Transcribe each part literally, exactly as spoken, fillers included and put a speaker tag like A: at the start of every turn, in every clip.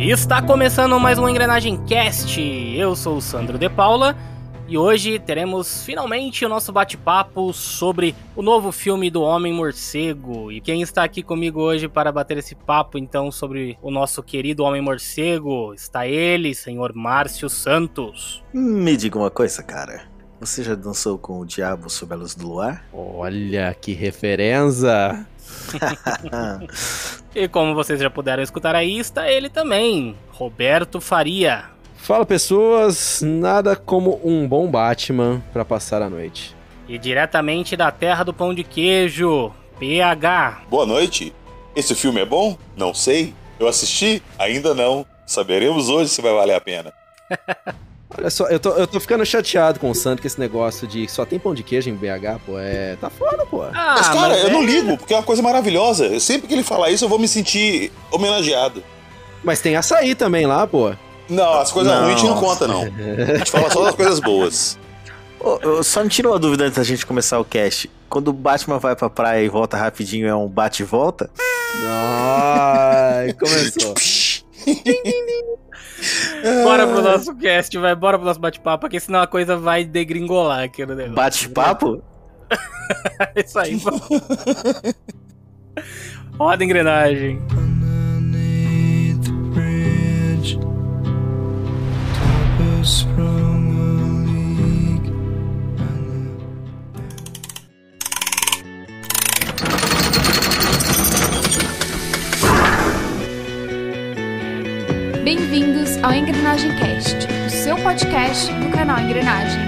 A: Está começando mais um Engrenagem Cast. Eu sou o Sandro De Paula e hoje teremos finalmente o nosso bate-papo sobre o novo filme do Homem-Morcego. E quem está aqui comigo hoje para bater esse papo então sobre o nosso querido Homem-Morcego está ele, senhor Márcio Santos.
B: Me diga uma coisa, cara. Você já dançou com o diabo sob a luz do luar?
C: Olha que referência!
A: E como vocês já puderam escutar aí, está ele também, Roberto Faria.
C: Fala pessoas, nada como um bom Batman pra passar a noite.
A: E diretamente da terra do pão de queijo, P H.
D: Boa noite. Esse filme é bom? Não sei. Eu assisti? Ainda não. Saberemos hoje se vai valer a pena.
C: Olha só, eu tô, eu tô ficando chateado com o Santo com esse negócio de só tem pão de queijo em B H, pô, é... tá foda, pô.
A: Ah,
D: mas, cara,
A: mas
D: eu
A: é...
D: não ligo, porque é uma coisa maravilhosa. Sempre que ele falar isso, eu vou me sentir homenageado.
C: Mas tem açaí também lá, pô.
D: Não, as coisas ruins a gente não conta, não. A gente fala só das coisas boas.
B: Ô, ô, só me tira uma dúvida antes da gente começar o cast. Quando o Batman vai pra praia e volta rapidinho, é um bate e volta?
C: Ai, começou.
A: Bora pro nosso cast, vai, bora pro nosso bate-papo, porque senão a coisa vai degringolar aqui no negócio.
B: Bate-papo?
A: Isso aí, pô. Roda a engrenagem.
E: Bem-vindos ao Engrenagem Cast, o seu podcast do canal Engrenagem.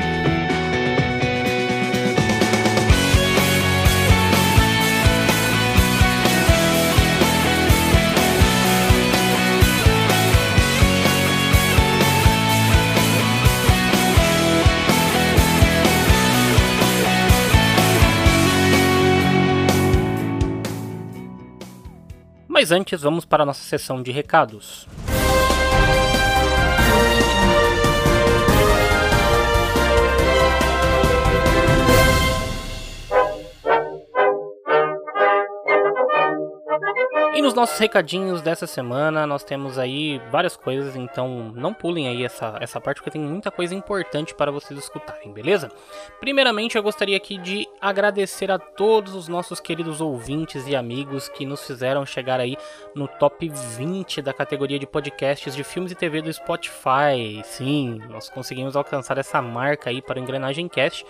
A: Mas antes, vamos para a nossa sessão de recados. E nos nossos recadinhos dessa semana nós temos aí várias coisas, então não pulem aí essa, essa parte porque tem muita coisa importante para vocês escutarem, beleza? Primeiramente eu gostaria aqui de agradecer a todos os nossos queridos ouvintes e amigos que nos fizeram chegar aí no top vinte da categoria de podcasts de filmes e T V do Spotify. Sim, nós conseguimos alcançar essa marca aí para o Engrenagem Cast.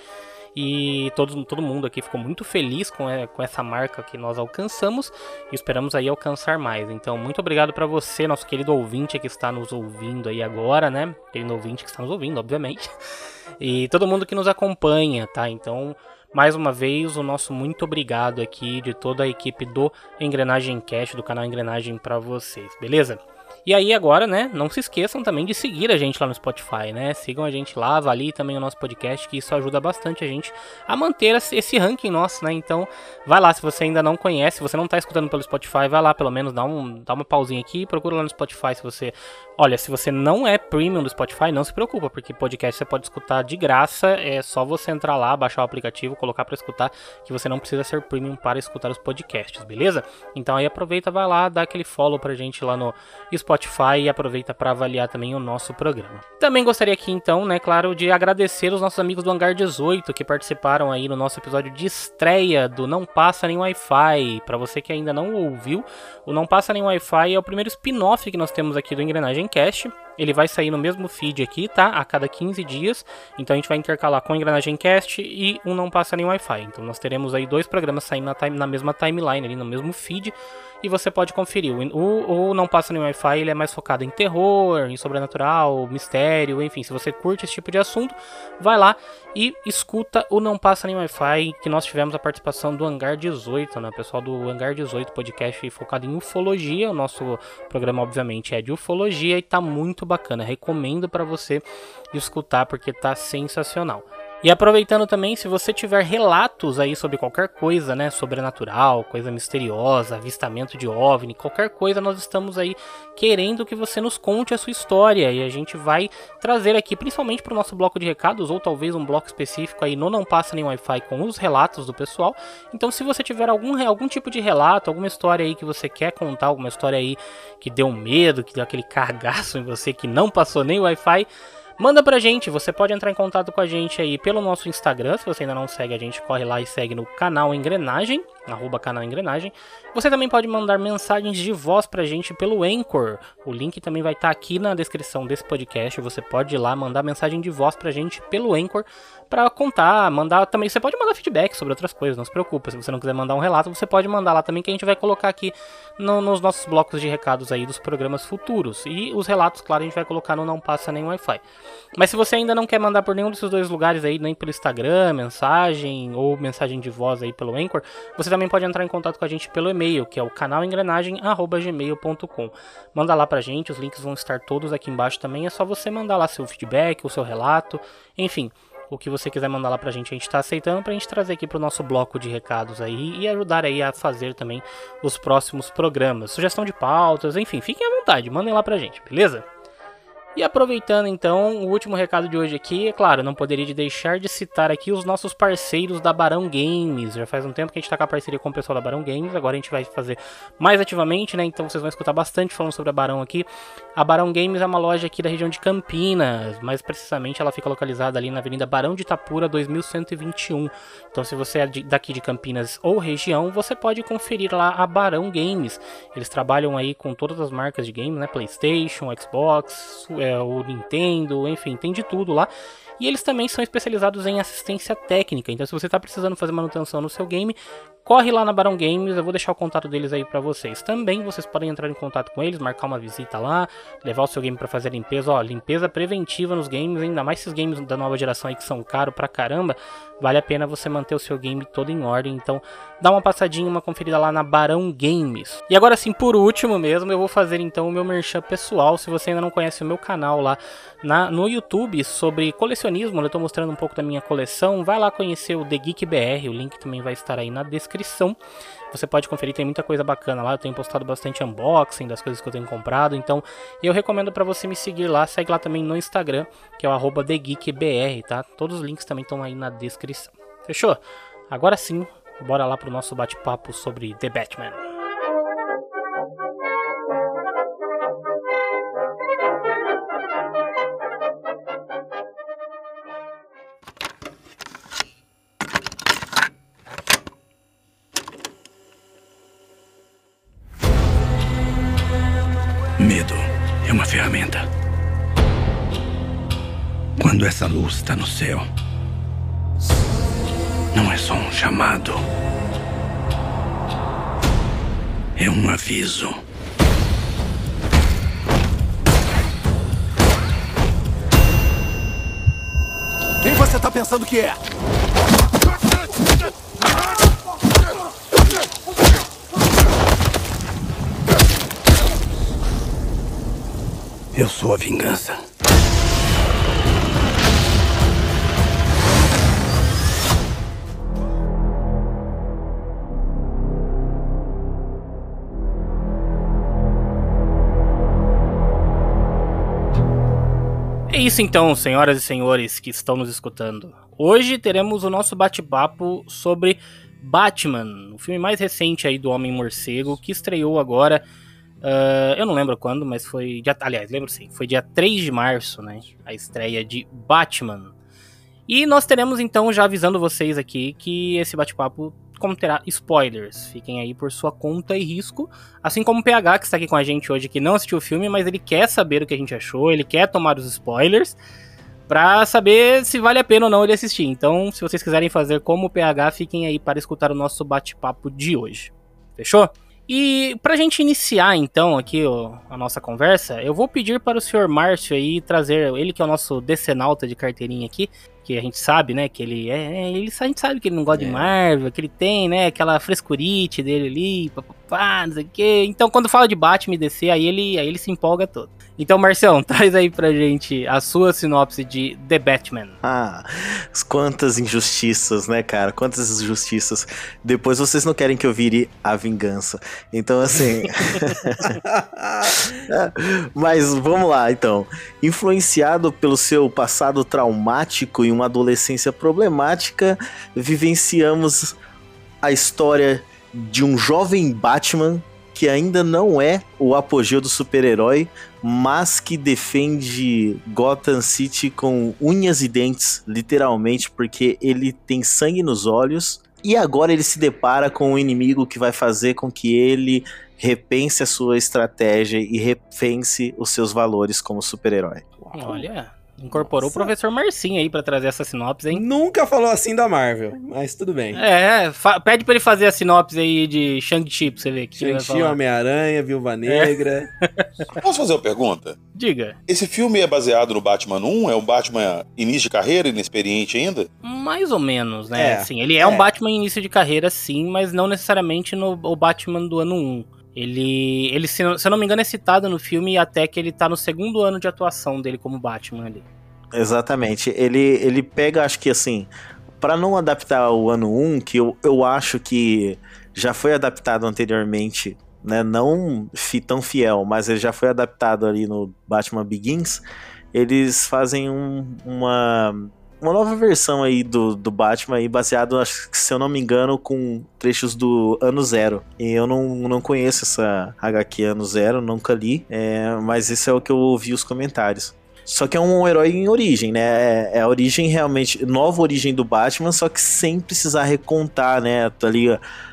A: E todo, todo mundo aqui ficou muito feliz com, com essa marca que nós alcançamos e esperamos aí alcançar mais. Então, muito obrigado para você, nosso querido ouvinte que está nos ouvindo aí agora, né? Querido ouvinte que está nos ouvindo, obviamente. E todo mundo que nos acompanha, tá? Então, mais uma vez, o nosso muito obrigado aqui de toda a equipe do Engrenagem Cast, do canal Engrenagem para vocês, beleza? E aí agora, né, não se esqueçam também de seguir a gente lá no Spotify, né, sigam a gente lá, avaliem também o nosso podcast, que isso ajuda bastante a gente a manter esse ranking nosso, né, então vai lá, se você ainda não conhece, se você não tá escutando pelo Spotify, vai lá pelo menos, dá, um, dá uma pausinha aqui, procura lá no Spotify se você, olha, se você não é premium do Spotify, não se preocupa, porque podcast você pode escutar de graça, é só você entrar lá, baixar o aplicativo, colocar pra escutar, que você não precisa ser premium para escutar os podcasts, beleza? Então aí aproveita, vai lá, dá aquele follow pra gente lá no Spotify, Spotify e aproveita para avaliar também o nosso programa. Também gostaria aqui então, né, claro, de agradecer os nossos amigos do Hangar dezoito que participaram aí no nosso episódio de estreia do Não Passa Nem Wi-Fi. Para você que ainda não ouviu, o Não Passa Nem Wi-Fi é o primeiro spin-off que nós temos aqui do Engrenagem Cast. Ele vai sair no mesmo feed aqui, tá? A cada quinze dias. Então a gente vai intercalar com o Engrenagem Cast e um Não Passa Nem Wi-Fi. Então nós teremos aí dois programas saindo na, time, na mesma timeline, ali no mesmo feed. E você pode conferir. O, o Não Passa Nem Wi-Fi ele é mais focado em terror, em sobrenatural, mistério, enfim. Se você curte esse tipo de assunto, vai lá e escuta o Não Passa Nem Wi-Fi, que nós tivemos a participação do Hangar dezoito, né? O pessoal do Hangar dezoito, podcast focado em ufologia. O nosso programa, obviamente, é de ufologia e tá muito bacana. Recomendo para você escutar porque tá sensacional. E aproveitando também, se você tiver relatos aí sobre qualquer coisa, né, sobrenatural, coisa misteriosa, avistamento de OVNI, qualquer coisa, nós estamos aí querendo que você nos conte a sua história e a gente vai trazer aqui, principalmente para o nosso bloco de recados, ou talvez um bloco específico aí no Não Passa Nem Wi-Fi com os relatos do pessoal. Então se você tiver algum, algum tipo de relato, alguma história aí que você quer contar, alguma história aí que deu medo, que deu aquele cagaço em você, que não passou nem Wi-Fi, manda pra gente. Você pode entrar em contato com a gente aí pelo nosso Instagram. Se você ainda não segue a gente, corre lá e segue no canal Engrenagem, arroba canal Engrenagem. Você também pode mandar mensagens de voz pra gente pelo Anchor. O link também vai estar aqui na descrição desse podcast. Você pode ir lá mandar mensagem de voz pra gente pelo Anchor pra contar, mandar também. Você pode mandar feedback sobre outras coisas, não se preocupa. Se você não quiser mandar um relato, você pode mandar lá também, que a gente vai colocar aqui no, nos nossos blocos de recados aí dos programas futuros. E os relatos, claro, a gente vai colocar no Não Passa Nem Wi-Fi. Mas se você ainda não quer mandar por nenhum desses dois lugares aí, nem pelo Instagram, mensagem ou mensagem de voz aí pelo Anchor, você também pode entrar em contato com a gente pelo e-mail, que é o canal engrenagem arroba gmail ponto com. Manda lá pra gente, os links vão estar todos aqui embaixo também, é só você mandar lá seu feedback, o seu relato, enfim, o que você quiser mandar lá pra gente, a gente tá aceitando pra gente trazer aqui pro nosso bloco de recados aí e ajudar aí a fazer também os próximos programas, sugestão de pautas, enfim, fiquem à vontade, mandem lá pra gente, beleza? E aproveitando então, o último recado de hoje aqui, é claro, não poderia deixar de citar aqui os nossos parceiros da Barão Games. Já faz um tempo que a gente tá com a parceria com o pessoal da Barão Games, agora a gente vai fazer mais ativamente, né? Então vocês vão escutar bastante falando sobre a Barão aqui. A Barão Games é uma loja aqui da região de Campinas, mais precisamente ela fica localizada ali na Avenida Barão de Itapura dois mil cento e vinte e um. Então se você é de, daqui de Campinas ou região, você pode conferir lá a Barão Games. Eles trabalham aí com todas as marcas de games, né? PlayStation, Xbox, é, o Nintendo, enfim, tem de tudo lá. E eles também são especializados em assistência técnica. Então se você está precisando fazer manutenção no seu game, corre lá na Barão Games, eu vou deixar o contato deles aí pra vocês. Também vocês podem entrar em contato com eles, marcar uma visita lá, levar o seu game pra fazer limpeza. Ó, limpeza preventiva nos games, ainda mais esses games da nova geração aí que são caros pra caramba. Vale a pena você manter o seu game todo em ordem. Então dá uma passadinha, uma conferida lá na Barão Games. E agora sim, por último mesmo, eu vou fazer então o meu merchan pessoal. Se você ainda não conhece o meu canal lá na, no YouTube sobre colecionismo, eu tô mostrando um pouco da minha coleção, vai lá conhecer o The Geek B R, o link também vai estar aí na descrição. Você pode conferir, tem muita coisa bacana lá. Eu tenho postado bastante unboxing das coisas que eu tenho comprado. Então eu recomendo para você me seguir lá. Segue lá também no Instagram, que é o arroba The Geek B R, tá? Todos os links também estão aí na descrição. Fechou? Agora sim, bora lá pro nosso bate-papo sobre The Batman.
F: Medo é uma ferramenta. Quando essa luz está no céu, não é só um chamado. É um aviso.
G: Quem você tá pensando que é?
F: Eu sou a vingança.
A: É isso então, senhoras e senhores que estão nos escutando. Hoje teremos o nosso bate-papo sobre Batman, o filme mais recente aí do Homem-Morcego, que estreou agora. Uh, eu não lembro quando, mas foi... Dia, aliás, lembro sim. Foi dia três de março, né? A estreia de Batman. E nós teremos, então, já avisando vocês aqui, que esse bate-papo conterá spoilers. Fiquem aí por sua conta e risco. Assim como o P H, que está aqui com a gente hoje, que não assistiu o filme, mas ele quer saber o que a gente achou. Ele quer tomar os spoilers pra saber se vale a pena ou não ele assistir. Então, se vocês quiserem fazer como o P H, fiquem aí para escutar o nosso bate-papo de hoje. Fechou? E pra gente iniciar então aqui ó, a nossa conversa, eu vou pedir para o senhor Márcio aí trazer, ele que é o nosso decenalta de carteirinha aqui, que a gente sabe, né, que ele é, ele, a gente sabe que ele não gosta é. de Marvel, que ele tem, né, aquela frescurite dele ali, pá, não sei o quê. Então, quando fala de Batman e D C, aí ele, aí ele se empolga todo. Então, Marcião, traz aí pra gente a sua sinopse de The Batman.
B: Ah, quantas injustiças, né, cara? Quantas injustiças. Depois vocês não querem que eu vire a vingança. Então, assim... Mas vamos lá, então. Influenciado pelo seu passado traumático e uma adolescência problemática, vivenciamos a história de um jovem Batman que ainda não é o apogeu do super-herói, mas que defende Gotham City com unhas e dentes, literalmente, porque ele tem sangue nos olhos, e agora ele se depara com um inimigo que vai fazer com que ele repense a sua estratégia e repense os seus valores como super-herói.
A: Olha, incorporou
C: Nossa.
A: o professor Marcinho aí pra trazer essa sinopse, hein?
C: Nunca falou assim da Marvel, mas tudo bem.
A: É, fa- pede pra ele fazer a sinopse aí de Shang-Chi pra você ver. Que ele vai
C: Shang-Chi,
A: falar.
C: Homem-Aranha, Viúva Negra.
D: Posso fazer uma pergunta?
A: Diga.
D: Esse filme é baseado no Batman um? É um Batman início de carreira, inexperiente ainda?
A: Mais ou menos, né?
C: É,
A: Assim, ele é,
C: é.
A: um Batman início de carreira, sim, mas não necessariamente no o Batman do ano um. Ele, ele se, não- se eu não me engano, é citado no filme até que ele tá no segundo ano de atuação dele como Batman ali.
B: Exatamente. Ele, ele pega, acho que assim, pra não adaptar o ano um, que eu, eu acho que já foi adaptado anteriormente, né? Não fi- tão fiel, mas ele já foi adaptado ali no Batman Begins. Eles fazem um- uma, uma nova versão aí do, do Batman, aí, baseado, acho que, se eu não me engano, com trechos do Ano Zero. E eu não, não conheço essa H Q Ano Zero, nunca li, é, mas isso é o que eu ouvi os comentários. Só que é um herói em origem, né? É, é a origem realmente, nova origem do Batman, só que sem precisar recontar, né? Tá ali,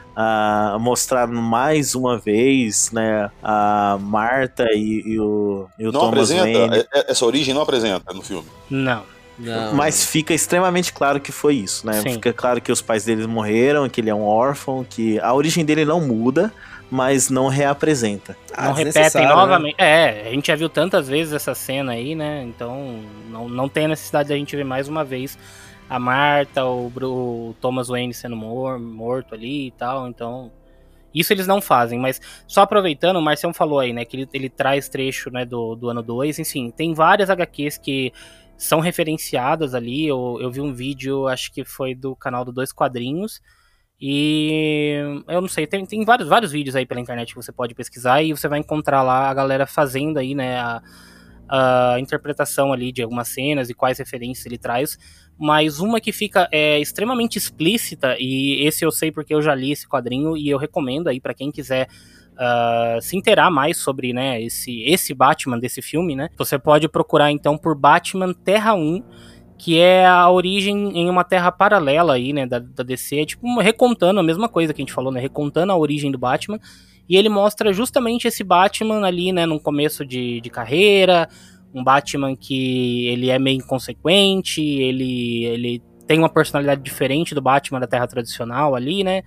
B: a mostrar mais uma vez, né? A Marta e, e o, e o
D: Não
B: Thomas Wayne.
D: apresenta? É- é- Essa origem não apresenta no filme.
A: Não.
C: Não.
B: Mas fica extremamente claro que foi isso, né?
A: Sim.
B: Fica claro que os pais dele morreram, que ele é um órfão, que a origem dele não muda, mas não reapresenta.
C: Ah,
A: não repetem
C: desnecessário,
A: novamente. É, a gente já viu tantas vezes essa cena aí, né? Então não, não tem a necessidade da gente ver mais uma vez a Marta, o, Bru- o Thomas Wayne sendo mor- morto ali e tal. Então, isso eles não fazem. Mas só aproveitando, o Marcião falou aí, né? Que ele, ele traz trecho, né, do, do ano dois. Enfim, tem várias H Qs que são referenciadas ali. Eu, eu vi um vídeo, acho que foi do canal do Dois Quadrinhos. E eu não sei, tem, tem vários, vários vídeos aí pela internet que você pode pesquisar e você vai encontrar lá a galera fazendo aí, né, a, a interpretação ali de algumas cenas e quais referências ele traz. Mas uma que fica é, extremamente explícita, e esse eu sei porque eu já li esse quadrinho e eu recomendo aí pra quem quiser uh, se inteirar mais sobre, né, esse, esse Batman desse filme, né, você pode procurar então por Batman Terra um, que é a origem em uma terra paralela aí, né, da, da D C, é tipo uma- recontando a mesma coisa que a gente falou, né, recontando a origem do Batman, e ele mostra justamente esse Batman ali, né, num começo de, de carreira, um Batman que ele é meio inconsequente, ele, ele tem uma personalidade diferente do Batman da Terra tradicional ali, né,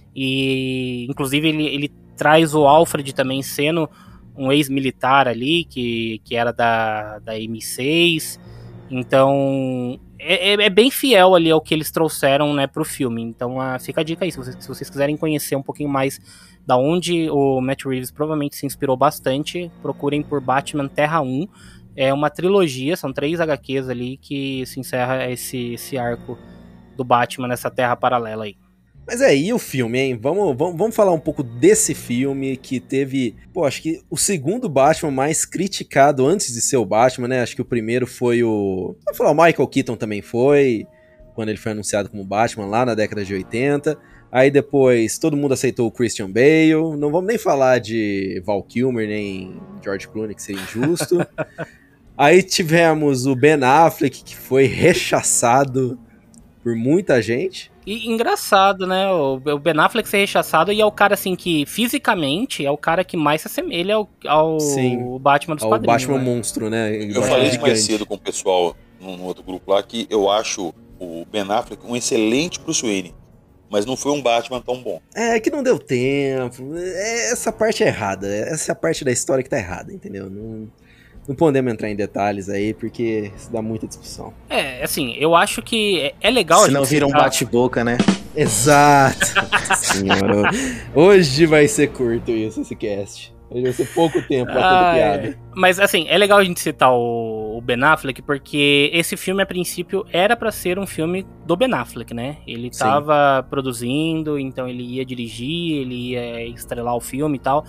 A: e inclusive ele, ele traz o Alfred também sendo um ex-militar ali, que, que era da, da M seis. Então, é, é- é bem fiel ali ao que eles trouxeram, né, pro filme. Então, ah, fica a dica aí, se vocês, se vocês quiserem conhecer um pouquinho mais da onde o Matt Reeves provavelmente se inspirou bastante, procurem por Batman Terra um. É uma trilogia, são três H Qs ali que se encerra esse, esse arco do Batman nessa terra paralela aí.
C: Mas é, e o filme, hein? Vamos, vamos, vamos falar um pouco desse filme que teve, pô, acho que o segundo Batman mais criticado antes de ser o Batman, né? Acho que o primeiro foi o... Vamos falar, o Michael Keaton também foi, quando ele foi anunciado como Batman lá na década de oitenta. Aí depois todo mundo aceitou o Christian Bale. Não vamos nem falar de Val Kilmer, nem George Clooney, que seria injusto. Aí tivemos o Ben Affleck, que foi rechaçado por muita gente.
A: E engraçado, né? O o Ben Affleck ser rechaçado e é o cara, assim, que fisicamente é o cara que mais se assemelha ao, ao
C: Sim,
A: Batman dos
C: Ao
A: quadrinhos.
C: Batman
A: né?
C: monstro, né?
D: Eu
C: Batman
D: falei isso mais
C: gigante.
D: cedo com o pessoal num, num outro grupo lá, que eu acho o Ben Affleck um excelente Bruce Wayne, mas não foi um Batman tão bom.
C: É, que não deu tempo. É, essa parte é errada. Essa é a parte da história que tá errada, entendeu? Não, não podemos entrar em detalhes aí, porque isso dá muita discussão.
A: É, assim, eu acho que é, é legal
B: Se não
A: gente
B: vira um
A: citar-
B: bate-boca, né?
C: Exato. Senhora, hoje vai ser curto isso, esse cast. Hoje vai ser pouco tempo pra toda
A: Ah,
C: piada.
A: é. Mas assim, é legal a gente citar o, o Ben Affleck, porque esse filme, a princípio, era pra ser um filme do Ben Affleck, né? Ele
B: Sim.
A: tava produzindo, então ele ia dirigir, ele ia estrelar o filme e tal.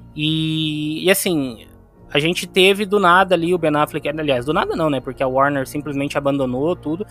A: E, e assim, a gente teve do nada ali o Ben Affleck, aliás, do nada não, né? Porque a Warner simplesmente abandonou tudo.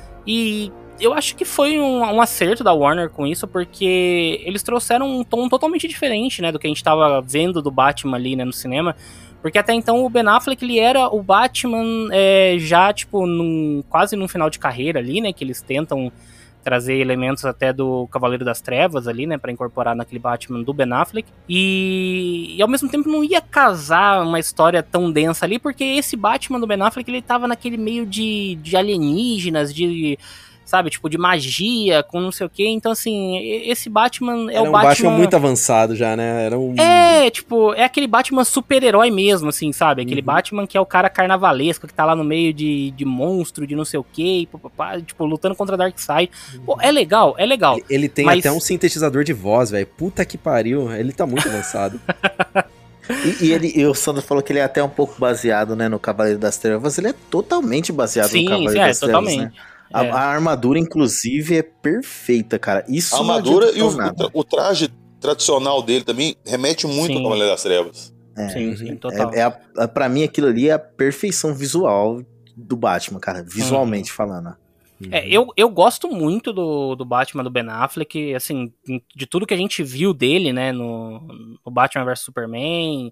A: E eu acho que foi um, um acerto da Warner com isso, porque eles trouxeram um tom totalmente diferente, né, do que a gente tava vendo do Batman ali, né, no cinema. Porque até então o Ben Affleck, ele era o Batman é, já, tipo, num, quase num final de carreira ali, né, que eles tentam trazer elementos até do Cavaleiro das Trevas ali, né, pra incorporar naquele Batman do Ben Affleck. E, e ao mesmo tempo não ia casar uma história tão densa ali, porque esse Batman do Ben Affleck, ele tava naquele meio de, de alienígenas, de... sabe, tipo, de magia, com não sei o quê. Então, assim, esse Batman é
C: Era
A: o
C: um
A: Batman...
C: Batman muito avançado já, né? Era um...
A: É, tipo, é aquele Batman super-herói mesmo, assim, sabe? Aquele
C: Uhum.
A: Batman que é o cara carnavalesco, que tá lá no meio de, de monstro, de não sei o quê, e papapá, tipo, lutando contra Darkseid. Pô, é legal, é legal.
C: Ele, ele tem
A: mas-
C: até um sintetizador de voz, velho. Puta que pariu. Ele tá muito avançado.
B: E, e ele, e o Sandro falou que ele é até um pouco baseado, né, no Cavaleiro das Trevas. Ele é totalmente baseado
A: Sim,
B: no Cavaleiro
A: sim, é,
B: das Trevas,
A: totalmente.
B: né? A,
A: É.
B: a armadura, inclusive, é perfeita, cara. Isso
D: A
B: não
D: armadura
B: adianta
D: e o,
B: por nada.
D: o traje tradicional dele também remete muito
A: Sim.
D: ao Cavaleiro das Trevas.
B: É,
A: Sim,
C: Uhum.
A: sim, total.
B: é, é a, a- pra mim, aquilo ali é a perfeição visual do Batman, cara. Visualmente falando.
A: É, eu, eu gosto muito do, do Batman do Ben Affleck, assim, de tudo que a gente viu dele, né, no, no Batman versus Superman,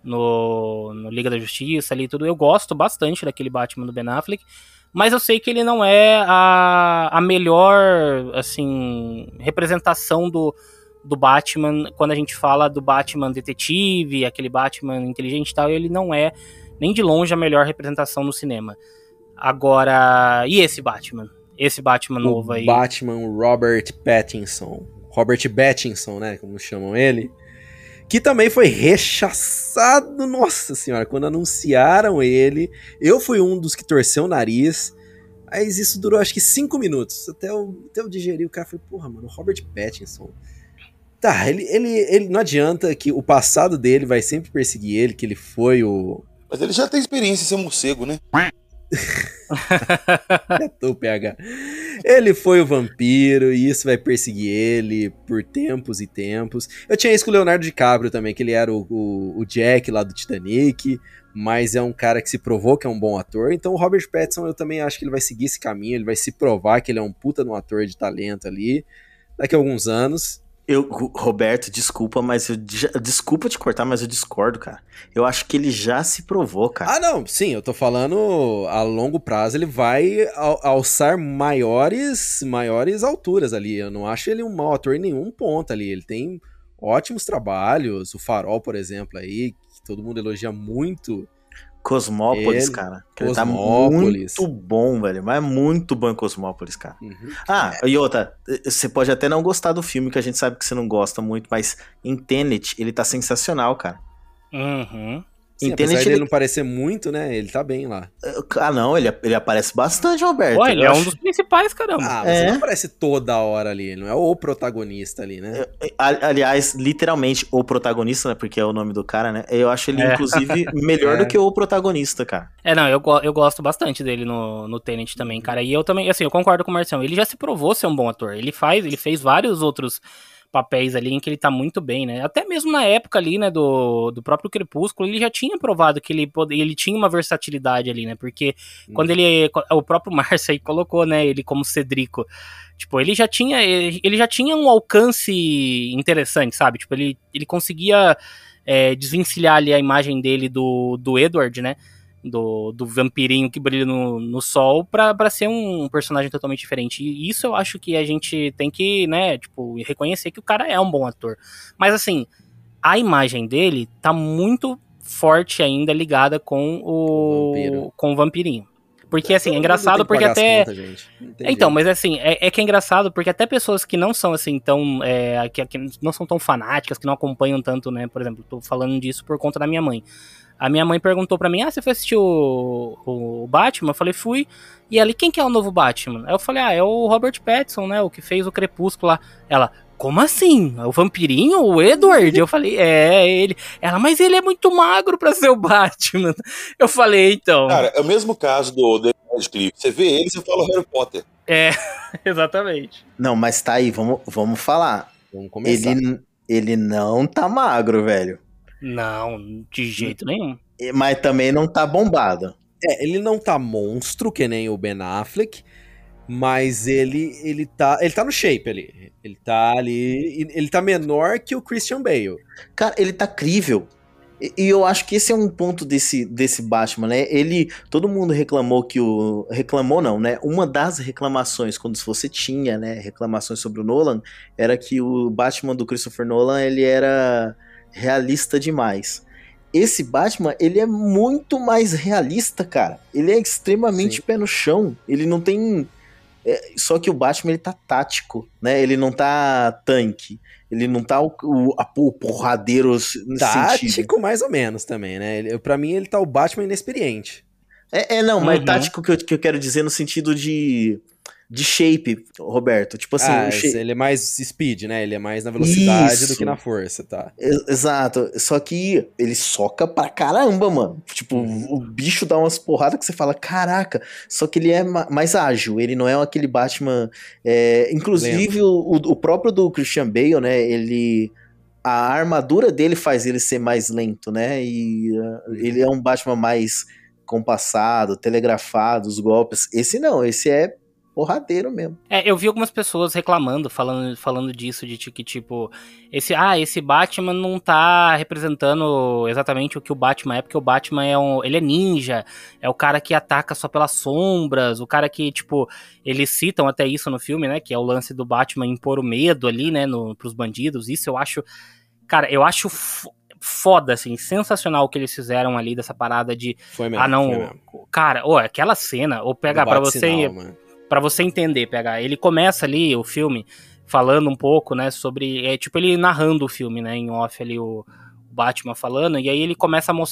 A: no, no Liga da Justiça ali e tudo, eu gosto bastante daquele Batman do Ben Affleck, mas eu sei que ele não é a, a melhor, assim, representação do, do Batman, quando a gente fala do Batman detetive, aquele Batman inteligente e tal, ele não é nem de longe a melhor representação no cinema. Agora, e esse Batman? Esse Batman novo
C: O
A: aí?
C: Batman Robert Pattinson. Robert Pattinson, né? Como chamam ele. Que também foi rechaçado, nossa senhora, quando anunciaram ele. Eu fui um dos que torceu o nariz. Mas isso durou acho que cinco minutos. Até eu, até eu digerir, o cara foi, porra, mano, Robert Pattinson. Tá, ele, ele, ele não adianta que o passado dele vai sempre perseguir ele, que ele foi o.
D: Mas ele já tem experiência em ser morcego, né?
C: O P H. Ele foi o vampiro e isso vai perseguir ele por tempos e tempos. Eu tinha isso com o Leonardo DiCaprio também, que ele era o, o, o Jack lá do Titanic, mas é um cara que se provou que é um bom ator. Então o Robert Pattinson, eu também acho que ele vai seguir esse caminho, ele vai se provar que ele é um puta no ator de talento ali, daqui a alguns anos.
B: Eu, Roberto, desculpa, mas eu, desculpa te cortar, mas eu discordo, cara. Eu acho que ele já se provou, cara.
C: Ah, não, sim, eu tô falando a longo prazo, ele vai al- alçar maiores, maiores alturas ali. Eu não acho ele um mau ator em nenhum ponto ali. Ele tem ótimos trabalhos, o Farol, por exemplo, aí, que todo mundo elogia muito.
B: Cosmópolis,
C: Ele-
B: cara. Que ele tá
C: Cosmópolis.
B: muito bom, velho. Mas é muito bom em Cosmópolis, cara.
C: Uhum.
B: Ah, e outra, você pode até não gostar do filme, que a gente sabe que você não gosta muito, mas em Tenet, ele tá sensacional, cara.
A: Uhum.
C: Sim,
B: Em
C: apesar
B: Tenet,
C: de ele
B: ele...
C: não parecer muito, né, ele tá bem lá.
B: Ah, não, ele, ele aparece bastante, Roberto.
A: Pô, ele
B: Eu
A: é um
B: acho-
A: dos principais, caramba.
C: Ah, mas
B: É.
C: ele não aparece toda hora ali, ele não é o protagonista ali, né?
B: A- Aliás, literalmente, o protagonista, né? Porque é o nome do cara, né? Eu acho ele,
A: É.
B: inclusive, melhor
C: É.
B: do que o protagonista, cara.
A: É, não, eu, go- eu gosto bastante dele no, no Tenet também, cara. E eu também, assim, eu concordo com o Marcião. Ele já se provou ser um bom ator. Ele faz, ele fez vários outros papéis ali em que ele tá muito bem, né? Até mesmo na época ali, né, do, do próprio Crepúsculo, ele já tinha provado que ele, pode- ele tinha uma versatilidade ali, né? Porque quando ele, o próprio Márcio aí colocou, né, ele como Cedrico, tipo, ele já tinha, ele ele já tinha um alcance interessante, sabe? Tipo, ele, ele conseguia é, desvencilhar ali a imagem dele do, do Edward, né? Do, do vampirinho que brilha no, no sol pra, pra ser um personagem totalmente diferente. E isso eu acho que a gente tem que, né, tipo, reconhecer que o cara é um bom ator. Mas assim, a imagem dele tá muito forte ainda ligada com
C: O
A: o,
C: vampiro.
A: com o vampirinho. Porque, assim, é engraçado porque até... Contas, então, mas assim, é, é que é engraçado porque até pessoas que não são, assim, tão... É, que, que não são tão fanáticas, que não acompanham tanto, né? Por exemplo, tô falando disso por conta da minha mãe. A minha mãe perguntou pra mim, ah, você foi assistir o, o Batman? Eu falei, fui. E ali, quem que é o novo Batman? Aí eu falei, ah, é o Robert Pattinson, né? O que fez o Crepúsculo lá. Ela... Como assim? O vampirinho? O Edward? Eu falei, é, ele. Ela, mas ele é muito magro pra ser o Batman. Eu falei, então.
D: Cara, é o mesmo caso do Daniel Radcliffe. Você vê ele, você fala Harry Potter.
A: É, exatamente.
B: Não, mas tá aí, vamos, vamos falar.
C: Vamos começar.
B: Ele, ele não tá magro, velho.
A: Não, de jeito nenhum.
B: Mas também não tá bombado.
C: É, ele não tá monstro, que nem o Ben Affleck. Mas ele, ele, tá, ele tá no shape ali. Ele tá ali. Ele tá menor que o Christian Bale.
B: Cara, ele tá crível. E, e eu acho que esse é um ponto desse, desse Batman, né? Ele. Todo mundo reclamou que o. Reclamou, não, né? Uma das reclamações, quando você tinha, né, reclamações sobre o Nolan, era que o Batman do Christopher Nolan ele era realista demais. Esse Batman, ele é muito mais realista, cara. Ele é extremamente Sim. pé no chão. Ele não tem. É, só que o Batman, ele tá tático, né? Ele não tá tanque. Ele não tá o, o, o porradeiro nesse
C: tático,
B: sentido.
C: mais ou menos também, né? Ele, pra mim, ele tá o Batman inexperiente.
B: É, é não, mas
A: uhum.
B: tático que eu, que eu quero dizer no sentido de... de shape, Roberto. Tipo assim...
C: Ah,
B: o shape...
C: ele é mais speed, né? Ele é mais na velocidade
B: Isso.
C: do que na força, tá?
B: Exato. Só que ele soca pra caramba, mano. Tipo, o bicho dá umas porradas que você fala, caraca. Só que ele é ma- mais ágil. Ele não é aquele Batman... É... Inclusive, o, o próprio do Christian Bale, né? Ele... A armadura dele faz ele ser mais lento, né? E uh, ele é um Batman mais compassado, telegrafado, os golpes. Esse não, esse é porradeiro mesmo.
A: É, eu vi algumas pessoas reclamando, falando, falando disso, de que, tipo, esse, ah, esse Batman não tá representando exatamente o que o Batman é, porque o Batman é um, ele é ninja, é o cara que ataca só pelas sombras, o cara que, tipo, eles citam até isso no filme, né, que é o lance do Batman impor o medo ali, né, no, pros bandidos. Isso eu acho, cara, eu acho f- foda, assim, sensacional o que eles fizeram ali, dessa parada de,
C: foi mesmo,
A: ah, não,
C: foi mesmo.
A: Cara, ó, aquela cena, ou pegar pra você...
C: Sinal, mano.
A: Pra você entender, pegar. Ele começa ali, o filme, falando um pouco, né, sobre... É tipo ele narrando o filme, né, em off ali, o, o Batman falando, e aí ele começa a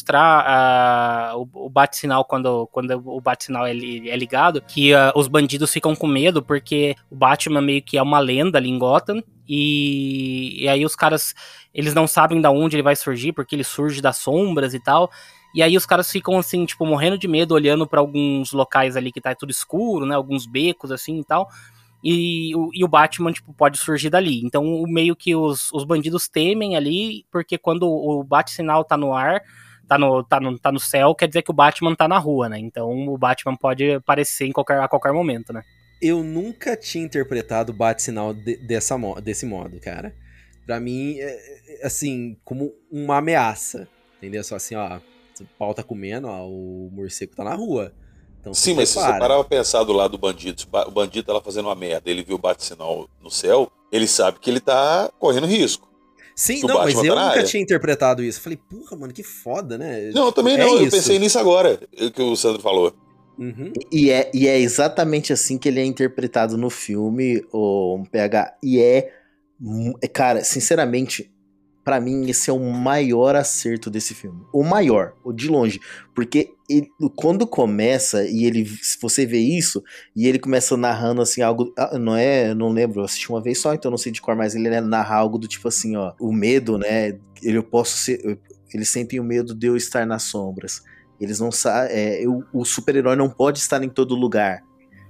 A: mostrar uh, o, o bate-sinal, quando, quando o bate-sinal é, é ligado, que uh, os bandidos ficam com medo, porque o Batman meio que é uma lenda ali em Gotham, e, e aí os caras, eles não sabem de onde ele vai surgir, porque ele surge das sombras e tal... E aí os caras ficam, assim, tipo, morrendo de medo, olhando pra alguns locais ali que tá tudo escuro, né, alguns becos, assim, e tal, e, o, e o Batman, tipo, pode surgir dali. Então, o meio que os, os bandidos temem ali, porque quando o bate-sinal tá no ar, tá no, tá, no, tá no céu, quer dizer que o Batman tá na rua, né, então o Batman pode aparecer em qualquer, a qualquer momento, né.
C: Eu nunca tinha interpretado o bate-sinal de, dessa, desse modo, cara. Pra mim, é, assim, como uma ameaça, entendeu? Só assim, ó... O pau tá comendo, ó, o morcego tá na rua. Então,
D: sim, mas se você parar pra pensar do lado do bandido, o bandido tá lá fazendo uma merda, ele viu o bate-sinal no céu, ele sabe que ele tá correndo risco.
C: Sim, não, mas eu tá nunca tinha interpretado isso. Falei, porra, mano, que foda, né?
D: Não, eu também
C: é
D: não,
C: isso.
D: Eu pensei nisso agora, que o Sandro falou.
C: Uhum.
B: E, é, e é exatamente assim que ele é interpretado no filme, o P H, e é, cara, sinceramente... Pra mim, esse é o maior acerto desse filme. O maior, o de longe. Porque ele, quando começa, e ele, se você vê isso, e ele começa narrando assim, algo. Não é, não lembro, eu assisti uma vez só, então não sei de cor, mas ele narra algo do tipo assim, ó. O medo, né? Ele, eu posso ser. Eu, eles sentem o medo de eu estar nas sombras. Eles não sabem. É, eu, o super-herói não pode estar em todo lugar.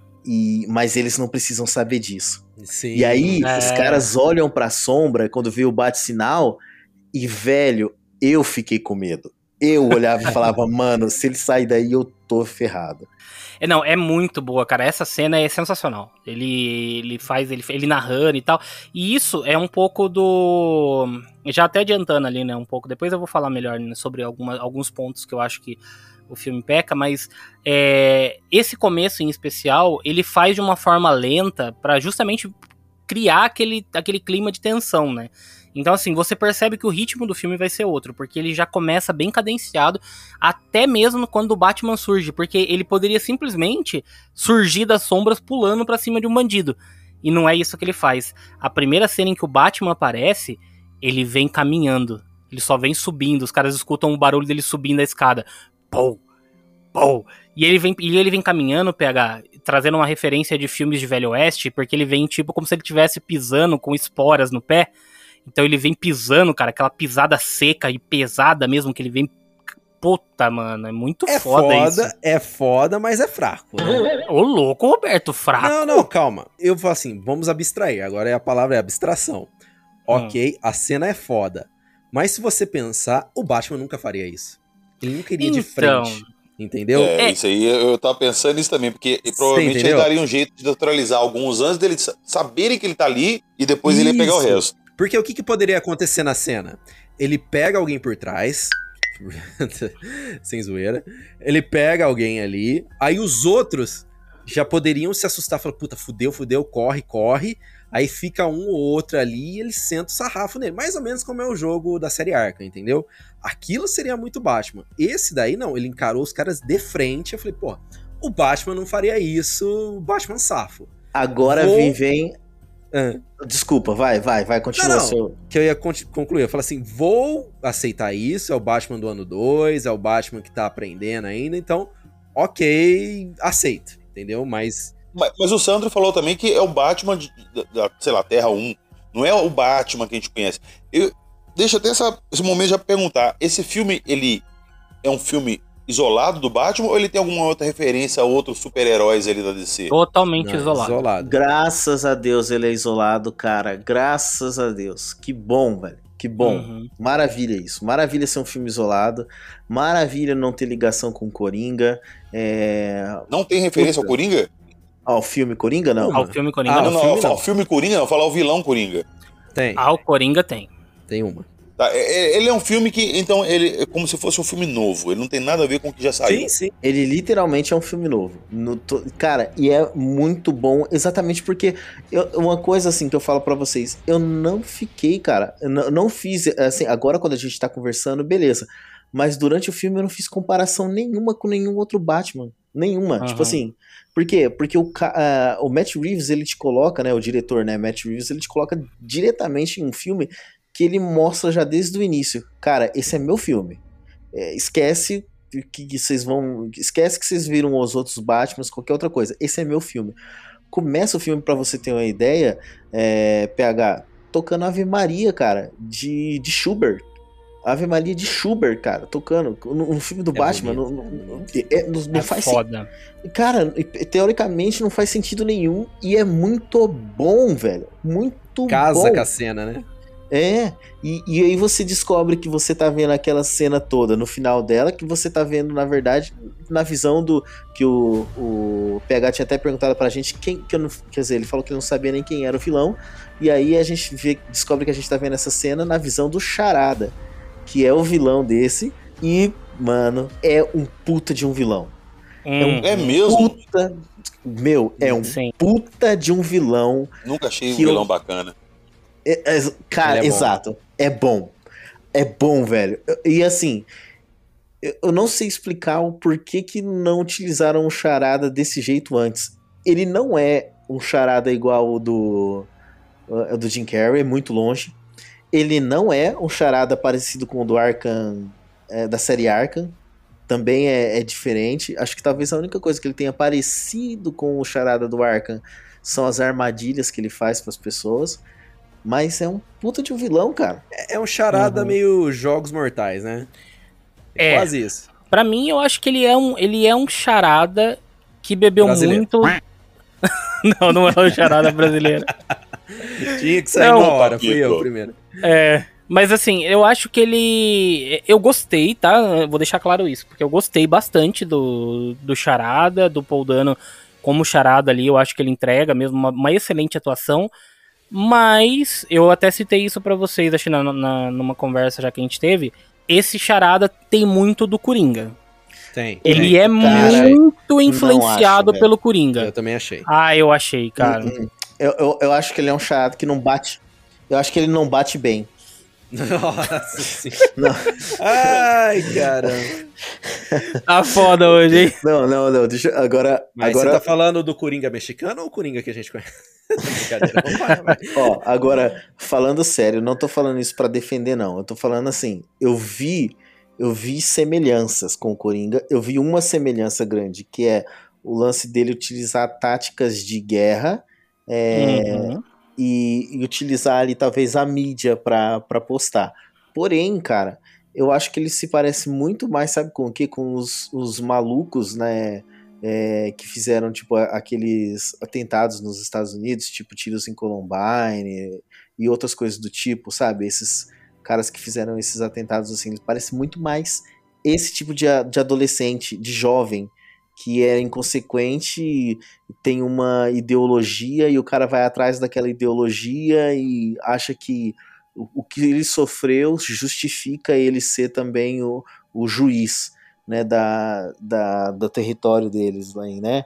B: E, mas eles não precisam saber disso.
C: Sim,
B: e aí,
A: é...
B: os caras olham pra sombra quando vê o bate-sinal e, velho, eu fiquei com medo. Eu olhava e falava, mano, se ele sair daí, eu tô ferrado.
A: É, não, é muito boa, cara. Essa cena é sensacional. Ele, ele faz, ele, ele narrando e tal. E isso é um pouco do... Já até adiantando ali, né, um pouco. Depois eu vou falar melhor, né, sobre alguma, alguns pontos que eu acho que o filme peca, mas é, esse começo em especial, ele faz de uma forma lenta pra justamente criar aquele, aquele clima de tensão, né? Então, assim, você percebe que o ritmo do filme vai ser outro, porque ele já começa bem cadenciado, até mesmo quando o Batman surge, porque ele poderia simplesmente surgir das sombras pulando pra cima de um bandido. E não é isso que ele faz. A primeira cena em que o Batman aparece, ele vem caminhando. Ele só vem subindo, os caras escutam o barulho dele subindo a escada. Pou, pou. E ele vem, e ele vem caminhando, P H, trazendo uma referência de filmes de Velho Oeste, porque ele vem tipo como se ele estivesse pisando com esporas no pé. Então ele vem pisando, cara, aquela pisada seca e pesada mesmo, que ele vem... Puta, mano, é muito
C: é
A: foda,
C: foda
A: isso.
C: É foda, mas é fraco, né?
A: Ô, louco, Roberto, fraco.
C: Não, não, calma. Eu falo assim, vamos abstrair. Agora a palavra é abstração. Ok, a cena é foda. Mas se você pensar, o Batman nunca faria isso. Ele nunca iria
A: Então...
C: de frente. Entendeu?
D: É,
A: É.
D: isso aí eu tava pensando nisso também, porque
C: Você
D: provavelmente ele
C: entendeu?
D: daria um jeito de neutralizar alguns antes dele sa- saberem que ele tá ali e depois ele ia pegar o
C: Isso.
D: resto.
C: Porque o que, que poderia acontecer na cena? Ele pega alguém por trás, sem zoeira, ele pega alguém ali, aí os outros já poderiam se assustar, falar, puta, fudeu, fudeu, corre, corre, aí fica um ou outro ali e ele senta o sarrafo nele, mais ou menos como é o jogo da série Arkham, entendeu? Aquilo seria muito Batman. Esse daí não, ele encarou os caras de frente, eu falei, pô, o Batman não faria isso, o Batman safo.
B: Agora
C: Vou-
B: vivem.
C: Ah.
B: Desculpa, vai, vai, vai, continua
C: Não, não.
B: seu.
C: Que eu ia con- concluir. Eu falo assim, vou aceitar isso, é o Batman do ano dois, é o Batman que tá aprendendo ainda, então, ok, aceito, entendeu? Mas,
D: Mas, mas o Sandro falou também que é o Batman de- da, da, sei lá, Terra um. Não é o Batman que a gente conhece. Eu, deixa até essa, esse momento já perguntar. Esse filme, ele é um filme isolado do Batman ou ele tem alguma outra referência a outros super-heróis ali da D C?
A: Totalmente
C: não,
A: isolado.
C: isolado.
B: Graças a Deus ele é isolado, cara. Graças a Deus. Que bom, velho. Que bom.
A: Uhum.
B: Maravilha isso. Maravilha ser um filme isolado. Maravilha não ter ligação com Coringa. É...
D: Não tem referência
B: Puta.
D: ao Coringa?
B: Ao filme Coringa, não.
A: Ao filme Coringa
C: Ah,
D: não,
A: não.
D: não,
C: filme
D: ao,
C: não.
D: ao filme Coringa não, falar o vilão Coringa.
C: Tem,
A: Ao Coringa tem.
C: tem uma.
D: Tá, é- é- ele é um filme que, então, ele é como se fosse um filme novo. Ele não tem nada a ver com o que já saiu.
C: Sim, sim.
B: Ele literalmente é um filme novo. No to- Cara, e é muito bom, exatamente porque eu- uma coisa assim que eu falo pra vocês, eu não fiquei, cara, eu não, não fiz, assim, agora quando a gente tá conversando, beleza, mas durante o filme eu não fiz comparação nenhuma com nenhum outro Batman, nenhuma,
A: Aham.
B: tipo assim, por quê? Porque o, ca- ah, o Matt Reeves, ele te coloca, né, o diretor, né, Matt Reeves, ele te coloca diretamente em um filme que ele mostra já desde o início, cara, esse é meu filme. É, esquece que, que vocês vão. Esquece que vocês viram os outros Batmans, qualquer outra coisa. Esse é meu filme. Começa o filme, pra você ter uma ideia, é, P H, tocando Ave Maria, cara, de, de Schubert. Ave Maria de Schubert, cara, tocando no, no filme do
C: É
B: Batman.
C: bonito,
B: Não,
C: é
B: não,
C: bonito.
B: é- não- não
A: É
B: faz
A: foda.
B: sentido. Cara, teoricamente não faz sentido nenhum. E é muito bom, velho. Muito
C: Casa
B: bom.
C: com a cena, né?
B: É, e, e aí você descobre que você tá vendo aquela cena toda no final dela, que você tá vendo, na verdade, na visão do. Que o, o P H tinha até perguntado pra gente quem. Que eu não, quer dizer, ele falou que ele não sabia nem quem era o vilão. E aí a gente vê, descobre que a gente tá vendo essa cena na visão do Charada, que é o vilão desse. E, mano, é um puta de um vilão.
A: Hum,
D: É mesmo?
B: Puta. Meu, é um
A: sim.
B: puta de um vilão.
D: Nunca achei um
B: Que eu-
D: vilão bacana.
B: É- é- cara,
C: Ele é bom.
B: exato. É bom. É bom, velho. E assim, eu eu não sei explicar o porquê que não utilizaram um charada desse jeito antes. Ele não é um charada igual o do, o do Jim Carrey, muito longe. Ele não é um charada parecido com o do Arkham, é, da série Arkham. Também é, é diferente. Acho que talvez a única coisa que ele tenha parecido com o charada do Arkham são as armadilhas que ele faz para as pessoas. Mas é um puta de um vilão, cara.
C: É um charada
A: Uhum.
C: meio Jogos Mortais, né?
A: É.
C: Quase isso.
A: Pra mim, eu acho que ele é um, ele é um charada que bebeu
C: Brasileiro.
A: muito. Não, não é o charada brasileiro.
C: Tinha que sair
A: Não,
C: na hora, fui
D: Paquito.
C: eu primeiro.
A: É, mas assim, eu acho que ele. Eu gostei, tá? Eu vou deixar claro isso, porque eu gostei bastante do, do charada, do Paul Dano como charada ali. Eu acho que ele entrega mesmo uma, uma excelente atuação. Mas eu até citei isso pra vocês, acho que na, na, numa conversa já que a gente teve. Esse charada tem muito do Coringa.
C: Tem.
A: Ele
C: tem.
A: é
B: Cara,
A: muito influenciado
B: acho,
A: pelo
C: Eu
A: Coringa.
C: também achei.
A: Ah, eu achei, cara.
B: Hum, hum. Eu, eu, eu acho que ele é um charada que não bate. Eu acho que ele não bate bem.
C: Nossa senhora. Ai, caramba.
A: Tá foda hoje, hein?
B: Não, não, não. Deixa, agora,
C: Mas
B: agora...
C: você tá falando do Coringa mexicano ou o Coringa que a gente conhece? Brincadeira, vamos lá, vai.
B: Ó, agora, falando sério, não tô falando isso pra defender, não. Eu tô falando assim, eu vi, eu vi semelhanças com o Coringa. Eu vi uma semelhança grande, que é o lance dele utilizar táticas de guerra é,
A: Uhum.
B: e, e utilizar ali talvez a mídia pra, pra postar. Porém, cara, eu acho que ele se parece muito mais, sabe com o quê? Com os, os malucos, né? É, que fizeram tipo aqueles atentados nos Estados Unidos, tipo tiros em Columbine e outras coisas do tipo, sabe? Esses caras que fizeram esses atentados assim, parece muito mais esse tipo de, de adolescente, de jovem, que é inconsequente, tem uma ideologia e o cara vai atrás daquela ideologia e acha que o, o que ele sofreu justifica ele ser também o, o juiz, né, da, da, do território deles lá, né?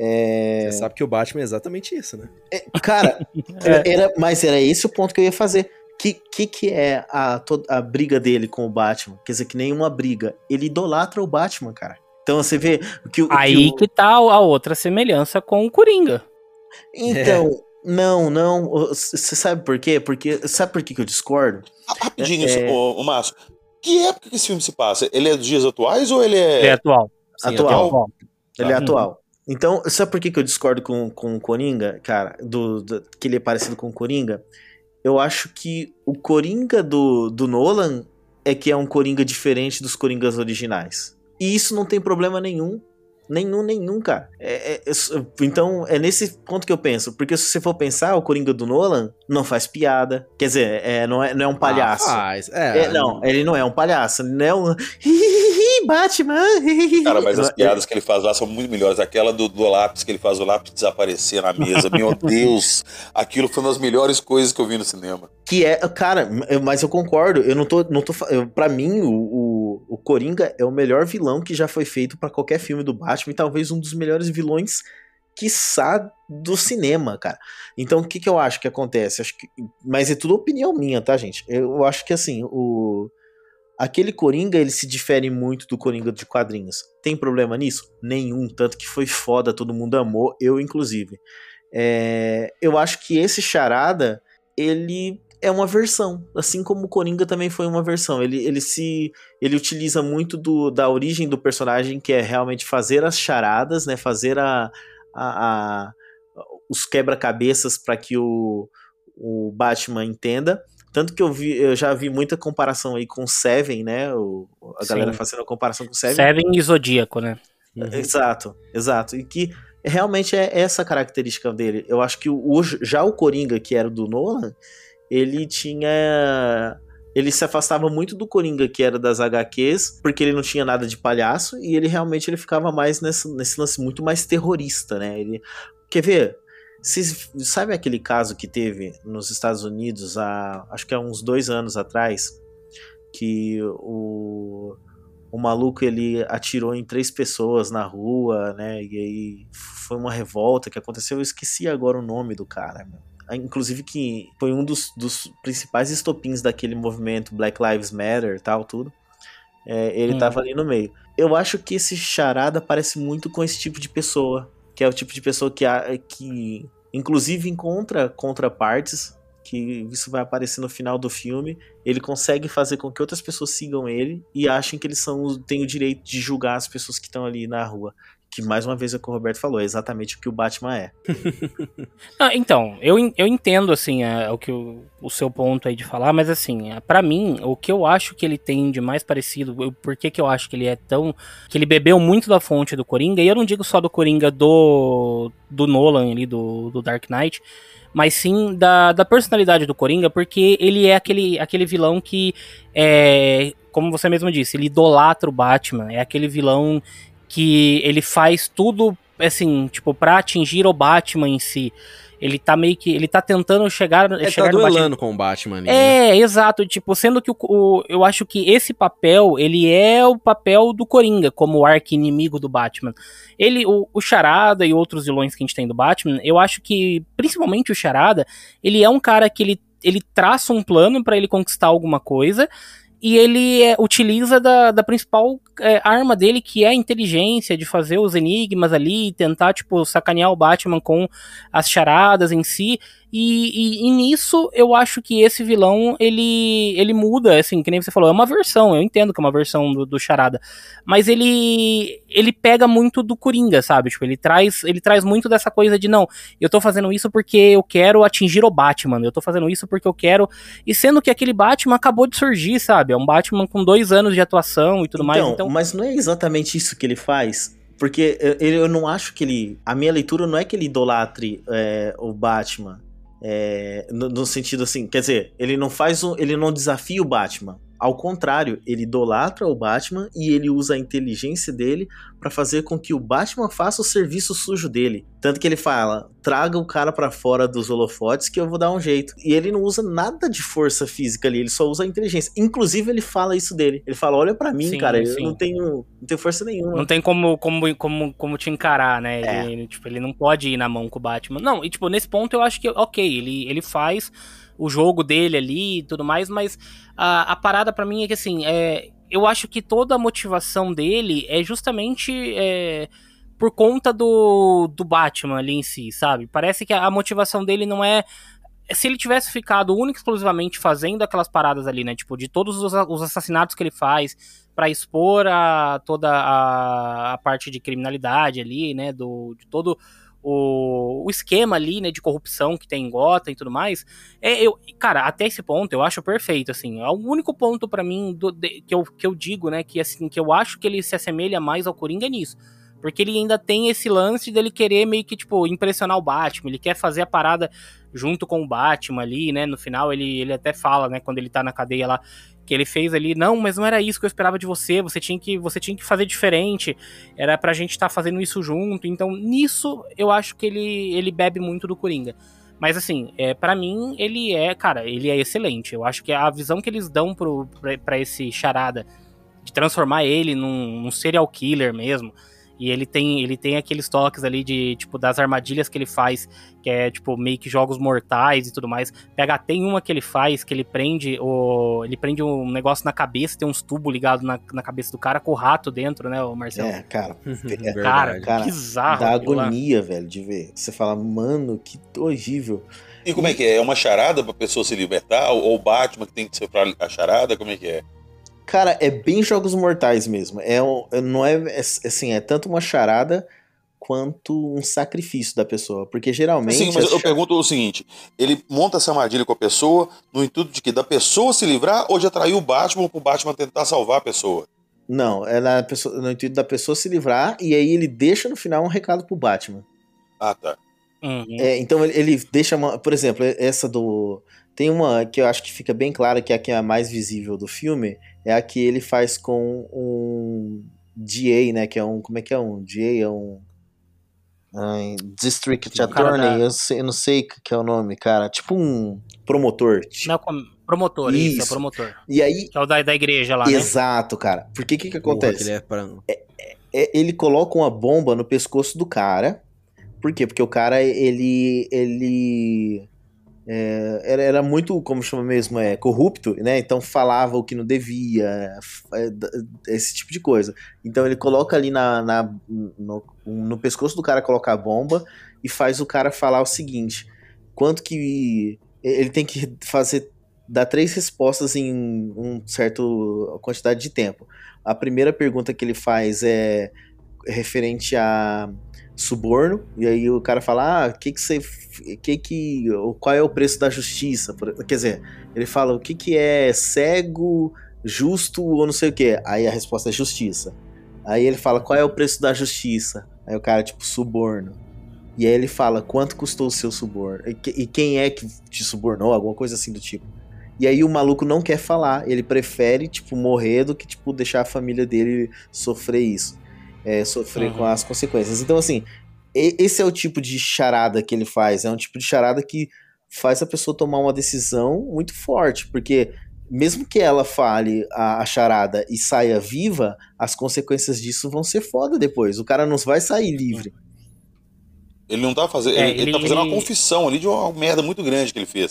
B: É...
C: Você sabe que o Batman é exatamente isso, né?
B: É, cara,
A: É.
B: era, mas era esse o ponto que eu ia fazer. Que que, que é a, a briga dele com o Batman? Quer dizer, que nenhuma briga. Ele idolatra o Batman, cara. Então você vê que o.
A: Aí
B: que, o...
A: que tá a outra semelhança com o Coringa.
B: Então,
C: É.
B: não, não. Você sabe por quê? Porque. Sabe por que, que eu discordo?
D: Ah, rapidinho,
B: É-
D: ô, ô, Márcio. Que época que esse filme se passa? Ele é dos dias atuais ou ele é.
A: Ele é atual.
C: Sim,
B: atual.
A: Atual.
B: Ele é
A: Uhum.
B: atual. Então, sabe por que, que eu discordo com, com o Coringa, cara? Do, do- que ele é parecido com o Coringa? Eu acho que o Coringa do, do Nolan é que é um Coringa diferente dos Coringas originais. E isso não tem problema nenhum. Nenhum, nenhum, cara. É- é- é- então, é nesse ponto que eu penso. Porque se você for pensar, o Coringa do Nolan não faz piada. Quer dizer, é, não, é, não é um palhaço.
C: Ah, faz. É,
B: É, não, ele não é um palhaço. Ele não é um... Batman!
D: Cara, mas as
B: Não,
D: piadas que ele faz lá são muito melhores. Aquela do, do lápis, que ele faz o lápis desaparecer na mesa. Meu Deus! Aquilo foi uma das melhores coisas que eu vi no cinema.
B: Que é, cara, eu- mas eu concordo, eu não tô, não tô, fa- eu- pra mim o, o, o Coringa é o melhor vilão que já foi feito pra qualquer filme do Batman e talvez um dos melhores vilões, quiçá, do cinema, cara. Então o que que eu acho que acontece? Acho que, mas é tudo opinião minha, tá, gente? Eu acho que assim, o aquele Coringa, ele se difere muito do Coringa de quadrinhos. Tem problema nisso? Nenhum, tanto que foi foda, todo mundo amou, eu inclusive. É, eu acho que esse Charada, ele é uma versão, assim como o Coringa também foi uma versão. Ele, ele se ele utiliza muito do, da origem do personagem, que é realmente fazer as charadas, né? Fazer a, a, a- os quebra-cabeças para que o, o Batman entenda. Tanto que eu, vi, eu já vi muita comparação aí com Seven, né? O, a galera
A: Sim.
B: fazendo a comparação com Seven.
A: Seven e Zodíaco, né?
C: Uhum.
B: Exato, exato. E que realmente é essa característica dele. Eu acho que o, o- já o Coringa, que era do Nolan, ele tinha. Ele se afastava muito do Coringa, que era das agá quês, porque ele não tinha nada de palhaço, e ele realmente ele ficava mais nesse, nesse lance muito mais terrorista, né? Ele. Quer ver? Vocês sabe aquele caso que teve nos Estados Unidos há, acho que há uns dois anos atrás, que o, o maluco ele atirou em três pessoas na rua, né? E aí foi uma revolta que aconteceu. Eu esqueci agora o nome do cara, meu. Inclusive que foi um dos, dos principais estopins daquele movimento Black Lives Matter e tal, tudo. É, ele
A: Hum.
B: tava ali no meio. Eu acho que esse Charada parece muito com esse tipo de pessoa, que é o tipo de pessoa que, a- que inclusive encontra contrapartes, que isso vai aparecer no final do filme. Ele consegue fazer com que outras pessoas sigam ele e achem que eles são, os- têm o direito de julgar as pessoas que estão ali na rua. Que mais uma vez é o que o Roberto falou, é exatamente o que o Batman é.
A: Ah, então, eu, en- eu entendo, assim, é, o, que o, o seu ponto aí de falar, mas assim, é, pra mim, o que eu acho que ele tem de mais parecido, eu- por que que eu acho que ele é tão... que ele bebeu muito da fonte do Coringa, e eu não digo só do Coringa do, do Nolan ali, do, do Dark Knight, mas sim da, da personalidade do Coringa, porque ele é aquele, aquele vilão que, é, como você mesmo disse, ele idolatra o Batman, é aquele vilão que ele faz tudo, assim, tipo, pra atingir o Batman em si. Ele tá meio que, ele tá tentando chegar,
C: Ele
A: chegar
C: tá
A: no Batman.
C: duelando com o Batman ali, né?
A: É, exato, tipo, sendo que o, o- eu acho que esse papel, ele é o papel do Coringa, como o arqui-inimigo do Batman. Ele, o, o Charada e outros vilões que a gente tem do Batman, eu acho que, principalmente o Charada, ele é um cara que ele ele traça um plano pra ele conquistar alguma coisa, e ele é, utiliza da, da principal é, arma dele, que é a inteligência, de fazer os enigmas ali, tentar, tipo, sacanear o Batman com as charadas em si, e, e, e nisso eu acho que esse vilão, ele, ele muda, assim, que nem você falou, é uma versão, eu entendo que é uma versão do, do charada, mas ele ele pega muito do Coringa, sabe, tipo, ele traz, ele traz muito dessa coisa de, não, eu tô fazendo isso porque eu quero atingir o Batman, eu tô fazendo isso porque eu quero, e sendo que aquele Batman acabou de surgir, sabe, é um Batman com dois anos de atuação e tudo
B: então,
A: mais, então...
B: Mas não é exatamente isso que ele faz, porque eu, eu não acho que ele, a minha leitura não é que ele idolatre é, o Batman, É, no, no sentido assim, quer dizer, ele não faz um, ele não desafia o Batman. Ao contrário, ele idolatra o Batman e ele usa a inteligência dele pra fazer com que o Batman faça o serviço sujo dele. Tanto que ele fala, traga o cara pra fora dos holofotes que eu vou dar um jeito. E ele não usa nada de força física ali, ele só usa a inteligência. Inclusive ele fala isso dele. Ele fala, olha pra mim,
A: Sim,
B: cara,
A: sim.
B: eu não tenho, não tenho força nenhuma.
A: Não tem como, como, como, como te encarar, né?
B: É.
A: Ele, tipo, ele não pode ir na mão com o Batman. Não, e tipo, nesse ponto eu acho que, ok, ele, ele faz o jogo dele ali e tudo mais, mas a, a parada pra mim é que, assim, é, eu acho que toda a motivação dele é justamente é, por conta do, do Batman ali em si, sabe? Parece que a, a motivação dele não é... Se ele tivesse ficado único e exclusivamente fazendo aquelas paradas ali, né? Tipo, de todos os, os assassinatos que ele faz pra expor a, toda a, a parte de criminalidade ali, né? Do, de todo o, o esquema ali, né? De corrupção que tem em Gotham e tudo mais. É, eu, cara, até esse ponto eu acho perfeito, assim. É o único ponto pra mim do, de, que, eu, que eu digo, né? Que, assim, que eu acho que ele se assemelha mais ao Coringa nisso. Porque ele ainda tem esse lance dele querer meio que, tipo, impressionar o Batman. Ele quer fazer a parada junto com o Batman ali, né? No final ele, ele até fala, né? Quando ele tá na cadeia lá, que ele fez ali, não, mas não era isso que eu esperava de você. Você tinha que, você tinha que fazer diferente. Era pra gente estar tá fazendo isso junto. Então, nisso, eu acho que ele, ele bebe muito do Coringa. Mas, assim, é, pra mim, ele é, cara, ele é excelente. Eu acho que a visão que eles dão pro, pra, pra esse charada, de transformar ele num, num serial killer mesmo... E ele tem, ele tem aqueles toques ali de, tipo, das armadilhas que ele faz, que é, tipo, meio que jogos mortais e tudo mais. Pega, tem uma que ele faz, que ele prende o... Ele prende um negócio na cabeça, tem uns tubos ligados na, na cabeça do cara com o rato dentro, né, o Marcelo?
B: É, cara.
C: É,
A: cara,
B: cara,
A: bizarro.
B: dá agonia, velho, de ver. Você fala, mano, que horrível.
D: E como é que é? É uma charada pra pessoa se libertar? Ou o Batman que tem que ser pra a charada? Como é que é?
B: Cara, é bem jogos mortais mesmo. É um, não é, é assim, é tanto uma charada quanto um sacrifício da pessoa, porque geralmente...
D: Sim, mas eu
B: char...
D: pergunto o seguinte, ele monta essa armadilha com a pessoa no intuito de que da pessoa se livrar ou de atrair o Batman pro Batman tentar salvar a pessoa?
B: Não, é na pessoa, no intuito da pessoa se livrar e aí ele deixa no final um recado pro Batman.
D: Ah, tá.
A: Uhum.
B: É, então ele, ele deixa, uma, por exemplo, essa do... Tem uma que eu acho que fica bem clara, que é a que é a mais visível do filme, é a que ele faz com um D A, né, que é um... Como é que é um D A? É um... Ai, District Attorney,
A: da...
B: eu, sei, eu não sei o que é o nome, cara. Tipo um promotor. Tipo...
A: Não, promotor, isso. isso, é promotor.
B: E aí...
A: Que é o da, da igreja lá,
B: Exato, né? Cara. Porque o que que acontece?
C: Porra, ele, é pra...
B: é, é, ele coloca uma bomba no pescoço do cara. Por quê? Porque o cara, ele... ele... É, era, era muito, como chama mesmo, é, corrupto, né? Então falava o que não devia, é, esse tipo de coisa. Então ele coloca ali na, na, no, no pescoço do cara, coloca a bomba e faz o cara falar o seguinte: quanto que ele tem que fazer, dar três respostas em um certo quantidade de tempo. A primeira pergunta que ele faz é referente a suborno, e aí o cara fala, ah, que que você, que que, qual é o preço da justiça? Quer dizer, ele fala, o que que é cego, justo ou não sei o que? Aí a resposta é justiça. Aí ele fala, qual é o preço da justiça? Aí o cara, tipo, suborno. E aí ele fala, quanto custou o seu suborno? E, que, e quem é que te subornou? Alguma coisa assim do tipo. E aí o maluco não quer falar, ele prefere, tipo, morrer do que, tipo, deixar a família dele sofrer isso. É, sofrer uhum. com as consequências. Então, assim, esse é o tipo de charada que ele faz. É um tipo de charada que faz a pessoa tomar uma decisão muito forte, porque mesmo que ela fale a, a charada e saia viva, as consequências disso vão ser foda depois. O cara não vai sair livre.
D: Ele não tá fazendo.
A: É,
D: ele,
A: ele,
D: ele tá fazendo
A: ele...
D: uma confissão ali de uma merda muito grande que ele fez.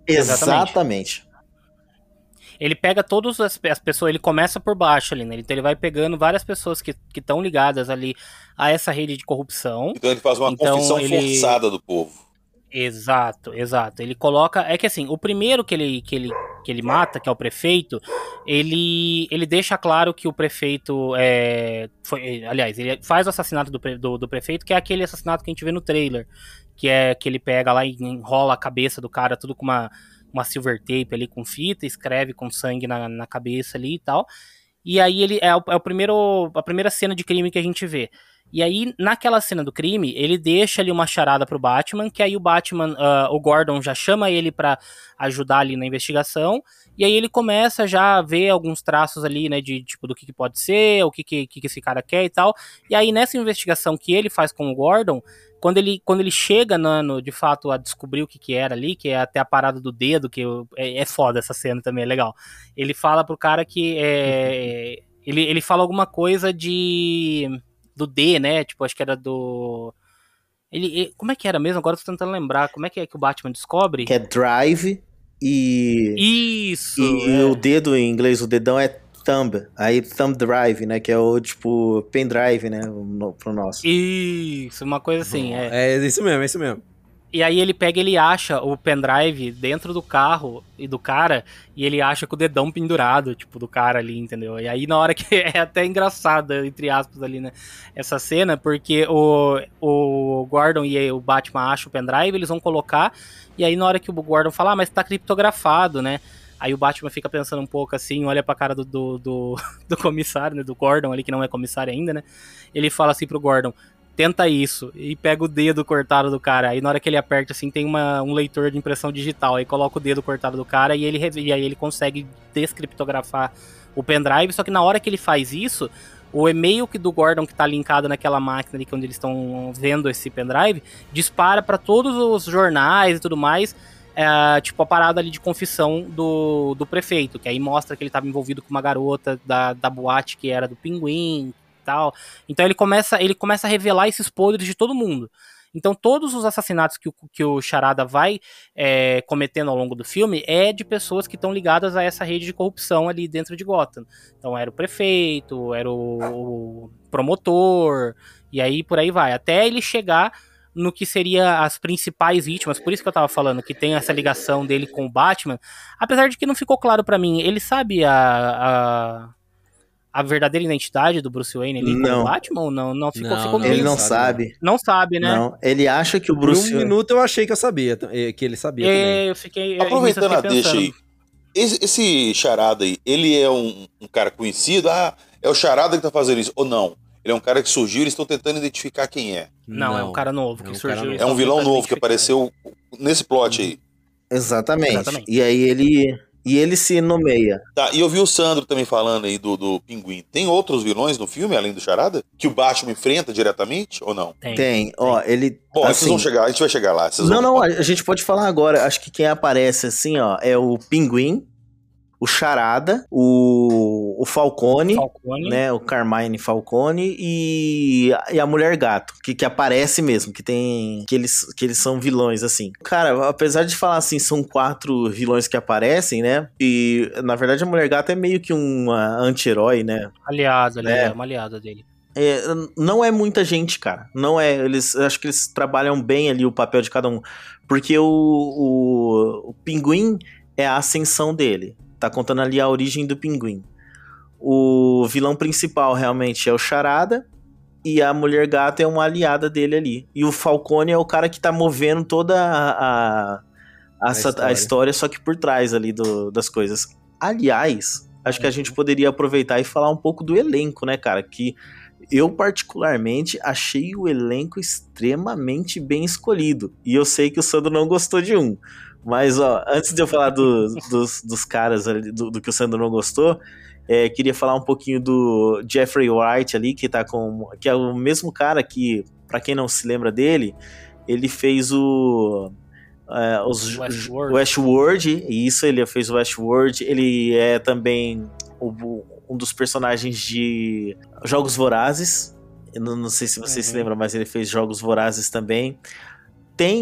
B: Exatamente.
A: Ele pega todas as, as pessoas, ele começa por baixo ali, né? Então ele vai pegando várias pessoas que estão ligadas ali a essa rede de corrupção.
D: Então ele faz uma
A: Então,
D: confissão
A: ele...
D: forçada do povo.
A: Exato, exato. Ele coloca... É que assim, o primeiro que ele, que ele, que ele mata, que é o prefeito, ele, ele deixa claro que o prefeito... É, foi, aliás, ele faz o assassinato do, do, do prefeito, que é aquele assassinato que a gente vê no trailer. Que é que ele pega lá e enrola a cabeça do cara, tudo com uma... uma silver tape ali com fita, escreve com sangue na, na cabeça ali e tal. E aí ele é, o, é o primeiro, a primeira cena de crime que a gente vê. E aí, naquela cena do crime, ele deixa ali uma charada pro Batman, que aí o Batman, uh, o Gordon já chama ele pra ajudar ali na investigação, e aí ele começa já a ver alguns traços ali, né, de tipo, do que, que pode ser, o que, que, que esse cara quer e tal. E aí, nessa investigação que ele faz com o Gordon, Quando ele, quando ele chega, no, no, de fato, a descobrir o que, que era ali, que é até a parada do dedo, que eu, é, é foda essa cena também, é legal. Ele fala pro cara que é, ele, ele fala alguma coisa de do D, né? Tipo, acho que era do... Ele, ele, como é que era mesmo? Agora eu tô tentando lembrar. Como é que é que o Batman descobre?
B: Que é drive e...
A: Isso!
B: E,
A: é.
B: e o dedo, em inglês, o dedão é thumb. Aí thumb drive, né? Que é o, tipo, pendrive, né? No, pro nosso.
A: Isso, uma coisa assim, é.
C: É isso mesmo, é isso mesmo.
A: E aí ele pega, ele acha o pendrive dentro do carro e do cara, e ele acha com o dedão pendurado, tipo, do cara ali, entendeu? E aí na hora que é até engraçada, entre aspas, ali, né, essa cena, porque o, o Gordon e o Batman acham o pendrive, eles vão colocar, e aí na hora que o Gordon fala, ah, mas tá criptografado, né? Aí o Batman fica pensando um pouco assim, olha pra cara do, do, do, do comissário, né, do Gordon ali, que não é comissário ainda, né? Ele fala assim pro Gordon, tenta isso, e pega o dedo cortado do cara. Aí na hora que ele aperta, assim, tem uma, um leitor de impressão digital. Aí coloca o dedo cortado do cara e, ele, e aí ele consegue descriptografar o pendrive. Só que na hora que ele faz isso, o e-mail do Gordon que tá linkado naquela máquina ali, quando eles estão vendo esse pendrive, dispara para todos os jornais e tudo mais, é, tipo a parada ali de confissão do, do prefeito, que aí mostra que ele estava envolvido com uma garota da, da boate que era do Pinguim, tal. Então ele começa, ele começa a revelar esses podres de todo mundo. Então todos os assassinatos que o, que o Charada vai é, cometendo ao longo do filme é de pessoas que estão ligadas a essa rede de corrupção ali dentro de Gotham. Então era o prefeito, era o, o promotor, e aí por aí vai. Até ele chegar no que seria as principais vítimas, por isso que eu tava falando que tem essa ligação dele com o Batman, apesar de que não ficou claro pra mim, ele sabe a... a... a verdadeira identidade do Bruce Wayne ali com o Batman ou não? Não, ficou,
C: Não,
A: ficou
C: não,
B: Ele
A: meio...
B: não
C: sabe,
B: sabe.
A: Não sabe, né?
B: Não, ele acha que o
C: Por
B: Bruce
C: um minuto eu achei que eu sabia, que ele sabia também.
A: É, eu fiquei...
D: Aproveitando
A: eu
D: a
A: fiquei
D: deixa
A: pensando.
D: aí, esse, esse Charada aí, ele é um, um cara conhecido? Ah, é o Charada que tá fazendo isso? Ou não? Ele é um cara que surgiu, eles estão tentando identificar quem é.
A: Não, é um cara novo que
C: é um
A: surgiu.
C: cara
A: eles
D: É um
A: estão
D: vilão
A: tentando
D: novo que
A: identificar.
D: apareceu nesse plot aí.
B: Exatamente.
A: Exatamente.
B: E aí ele... E ele se nomeia.
D: Tá, e eu vi o Sandro também falando aí do, do Pinguim. Tem outros vilões no filme, além do Charada? Que o Batman enfrenta diretamente, ou não?
A: Tem.
B: Tem, ó, ele...
D: Bom,
B: assim,
D: vocês vão chegar, a gente vai chegar lá. Vocês
B: Não,
D: vão...
B: não, a gente pode falar agora. Acho que quem aparece assim, ó, é o Pinguim, o Charada, o, o Falcone,
A: Falcone.
B: né, o Carmine Falcone e, e a Mulher Gato, que, que aparece mesmo, que tem, que eles, que eles são vilões, assim. Cara, apesar de falar assim, são quatro vilões que aparecem, né, e na verdade a Mulher Gato é meio que uma anti-herói, né.
A: Aliado ali,
B: É.
A: é uma aliada dele.
B: É, não é muita gente, cara. Não é. Eles, acho que eles trabalham bem ali o papel de cada um. Porque o, o, o Pinguim é a ascensão dele. Tá contando ali a origem do Pinguim. O vilão principal realmente é o Charada. E a Mulher Gato é uma aliada dele ali. E o Falcone é o cara que tá movendo toda a, a, a,
C: A
B: essa- a
C: história.
B: história, só que por trás ali do- das coisas. Aliás, acho que a gente poderia aproveitar e falar um pouco do elenco, né, cara? Que eu, particularmente, achei o elenco extremamente bem escolhido. E eu sei que o Sandro não gostou de um. Mas, ó, antes de eu falar do- dos, dos caras ali, do, do que o Sandro não gostou, é, queria falar um pouquinho do Jeffrey Wright ali, que tá com. Que é o mesmo cara que, pra quem não se lembra dele, ele fez o. é, os,
A: Westworld.
B: o Westworld, e isso, ele fez o Westworld. Ele é também o- um dos personagens de Jogos Vorazes. Eu não, não sei se vocês
A: Uhum.
B: se lembram, mas ele fez Jogos Vorazes também. Tem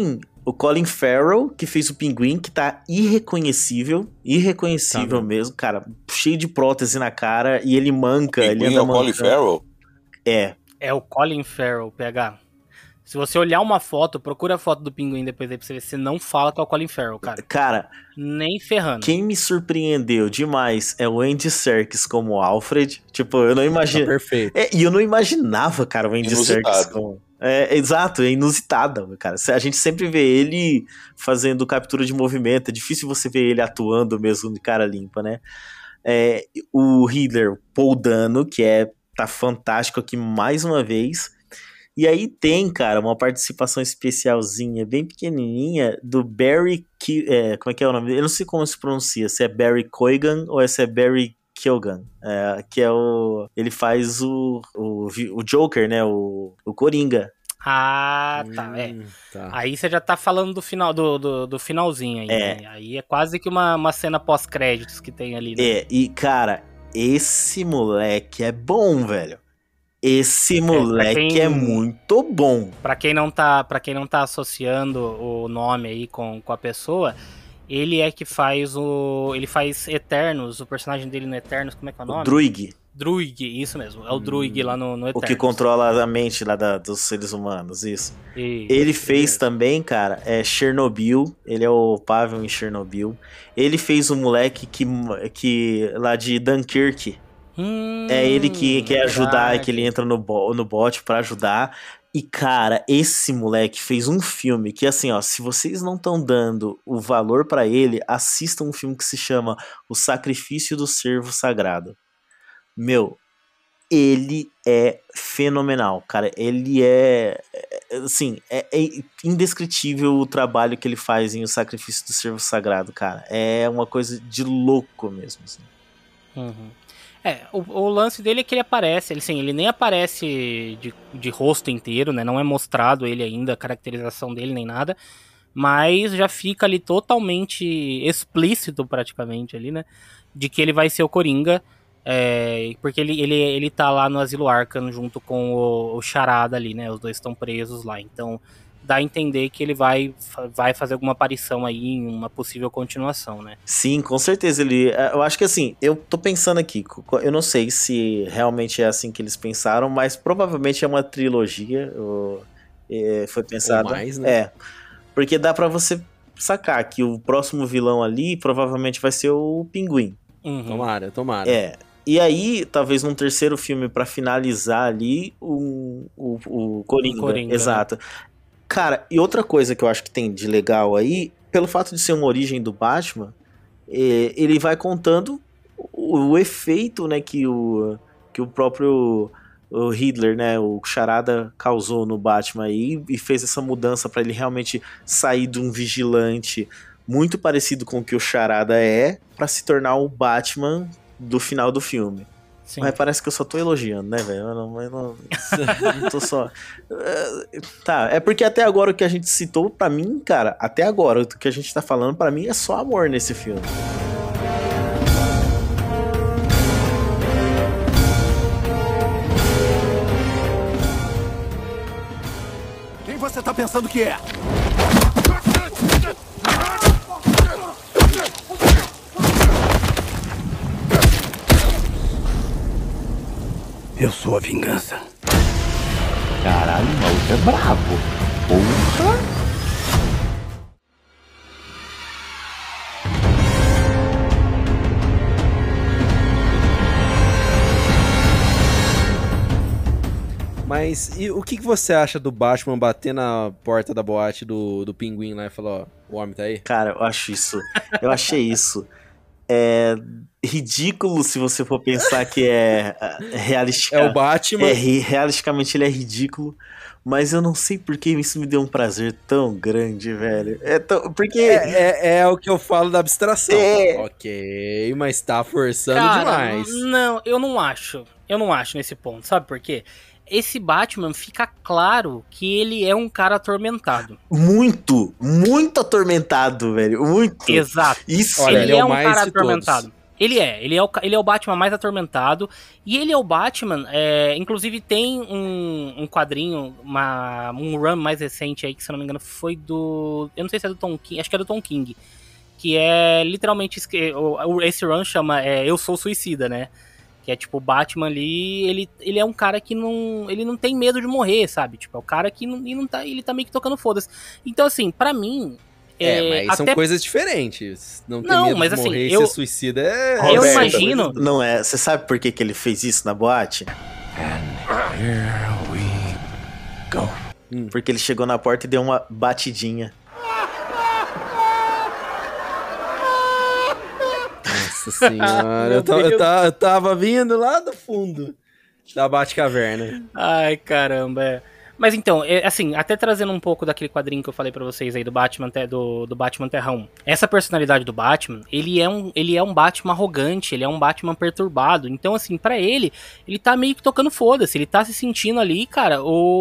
B: O Colin Farrell, que fez o Pinguim, que tá irreconhecível, irreconhecível
C: Tá,
B: mesmo, cara, cheio de prótese na cara, e ele manca, ele
D: Pinguim
B: anda
D: é o Colin
B: mancando.
D: Farrell?
B: É,
A: É o Colin Farrell, P H. Se você olhar uma foto, procura a foto do Pinguim depois aí pra você ver, você não fala que é o Colin Farrell, cara.
B: cara,
A: Nem ferrando.
B: quem me surpreendeu demais é o Andy Serkis como Alfred, tipo, eu não
C: Tá
B: imagino...
C: perfeito.
B: É, e eu não imaginava, cara, o Andy
D: Inusitado.
B: Serkis como... É, exato, é inusitado, cara. A gente sempre vê ele fazendo captura de movimento, é difícil você ver ele atuando mesmo de cara limpa, né? É, o Hitler, Paul Dano, que é, tá fantástico aqui mais uma vez. E aí tem, cara, uma participação especialzinha, bem pequenininha, do Barry... Ki- é, como é que é o nome dele? Eu não sei como se pronuncia, se é Barry Keoghan ou se é Barry Keoghan, é, que é o... Ele faz o, o, o Joker, né? O, o Coringa.
A: Ah, tá, é.
C: Hum, tá.
A: Aí você já tá falando do final do, do, do finalzinho aí,
B: É.
A: né? Aí é quase que uma, uma cena pós-créditos que tem ali, né?
B: É, e cara, esse moleque é bom, velho. Esse moleque
A: quem-
B: é muito bom.
A: Pra quem não tá, para quem não tá associando o nome aí com, com a pessoa, ele é que faz o, ele faz Eternos, o personagem dele no Eternos, como é que é o
B: O
A: nome?
B: Druig,
A: Druig, isso mesmo, é o Druig lá no, no
B: o
A: Eternos.
B: que controla a mente lá da- dos seres humanos, isso.
A: Isso,
B: Ele fez
A: mesmo.
B: também, cara, é Chernobyl. Ele é o Pavel em Chernobyl. Ele fez o moleque que, que lá de Dunkirk.
A: Hum,
B: É ele que quer ajudar,
A: verdade.
B: que ele entra no, bo no bot pra ajudar. E, cara, esse moleque fez um filme que, assim, ó, se vocês não estão dando o valor pra ele, assistam um filme que se chama O Sacrifício do Servo Sagrado. Meu, ele é fenomenal, cara. Ele é, é, assim, é, é indescritível o trabalho que ele faz em O Sacrifício do Servo Sagrado, cara. É uma coisa de louco mesmo, assim.
A: Uhum. É, o, o lance dele é que ele aparece, ele, assim, ele nem aparece de, de rosto inteiro, né? Não é mostrado ele ainda, a caracterização dele nem nada, mas já fica ali totalmente explícito praticamente ali, né? De que ele vai ser o Coringa, é, porque ele, ele, ele tá lá no Asilo Arkham junto com o, o Charada ali, né? Os dois estão presos lá, então dá a entender que ele vai, vai fazer alguma aparição aí em uma possível continuação, né?
B: Sim, com certeza. Ele, eu acho que assim, eu tô pensando aqui, eu não sei se realmente é assim que eles pensaram, mas provavelmente é uma trilogia, ou, é, foi pensado.
C: Ou mais, né?
B: É, porque dá pra você sacar que o próximo vilão ali provavelmente vai ser o Pinguim.
A: Uhum.
C: Tomara, tomara.
B: É. E aí, talvez num terceiro filme pra finalizar ali o, o, o Coringa.
A: O Coringa,
B: Exato. Cara, e outra coisa que eu acho que tem de legal aí, pelo fato de ser uma origem do Batman, é, ele vai contando o, o efeito, né, que o, que o próprio o Hitler, né, o Charada causou no Batman aí, e fez essa mudança pra ele realmente sair de um vigilante muito parecido com o que o Charada é, pra se tornar o Batman do final do filme.
A: Sim.
B: Mas parece que eu só tô elogiando, né, velho? Eu não, eu não, não tô só... Uh, tá, é porque até agora o que a gente citou, pra mim, cara, até agora o que a gente tá falando, pra mim, é só amor nesse filme.
G: Quem você tá pensando que é?
F: Eu sou a vingança.
H: Caralho, o maluco é brabo. Porra!
C: Mas e o que, que você acha do Batman bater na porta da boate do, do Pinguim lá e falar, ó, o homem tá aí?
B: Cara, eu acho isso... Eu achei isso... É ridículo se você for pensar que é realisticamente.
C: É o Batman.
B: É, realisticamente ele é ridículo, mas eu não sei porque isso me deu um prazer tão grande, velho. É tão, porque
C: É, é, é o que eu falo da abstração.
B: É.
C: Ok, mas tá forçando
A: Cara,
C: demais.
A: Não, eu não acho. Eu não acho nesse ponto. Sabe por quê? Esse Batman fica claro que ele é um cara atormentado.
B: muito, muito atormentado, velho. Muito.
A: Exato.
B: Isso
C: Olha,
A: ele,
C: ele é
A: é
C: o
A: um
C: mais
A: cara
C: de todos.
A: atormentado. Ele é, ele é o, ele é o Batman mais atormentado, e ele é o Batman, é, inclusive tem um, um quadrinho, uma, um run mais recente aí, que se eu não me engano foi do, eu não sei se é do Tom King, acho que é do Tom King, que é literalmente, esse run chama é, Eu Sou Suicida, né, que é tipo o Batman ali, ele, ele é um cara que não, ele não tem medo de morrer, sabe, tipo, é o cara que não, ele, não tá, ele tá meio que tocando foda-se. Então assim, pra mim...
C: É, mas
A: até...
C: são coisas diferentes. Não ter
A: não,
C: medo
A: mas
C: de
A: assim,
C: morrer e
A: eu,
C: ser suicida é...
A: eu
B: Roberto,
A: imagino...
B: Não é, você sabe por que, que ele fez isso na boate?
F: And here we go.
B: Hum. Porque ele chegou na porta e deu uma batidinha.
C: Nossa senhora, eu, tava, eu, tava, eu tava vindo lá do fundo da Batcaverna.
A: Ai, caramba, é. Mas então, é, assim, até trazendo um pouco daquele quadrinho que eu falei pra vocês aí do Batman, do, do Batman Terra um. Essa personalidade do Batman, ele é, um, ele é um Batman arrogante, ele é um Batman perturbado. Então, assim, pra ele, ele tá meio que tocando foda-se, ele tá se sentindo ali, cara,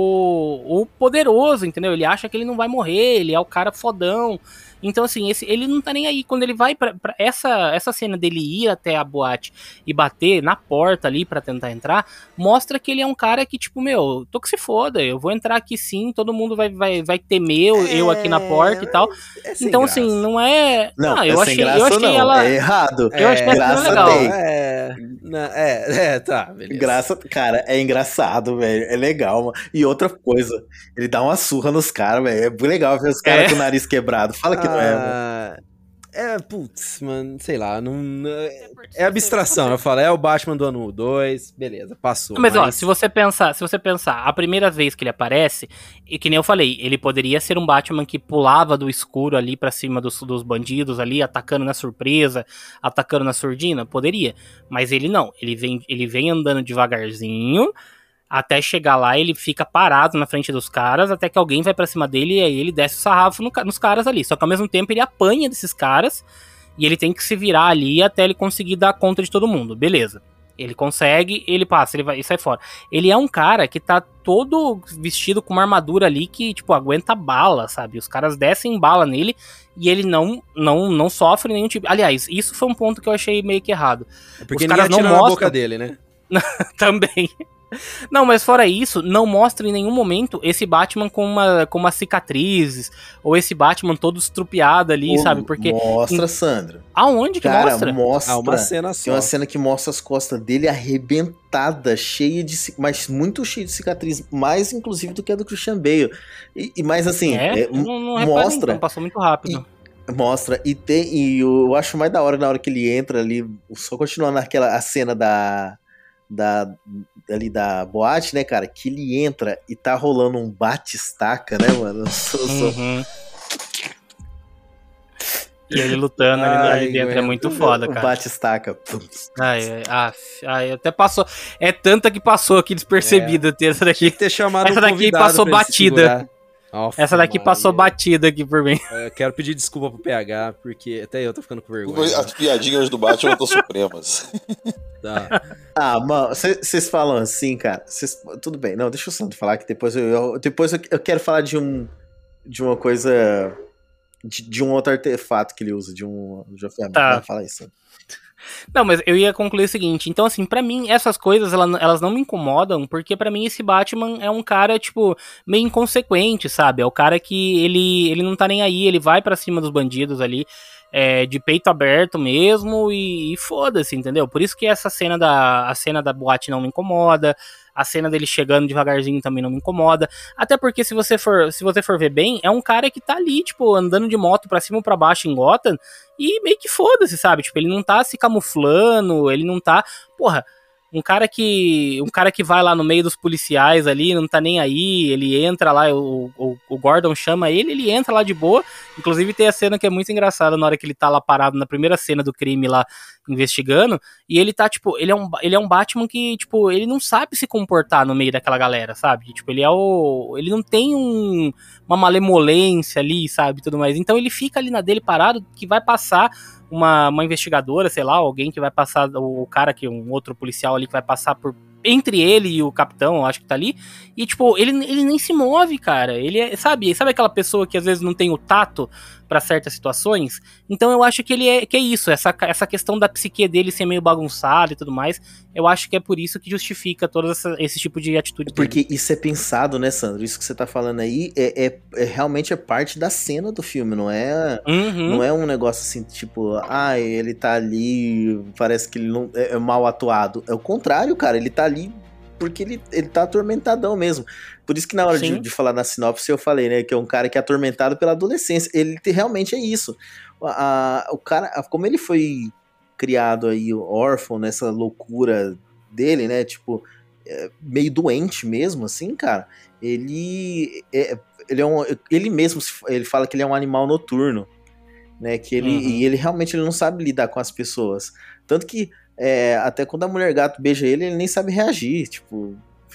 A: o, o poderoso, entendeu? Ele acha que ele não vai morrer, ele é o cara fodão. Então, assim, esse, ele não tá nem aí. Quando ele vai pra, pra essa, essa cena dele ir até a boate e bater na porta ali pra tentar entrar, mostra que ele é um cara que, tipo, meu, tô que se foda, eu vou entrar aqui sim, todo mundo vai, vai, vai temer é, eu aqui na porta e tal. É então, graça. Assim, não é...
B: Não,
A: ah, eu
B: é
A: achei,
B: sem graça
A: eu achei
B: não,
A: ela...
B: é errado.
A: Eu achei
B: é, graça
A: legal.
B: tem.
C: É, é, é, tá, beleza.
B: Graça, cara, é engraçado, velho, é legal, mano. E outra coisa, ele dá uma surra nos caras, velho, é legal ver os caras é. com o nariz quebrado. Fala que ah, não é, mano.
C: É, putz, mano, sei lá, não, não é abstração, eu falo, é o Batman do ano dois, beleza, passou.
A: Mas, mas ó, se você pensar, se você pensar, a primeira vez que ele aparece, e que nem eu falei, ele poderia ser um Batman que pulava do escuro ali pra cima dos, dos bandidos ali, atacando na surpresa, atacando na surdina, poderia, mas ele não, ele vem, ele vem andando devagarzinho, até chegar lá, ele fica parado na frente dos caras, até que alguém vai pra cima dele e aí ele desce o sarrafo no, nos caras ali. Só que ao mesmo tempo ele apanha desses caras e ele tem que se virar ali até ele conseguir dar conta de todo mundo. Beleza. Ele consegue, ele passa, ele vai e sai fora. Ele é um cara que tá todo vestido com uma armadura ali que, tipo, aguenta bala, sabe? Os caras descem bala nele e ele não, não, não sofre nenhum tipo... Aliás, isso foi um ponto que eu achei meio que errado.
C: É porque os caras não mostram... na boca dele, né?
A: Também. Não, mas fora isso, não mostra em nenhum momento esse Batman com uma, com uma cicatrizes, ou esse Batman todo estrupiado ali, Ô, sabe? Porque
B: mostra,
A: em...
B: Sandro.
A: Aonde que
B: Cara,
A: mostra?
B: mostra.
C: Ah, uma cena só.
B: Tem uma cena que mostra as costas dele arrebentada, cheia de... Mas muito cheia de cicatriz, mais inclusive do que a do Christian Bale. E, e mais assim,
A: é?
B: é,
A: não, não
B: mostra...
A: Então, passou muito rápido.
B: E... Mostra, e tem, e eu acho mais da hora na hora que ele entra ali, só continuando naquela a cena da, da ali da boate, né, cara, que ele entra e tá rolando um bate-estaca, né, mano? Sou, sou...
A: Uhum. E ele lutando ali, ali dentro é muito foda, cara.
B: O bate-estaca.
A: Ai, ai, ai, até passou. É tanta que passou aqui despercebida. É. Essa daqui,
C: ter chamado
A: essa daqui passou batida.
C: Off,
A: Essa daqui
C: Maria.
A: passou batida aqui por mim.
C: Eu quero pedir desculpa pro P H, porque até eu tô ficando com vergonha.
D: As piadinhas do Batman estão supremas.
C: Tá.
B: Ah, mano, vocês falam assim, cara. Cês, tudo bem, não, deixa o Sandro falar que depois eu, eu depois eu, eu quero falar de um de uma coisa de, de um outro artefato que ele usa, de um de uma ferramenta.
A: Tá.
B: Não, fala isso.
A: Não, mas eu ia concluir o seguinte, então assim, pra mim, essas coisas, elas, elas não me incomodam, porque pra mim esse Batman é um cara, tipo, meio inconsequente, sabe? É o cara que ele, ele não tá nem aí, ele vai pra cima dos bandidos ali, é, de peito aberto mesmo, e, e foda-se, entendeu? Por isso que essa cena da, a cena da boate não me incomoda, a cena dele chegando devagarzinho também não me incomoda, até porque se você for, se você for ver bem, é um cara que tá ali, tipo, andando de moto pra cima ou pra baixo em Gotham, e meio que foda-se, sabe? Tipo, ele não tá se camuflando, ele não tá... Porra, um cara que um cara que vai lá no meio dos policiais ali, não tá nem aí, ele entra lá, o, o, o Gordon chama ele, ele entra lá de boa. Inclusive tem a cena que é muito engraçada na hora que ele tá lá parado na primeira cena do crime lá, investigando, e ele tá, tipo, ele é um, ele é um Batman que, tipo, ele não sabe se comportar no meio daquela galera, sabe? Tipo, ele é o... ele não tem um, uma malemolência ali, sabe, tudo mais. Então ele fica ali na dele parado, que vai passar uma, uma investigadora, sei lá, alguém que vai passar, o cara que, um outro policial ali que vai passar por... entre ele e o capitão, eu acho que tá ali, e tipo, ele, ele nem se move, cara, ele é, sabe, sabe aquela pessoa que às vezes não tem o tato para certas situações. Então eu acho que ele é, que é isso, essa, essa questão da psique dele ser meio bagunçada e tudo mais, eu acho que é por isso que justifica todo essa, esse tipo de atitude
B: Porque
A: dele.
B: isso é pensado, né, Sandro? Isso que você tá falando aí é, é, é realmente é parte da cena do filme, não é,
A: Uhum.
B: não é um negócio assim, tipo, ah, ele tá ali, parece que ele não é, é mal atuado. É o contrário, cara, ele tá ali porque ele, ele tá atormentadão mesmo. Por isso que na hora de, de falar na sinopse eu falei, né, que é um cara que é atormentado pela adolescência. Ele te, realmente é isso. A, a, o cara, a, como ele foi criado aí, órfão, nessa loucura dele, né, tipo, é, meio doente mesmo, assim, cara, ele é, ele é um, ele mesmo, ele fala que ele é um animal noturno, né, que ele, uhum. e ele realmente ele não sabe lidar com as pessoas. Tanto que É, até quando a mulher gato beija ele, ele nem sabe reagir, tipo...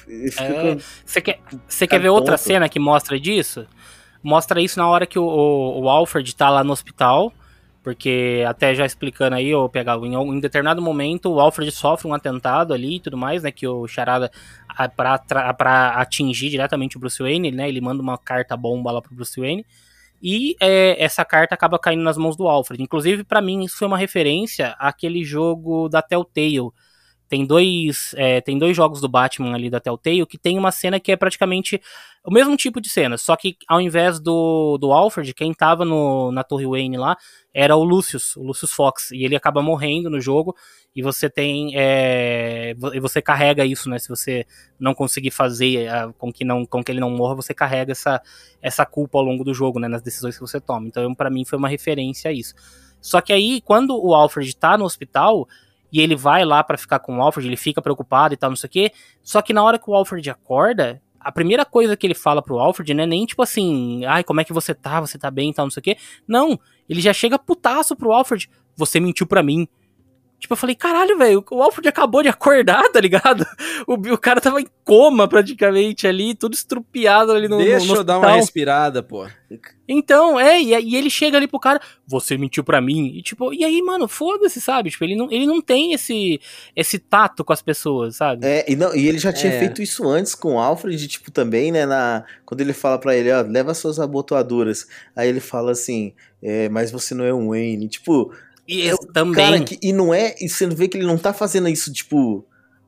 A: Você é, quer, quer ver outra cena que mostra disso? Mostra isso na hora que o, o, o Alfred tá lá no hospital, porque até já explicando aí, eu pegar em, em determinado momento o Alfred sofre um atentado ali e tudo mais, né, que o Charada, pra, pra atingir diretamente o Bruce Wayne, né, ele manda uma carta bomba lá pro Bruce Wayne, e é, essa carta acaba caindo nas mãos do Alfred. Inclusive, pra mim, isso foi uma referência àquele jogo da Telltale. Tem dois, é, tem dois jogos do Batman ali da Telltale que tem uma cena que é praticamente o mesmo tipo de cena, só que ao invés do, do Alfred, quem tava no, na Torre Wayne lá era o Lucius, o Lucius Fox, e ele acaba morrendo no jogo, e você tem, é, você carrega isso, né, se você não conseguir fazer a, com, que não, com que ele não morra, você carrega essa, essa culpa ao longo do jogo, né, nas decisões que você toma. Então, pra mim, foi uma referência a isso. Só que aí, quando o Alfred tá no hospital, e ele vai lá pra ficar com o Alfred, ele fica preocupado e tal, não sei o quê, só que na hora que o Alfred acorda, a primeira coisa que ele fala pro Alfred, né, nem tipo assim, ai, como é que você tá, você tá bem e tal, não sei o quê, não, ele já chega putaço pro Alfred, você mentiu pra mim. Tipo, eu falei, caralho, velho, o Alfred acabou de acordar, tá ligado? O, o cara tava em coma praticamente ali, tudo estrupiado ali no
C: Deixa
A: no, no
C: eu dar uma respirada, pô.
A: Então, é, e, e ele chega ali pro cara, você mentiu pra mim, e tipo, e aí, mano, foda-se, sabe? Tipo, ele não, ele não tem esse, esse tato com as pessoas, sabe?
B: É, e, não, e ele já tinha
C: é.
B: feito isso antes com o Alfred, tipo, também, né, na, quando ele fala pra ele, ó, leva suas abotoaduras, aí ele fala assim, é, mas você não é um Wayne, tipo...
A: Isso,
B: é,
A: também.
B: Cara, que, e não é, e você vê que ele não tá fazendo isso, tipo...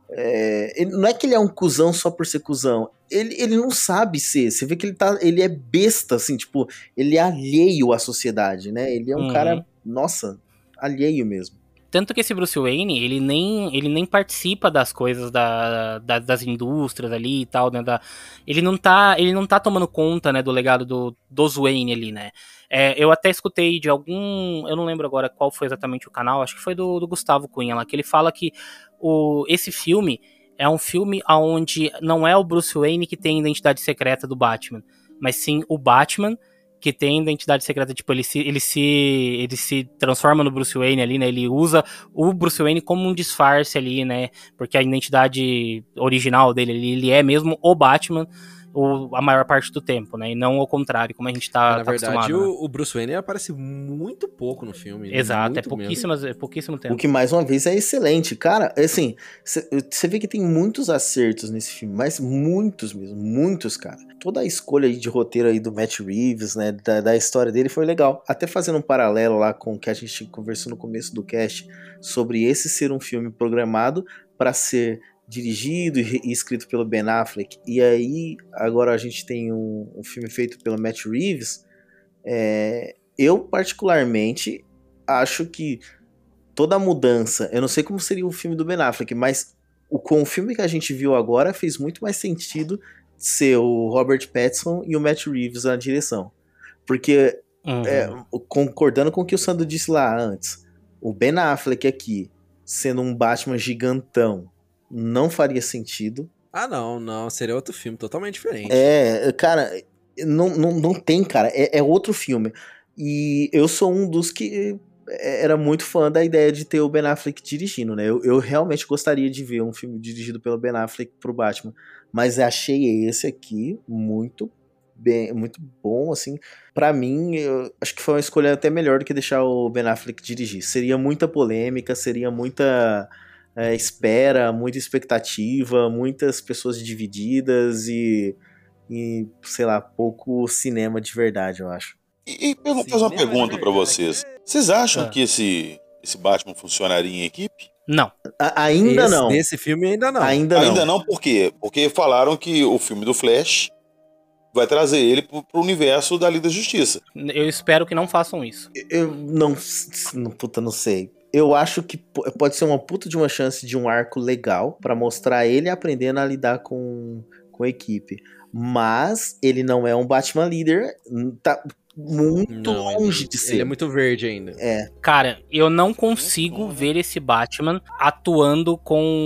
B: É, ele, não é que ele é um cuzão só por ser cuzão. Ele, ele não sabe ser. Você vê que ele, tá, ele é besta, assim, tipo, ele é alheio à sociedade, né? Ele é um uhum. cara, nossa, alheio mesmo.
A: Tanto que esse Bruce Wayne, ele nem, ele nem participa das coisas da, da, das indústrias ali e tal, né? Da, ele, não tá, ele não tá tomando conta, né, do legado do, dos Wayne ali, né? É, eu até escutei de algum... Eu não lembro agora qual foi exatamente o canal, acho que foi do, do Gustavo Cunha lá, que ele fala que o, esse filme é um filme onde não é o Bruce Wayne que tem a identidade secreta do Batman, mas sim o Batman que tem identidade secreta, tipo, ele se, ele se, ele se transforma no Bruce Wayne ali, né, ele usa o Bruce Wayne como um disfarce ali, né, porque a identidade original dele, ele, ele é mesmo o Batman, o, a maior parte do tempo, né, e não o contrário, como a gente tá,
C: Na
A: tá
C: verdade,
A: acostumado.
C: O,
A: né?
C: o Bruce Wayne aparece muito pouco no filme.
A: Exato, é, pouquíssimas, é pouquíssimo tempo.
B: O que, mais uma vez, é excelente. Cara, assim, você vê que tem muitos acertos nesse filme, mas muitos mesmo, muitos, cara. Toda a escolha aí de roteiro aí do Matt Reeves, né, da, da história dele foi legal. Até fazendo um paralelo lá com o que a gente conversou no começo do cast, sobre esse ser um filme programado para ser dirigido e escrito pelo Ben Affleck, e aí agora a gente tem um, um filme feito pelo Matt Reeves. É, eu particularmente acho que toda a mudança, eu não sei como seria o filme do Ben Affleck, mas o, com o filme que a gente viu agora fez muito mais sentido ser o Robert Pattinson e o Matt Reeves na direção, porque uhum. é, concordando com o que o Sandro disse lá antes, o Ben Affleck aqui sendo um Batman gigantão não faria sentido.
C: Ah, não, não. Seria outro filme totalmente diferente.
B: É, cara, não, não, não tem, cara. É, é outro filme. E eu sou um dos que era muito fã da ideia de ter o Ben Affleck dirigindo, né? Eu, eu realmente gostaria de ver um filme dirigido pelo Ben Affleck pro Batman. Mas achei esse aqui muito bem, muito bom, assim. Pra mim, eu acho que foi uma escolha até melhor do que deixar o Ben Affleck dirigir. Seria muita polêmica, seria muita... É, espera, muita expectativa, muitas pessoas divididas e, e, sei lá, pouco cinema de verdade, eu acho.
D: E, e pergun- fazer uma pergunta pra vocês. Vocês acham ah. que esse, esse Batman funcionaria em equipe?
A: Não.
B: A, ainda
C: esse,
B: não.
C: Nesse filme ainda não.
B: Ainda não.
D: Ainda não, por quê? Porque falaram que o filme do Flash vai trazer ele pro, pro universo da Liga da Justiça.
A: Eu espero que não façam isso.
B: Eu não... Puta, não sei. Eu acho que pode ser uma puta de uma chance de um arco legal pra mostrar ele aprendendo a lidar com, com a equipe. Mas ele não é um Batman líder. Tá muito
C: não,
B: longe
C: ele,
B: de ser.
C: Ele é muito verde ainda.
B: É.
A: Cara, eu não consigo ver esse Batman atuando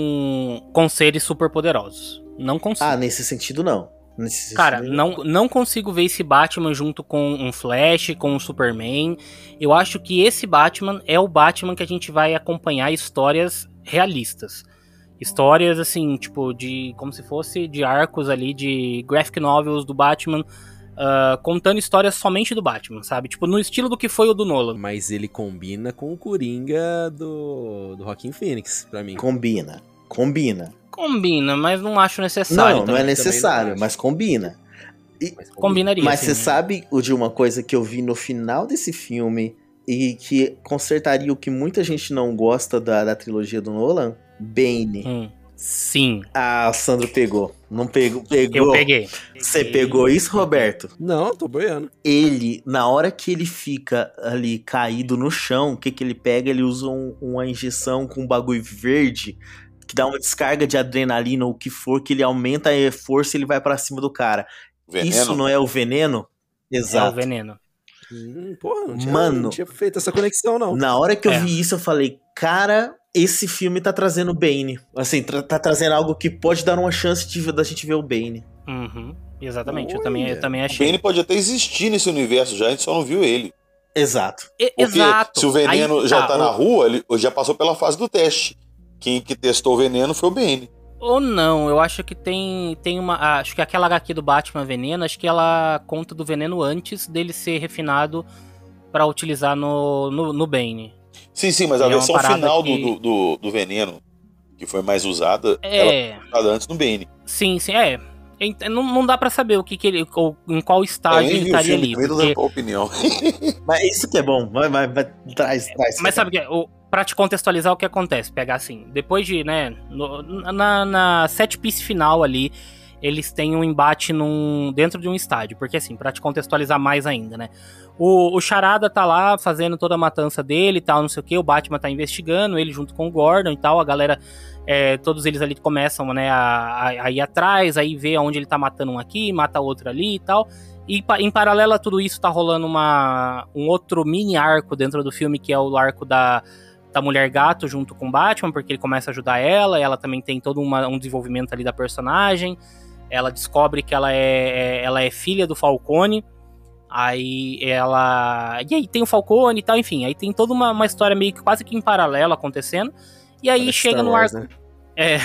A: com, com seres super poderosos. Não consigo.
B: Ah, nesse sentido não. Nesse
A: Cara,
B: sentido,
A: não, não consigo ver esse Batman junto com um Flash, com um Superman. Eu acho que esse Batman é o Batman que a gente vai acompanhar histórias realistas. Histórias, assim, tipo, de como se fosse de arcos ali, de graphic novels do Batman, uh, contando histórias somente do Batman, sabe? Tipo, no estilo do que foi o do Nolan.
C: Mas ele combina com o Coringa do, do Joaquin Phoenix, pra mim.
B: Combina, combina.
A: Combina, mas não acho necessário.
B: Não,
A: também.
B: não é necessário,
C: não
B: mas combina. E,
C: mas
A: combinaria.
B: Mas
A: sim,
B: você
A: né?
B: sabe de uma coisa que eu vi no final desse filme e que consertaria o que muita gente não gosta da, da trilogia do Nolan? Bane.
A: Hum, sim.
B: Ah, o Sandro pegou. Não pegou? Pegou.
A: Eu peguei.
B: Você pegou isso, Roberto?
C: Não, tô boiando.
B: Ele, na hora que ele fica ali caído no chão, o que que ele pega? Ele usa um, uma injeção com um bagulho verde que dá uma descarga de adrenalina ou o que for, que ele aumenta a força e ele vai pra cima do cara.
D: Veneno?
B: Isso não é o veneno? Exato.
A: É o veneno.
C: Hum, porra, não tinha,
B: Mano,
C: não tinha feito essa conexão, não.
B: Na hora que eu
A: É.
B: vi isso, eu falei, cara, esse filme tá trazendo Bane. Assim, tra- tá trazendo algo que pode dar uma chance de, da gente ver o Bane.
A: Uhum, exatamente, eu
C: Olha.
A: também, eu também
D: O
A: achei.
D: Bane pode até existir nesse universo já, a gente só não viu ele.
B: Exato.
A: E-
D: Porque
A: Exato.
D: se o veneno
A: Aí,
D: já
A: tá,
D: tá na rua, ele já passou pela fase do teste. Quem que testou o veneno foi o Bane.
A: Ou não, eu acho que tem, tem uma. Acho que aquela H Q do Batman Veneno, acho que ela conta do veneno antes dele ser refinado pra utilizar no, no, no Bane.
D: Sim, sim, mas a
A: É uma
D: versão
A: parada
D: final
A: que-
D: do, do, do veneno, que foi mais usada,
A: É.
D: ela foi usada antes no Bane.
A: Sim, sim, é. Ent- Não, não dá pra saber o que, que ele. Ou, em qual estágio
D: Eu nem
A: ele
D: vi o
A: estaria
D: filme,
A: ali.
D: também tô
A: porque-
D: dando opinião.
B: Mas isso que é bom. Vai, vai, vai. Traz, traz.
A: Mas sabe o que é? O- Pra te contextualizar o que acontece, pegar assim, depois de, né, no- na, na set piece final ali, eles têm um embate num, dentro de um estádio, porque assim, pra te contextualizar mais ainda, né, o, o Charada tá lá fazendo toda a matança dele e tal, não sei o que, o Batman tá investigando, ele junto com o Gordon e tal, a galera, é, todos eles ali começam, né, a, a, a ir atrás, aí vê onde ele tá matando um aqui, mata outro ali e tal. E pa- em paralelo a tudo isso tá rolando uma, um outro mini arco dentro do filme, que é o arco da da Mulher Gato junto com o Batman, porque ele começa a ajudar ela, ela também tem todo uma, um desenvolvimento ali da personagem, ela descobre que ela é, ela é filha do Falcone, aí ela... E aí tem o Falcone e tal, enfim, aí tem toda uma, uma história meio que quase que em paralelo acontecendo, e aí
B: Parece
A: chega
B: Star
A: no
B: Wars,
A: arco...
B: né?
A: É...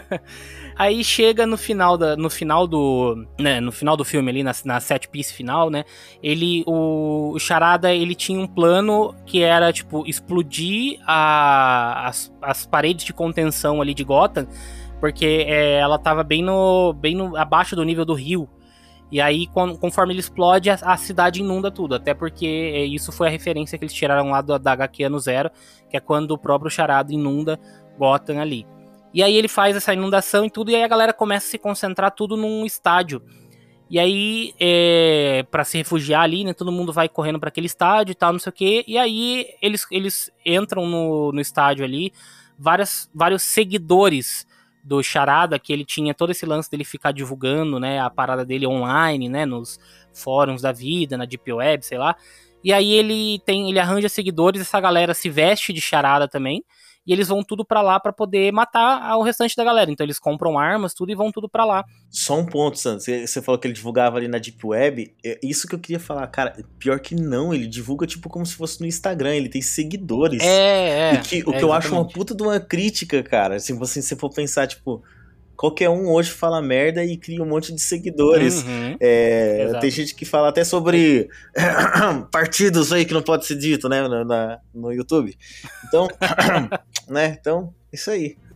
A: Aí chega no final, da, no final do, né, no final do filme ali, na, na set piece final, né, ele, o, o Charada, ele tinha um plano que era, tipo, explodir a, as, as paredes de contenção ali de Gotham, porque é, ela tava bem no, bem no, abaixo do nível do rio, e aí, com, conforme ele explode, a, a cidade inunda tudo, até porque é, isso foi a referência que eles tiraram lá do, da H Q Ano Zero, que é quando o próprio Charada inunda Gotham ali. E aí ele faz essa inundação e tudo, e aí a galera começa a se concentrar tudo num estádio. E aí, é, pra se refugiar ali, né, todo mundo vai correndo pra aquele estádio e tal, não sei o quê. E aí eles, eles entram no, no estádio ali, várias, vários seguidores do Charada, que ele tinha todo esse lance dele ficar divulgando, né, a parada dele online, né, nos fóruns da vida, na Deep Web, sei lá. E aí ele tem, ele arranja seguidores, essa galera se veste de Charada também. E eles vão tudo pra lá pra poder matar o restante da galera. Então eles compram armas, tudo, e vão tudo pra lá.
B: Só um ponto, Santos. Você falou que ele divulgava ali na Deep Web. É isso que eu queria falar. Cara, pior que não. Ele divulga tipo como se fosse no Instagram. Ele tem seguidores.
A: É, é.
B: E que, o
A: é,
B: que eu acho uma
A: exatamente.
B: puta de uma crítica, cara. Assim, você, se for pensar, tipo... Qualquer um hoje fala merda e cria um monte de seguidores.
A: Uhum.
B: É,
A: Exato.
B: tem gente que fala até sobre partidos aí que não pode ser dito, né, na, na- no YouTube. Então, né, então, isso aí.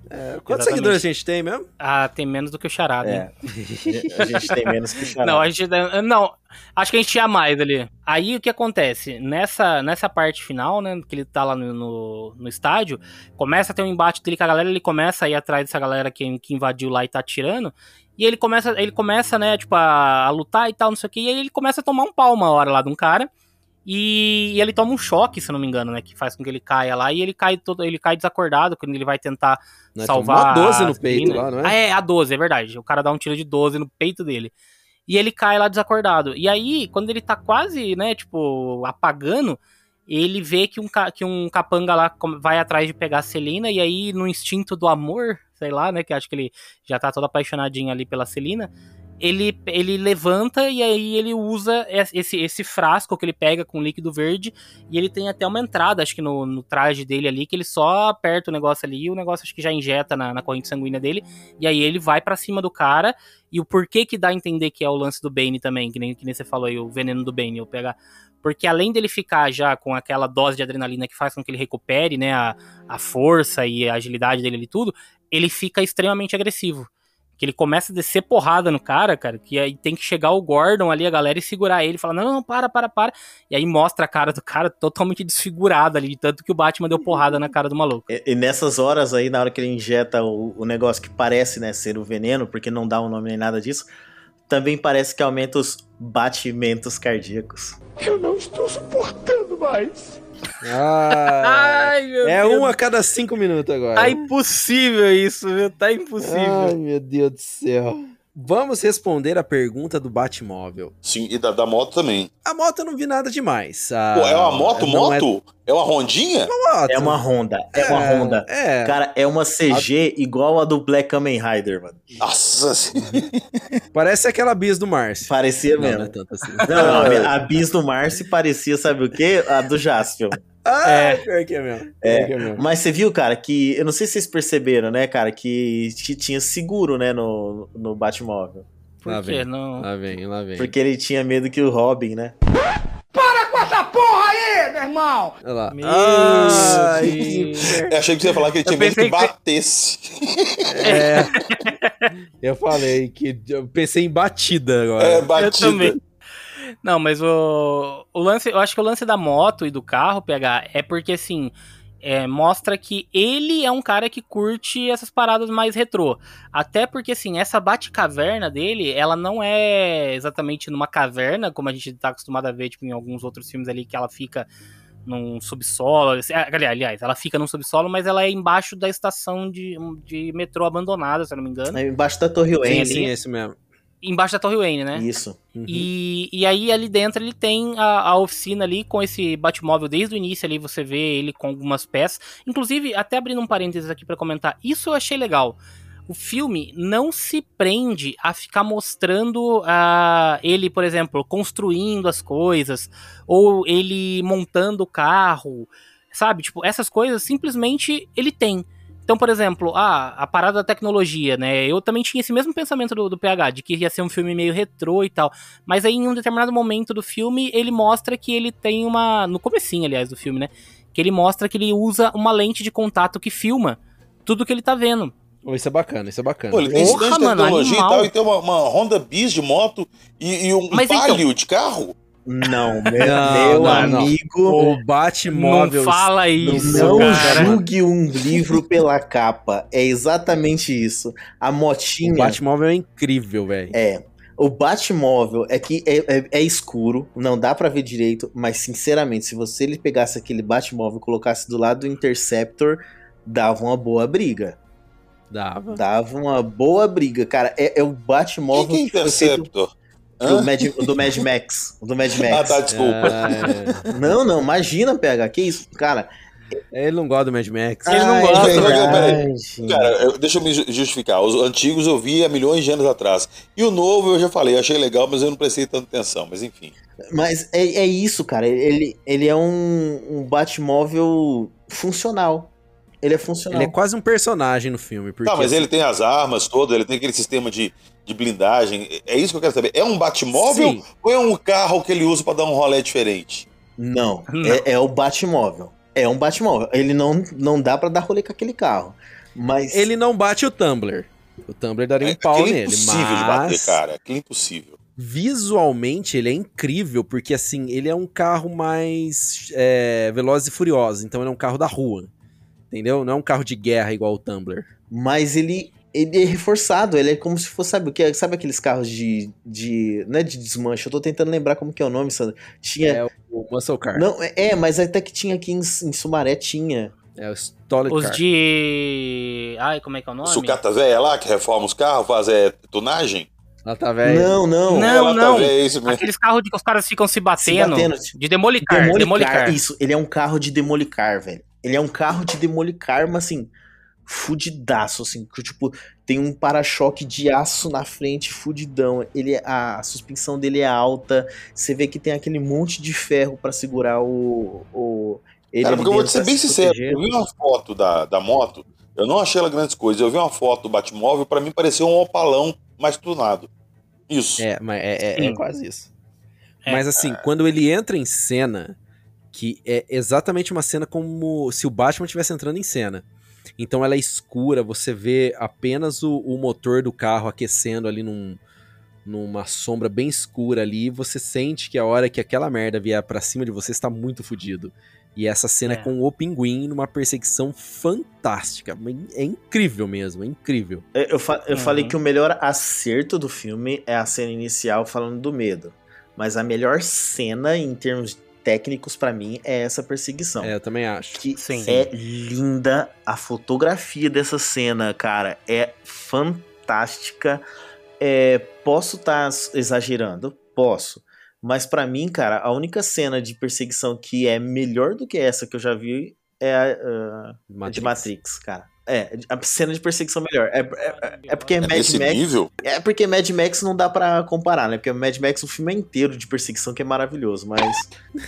C: É, quantos seguidores a gente tem mesmo?
A: Ah, tem menos do que o Charada.
B: É. A gente tem menos que o Charada.
A: Não, a gente, não, acho que a gente tinha mais ali. Aí o que acontece? Nessa, nessa parte final, né, que ele tá lá no, no, no estádio, começa a ter um embate dele com a galera, ele começa a ir atrás dessa galera que, que invadiu lá e tá atirando, e ele começa, ele começa, né, tipo, a, a lutar e tal, não sei o que, e aí ele começa a tomar um pau uma hora lá de um cara, e, e ele toma um choque, se não me engano, né, que faz com que ele caia lá, e ele cai todo, ele cai desacordado quando ele vai tentar
C: Não,
A: salvar...
C: Uma doze no
A: as
C: peito
A: meninas.
C: lá, não é?
A: Ah, é, a doze, é verdade. O cara dá um tiro de doze no peito dele. E ele cai lá desacordado. E aí, quando ele tá quase, né, tipo, apagando, ele vê que um, que um capanga lá vai atrás de pegar a Celina, e aí, no instinto do amor, sei lá, né, que acho que ele já tá todo apaixonadinho ali pela Celina, ele, ele levanta e aí ele usa esse, esse frasco que ele pega com líquido verde, e ele tem até uma entrada, acho que no, no traje dele ali, que ele só aperta o negócio ali, e o negócio acho que já injeta na, na corrente sanguínea dele, e aí ele vai pra cima do cara, e o porquê que dá a entender que é o lance do Bane também, que nem, que nem você falou aí, o veneno do Bane, eu pegar... Porque além dele ficar já com aquela dose de adrenalina que faz com que ele recupere, né, a, a força e a agilidade dele e tudo, ele fica extremamente agressivo. Que ele começa a descer porrada no cara, cara, que aí tem que chegar o Gordon ali, a galera, e segurar ele, falar, não, não, para, para, para. E aí mostra a cara do cara totalmente desfigurada ali, tanto que o Batman deu porrada na cara do maluco.
B: E, e nessas horas aí, na hora que ele injeta o, o negócio que parece, né, ser o veneno, porque não dá um nome nem nada disso, também parece que aumenta os batimentos cardíacos.
G: Eu não estou suportando mais.
C: Ah,
A: Ai, meu
C: é
A: Deus.
C: um a cada cinco minutos agora.
A: Tá impossível isso, viu? Tá impossível.
C: Ai, meu Deus do céu. Vamos responder a pergunta do Batmóvel.
D: Sim, e da, da moto também.
C: A moto eu não vi nada demais. A...
D: Pô, é uma moto,
C: não
D: moto? É... é uma Rondinha?
C: moto.
B: É uma Honda, é, uma
C: É,
B: Honda.
C: é.
B: Cara, é uma C G a... igual a do Black Kamen Rider, mano.
D: Nossa senhora.
C: Parece aquela bis do Márcio.
B: Parecia
C: Não,
B: mesmo.
C: não é tanto assim.
B: Não, não, a bis do Márcio parecia, sabe o quê? A do Jaspion.
C: Ah,
A: É.
C: pior que é mesmo.
B: É,
C: Pior que é mesmo.
B: mas você viu, cara, que... Eu não sei se vocês perceberam, né, cara, que, que tinha seguro, né, no, no Batmóvel.
A: Por
C: Lá
A: que
C: vem.
A: não?
C: Lá vem, lá vem.
B: Porque ele tinha medo que o Robin, né?
G: Para com essa porra aí, meu irmão!
C: Olha lá.
A: Meu
C: Ai,
A: Deus.
C: que...
D: Eu achei que você ia falar que ele tinha
A: Eu
D: medo que
A: pensei que-
D: batesse.
C: É. Eu falei que... Eu pensei em batida agora.
D: É,
A: Eu
D: batida.
A: também. Não, mas o, o lance, eu acho que o lance da moto e do carro, P H, é porque assim, é, mostra que ele é um cara que curte essas paradas mais retrô. Até porque assim, essa Batcaverna dele, ela não é exatamente numa caverna, como a gente tá acostumado a ver tipo, em alguns outros filmes ali, que ela fica num subsolo. Aliás, ela fica num subsolo, mas ela é embaixo da estação de, de metrô abandonada, se eu não me engano.
B: É embaixo da Torre
C: Sim,
B: Wayne.
C: sim, é esse mesmo.
A: Embaixo da Torre Wayne, né?
B: Isso.
C: Uhum.
A: E, e aí ali dentro ele tem a, a oficina ali com esse Batmóvel desde o início ali, você vê ele com algumas peças. Inclusive, até abrindo um parênteses aqui pra comentar, isso eu achei legal. O filme não se prende a ficar mostrando uh, ele, por exemplo, construindo as coisas, ou ele montando o carro, sabe? Tipo, essas coisas simplesmente ele tem. Então, por exemplo, ah, a parada da tecnologia, né? Eu também tinha esse mesmo pensamento do, do P H, de que ia ser um filme meio retrô e tal. Mas aí, em um determinado momento do filme, ele mostra que ele tem uma... No comecinho, aliás, do filme, né? Que ele mostra que ele usa uma lente de contato que filma tudo que ele tá vendo.
C: Oh, isso é bacana, isso é bacana.
D: Pô, ele tem
A: Porra,
D: esse de
A: mano,
D: tecnologia
A: animal.
D: e tal, e tem uma, uma Honda Bis de moto e, e um
A: Mas
D: Palio
A: então-
D: de carro.
B: Não, meu,
C: Não,
B: meu
C: não, não.
B: amigo...
C: O Batmóvel...
A: Não fala isso,
B: Não
A: cara.
B: julgue um livro pela capa. É exatamente isso. A
C: O
B: motinha...
C: Batmóvel é incrível, velho.
B: É. O Batmóvel é que é, é, é escuro, não dá pra ver direito, mas sinceramente, se você ele pegasse aquele Batmóvel e colocasse do lado do Interceptor, dava uma boa briga.
C: Dava.
B: Dava uma boa briga, cara. É, é o Batmóvel
D: Quem que é
B: foi feito
D: Interceptor?
B: do
D: Hã?
B: Mad, do Mad Max. Do Mad
D: Ah,
B: Max.
D: tá, desculpa.
C: Ah,
B: Não, não, imagina, P H, que isso? Cara,
C: é. Ele não gosta do Mad Max.
A: Ele não
B: ai,
A: gosta,
B: é
D: né?
B: verdade.
D: Cara, eu- deixa eu me ju- justificar. Os antigos eu vi há milhões de anos atrás. E o novo eu já falei, eu achei legal, mas eu não prestei tanta atenção. Mas enfim.
B: Mas é, é isso, cara. Ele, ele é um, um Batmóvel funcional. Ele é funcional.
C: Ele é quase um personagem no filme. Porque,
D: Tá, mas
C: assim,
D: ele tem as armas todas, ele tem aquele sistema de, de blindagem. É isso que eu quero saber. É um Batmóvel
C: Sim.
D: ou é um carro que ele usa pra dar um rolê diferente?
B: Não,
A: Não.
B: É, é o Batmóvel. É um Batmóvel. Ele não, não dá pra dar rolê com aquele carro. Mas
C: Ele não bate o Tumbler. O Tumbler daria um
D: É,
C: pau
D: aquilo é
C: nele,
D: impossível
C: mas...
D: de bater, cara. Aquilo é impossível.
C: Visualmente ele é incrível, porque assim, ele é um carro mais é, veloz e furioso, então ele é um carro da rua, entendeu? Não é um carro de guerra igual o Tumbler.
B: Mas ele, ele é reforçado, ele é como se fosse, sabe o que? Sabe aqueles carros de, de. Não é de desmanche, eu tô tentando lembrar como que é o nome, Sandra. Tinha.
C: É o Muscle Car.
B: Não, é, é, mas até que tinha aqui em, em Sumaré, tinha.
C: É o Stolid
A: Os
C: Car.
A: de... Ai, como é que é o nome?
D: Sucata velha lá, que reforma os carros, faz é, tunagem?
C: Ela tá velha.
B: Não, não.
A: Não,
D: Ela tá
A: não.
D: velha, é isso mesmo.
A: Aqueles carros de que os caras ficam se batendo.
B: batendo.
A: De demolicar.
B: Demolicar,
A: Demolicar.
B: isso, ele é um carro de demolicar, velho. Ele é um carro de demolicar, mas assim, fudidaço, assim, que, tipo, tem um para-choque de aço na frente, fudidão. Ele, a, a suspensão dele é alta, você vê que tem aquele monte de ferro pra segurar o... o ele
D: Cara,
B: ali
D: porque eu vou te
B: dentro
D: ser
B: pra
D: bem
B: se
D: sincero,
B: proteger.
D: eu vi uma foto da, da moto, eu não achei ela grandes coisas, eu vi uma foto do Batmóvel, pra mim pareceu um opalão mais tunado. Isso.
C: É, mas é, é- é
A: Sim.
C: quase isso.
A: É.
C: Mas assim, quando ele entra em cena, que é exatamente uma cena como se o Batman estivesse entrando em cena. Então ela é escura, você vê apenas o, o motor do carro aquecendo ali num, numa sombra bem escura ali, e você sente que a hora que aquela merda vier pra cima de você, está muito fudido. E essa cena é.
A: É.
C: com o Pinguim numa perseguição fantástica. É incrível mesmo, é incrível.
B: Eu, fa- eu
A: Uhum.
B: falei que o melhor acerto do filme é a cena inicial falando do medo. Mas a melhor cena, em termos técnicos, pra mim, é essa perseguição.
C: É, eu também acho.
B: Que
A: Sim.
B: é linda a fotografia dessa cena, cara. É fantástica. É, posso estar exagerando? Posso. Mas pra mim, cara, a única cena de perseguição que é melhor do que essa que eu já vi é a, a
C: Matrix.
B: de Matrix, cara. É, a cena de perseguição melhor. É, é, é porque
D: É
B: Mad
D: nesse
B: Max.
D: nível?
B: É porque Mad Max não dá pra comparar, né? Porque Mad Max, o filme é inteiro de perseguição que é maravilhoso, mas.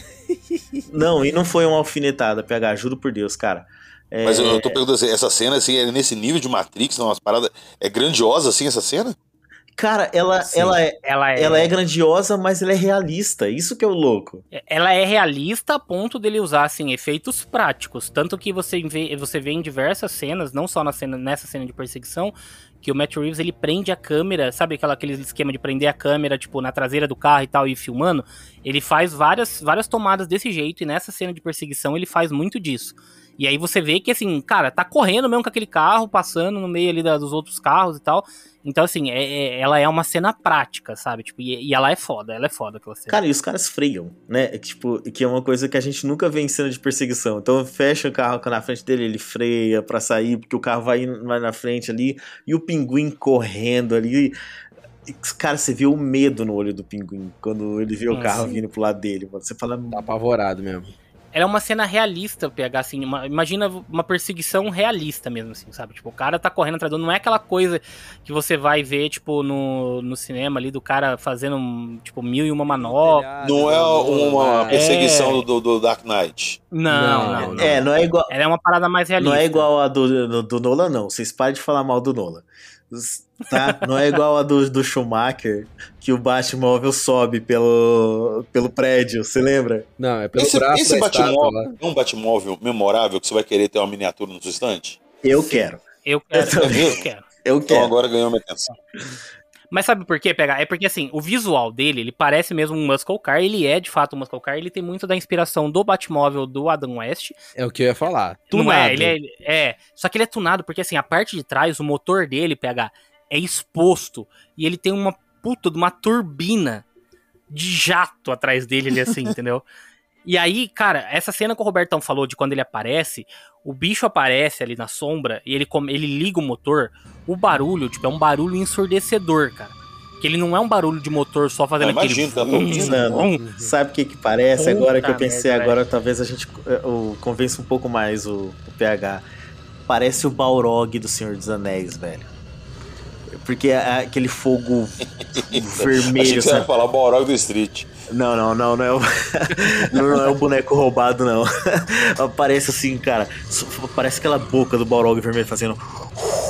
B: Não, e não foi uma alfinetada, P H, juro por Deus, cara. É,
D: Mas eu, eu tô perguntando assim, essa cena assim, é nesse nível de Matrix, não, umas paradas. É grandiosa assim essa cena?
B: Cara, ela,
C: Sim.
B: ela, é,
A: Ela é,
B: ela é grandiosa, mas ela é realista. Isso que é o louco.
A: ela é realista a ponto dele usar, assim, efeitos práticos. Tanto que você vê, você vê em diversas cenas, não só na cena, nessa cena de perseguição, que o Matt Reeves, ele prende a câmera, sabe aquela, aquele esquema de prender a câmera, tipo, na traseira do carro e tal, e filmando? Ele faz várias, várias tomadas desse jeito, e nessa cena de perseguição ele faz muito disso. E aí você vê que, assim, cara, tá correndo mesmo com aquele carro, passando no meio ali da, dos outros carros e tal. Então, assim, é, é, ela é uma cena prática, sabe? Tipo, e, e ela é foda, ela é foda aquela cena.
B: Cara, e os caras freiam, né? É que, tipo, que é uma coisa que a gente nunca vê em cena de perseguição. Então fecha o carro na frente dele, ele freia pra sair, porque o carro vai, vai na frente ali, e o Pinguim correndo ali. Cara, você vê o medo no olho do Pinguim quando ele vê o
A: Hum,
B: carro
A: sim.
B: vindo pro lado dele, mano. Você fala.
C: Tá apavorado mesmo.
A: Ela é uma cena realista, P H, assim, uma- imagina uma perseguição realista mesmo, assim, sabe? Tipo, o cara tá correndo atrás do... Não é aquela coisa que você vai ver, tipo, no, no cinema ali, do cara fazendo, tipo, mil e uma manobras.
D: Não é uma
C: É.
D: perseguição do, do Dark Knight.
A: Não,
C: Não,
A: não, não.
B: É, não é igual.
A: Ela é uma parada mais realista.
B: Não é igual a do, do, do Nolan, não. Vocês parem de falar mal do Nolan. Tá? Não é igual a do, do Schumacher, que o Batmóvel sobe pelo, pelo prédio, você lembra?
C: Não, é pelo
D: Esse,
C: braço
D: esse
C: da estátua
D: Batmóvel
C: lá.
D: é um Batmóvel memorável que você vai querer ter uma miniatura no seu estante?
B: Eu quero.
A: Eu quero,
B: Eu também.
A: eu quero.
B: Eu
D: Então
B: quero.
D: agora ganhou minha atenção.
A: Mas sabe por quê, P H? É porque, assim, o visual dele, ele parece mesmo um muscle car, ele é, de fato, um muscle car, ele tem muito da inspiração do Batmóvel do Adam West.
C: É o que eu ia falar.
A: Não
C: Tunado.
A: é, ele é, ele- é, só que ele é tunado, porque, assim, a parte de trás, o motor dele, P H, é exposto, e ele tem uma puta de uma turbina de jato atrás dele, ali, assim, entendeu? E aí, cara, essa cena que o Robertão falou de quando ele aparece, o bicho aparece ali na sombra e ele, come- ele liga o motor, o barulho, tipo, é um barulho ensurdecedor, cara. Que ele não é um barulho de motor só fazendo
D: Eu
A: aquele...
D: imagino, tá
A: vum,
D: ouvindo?
A: vum.
B: Sabe o que que parece?
A: Puta
B: Agora que eu pensei,
A: merda,
B: agora talvez a gente eu, convença um pouco mais o, o P H. Parece o Balrog do Senhor dos Anéis, velho. Porque é aquele fogo
D: Achei
B: vermelho,
D: que você ia
B: sabe?
D: falar Balrog do Street.
B: Não, não, não, não é o, não é o boneco roubado, não. Parece assim, cara. Parece aquela boca do Balrog vermelho fazendo.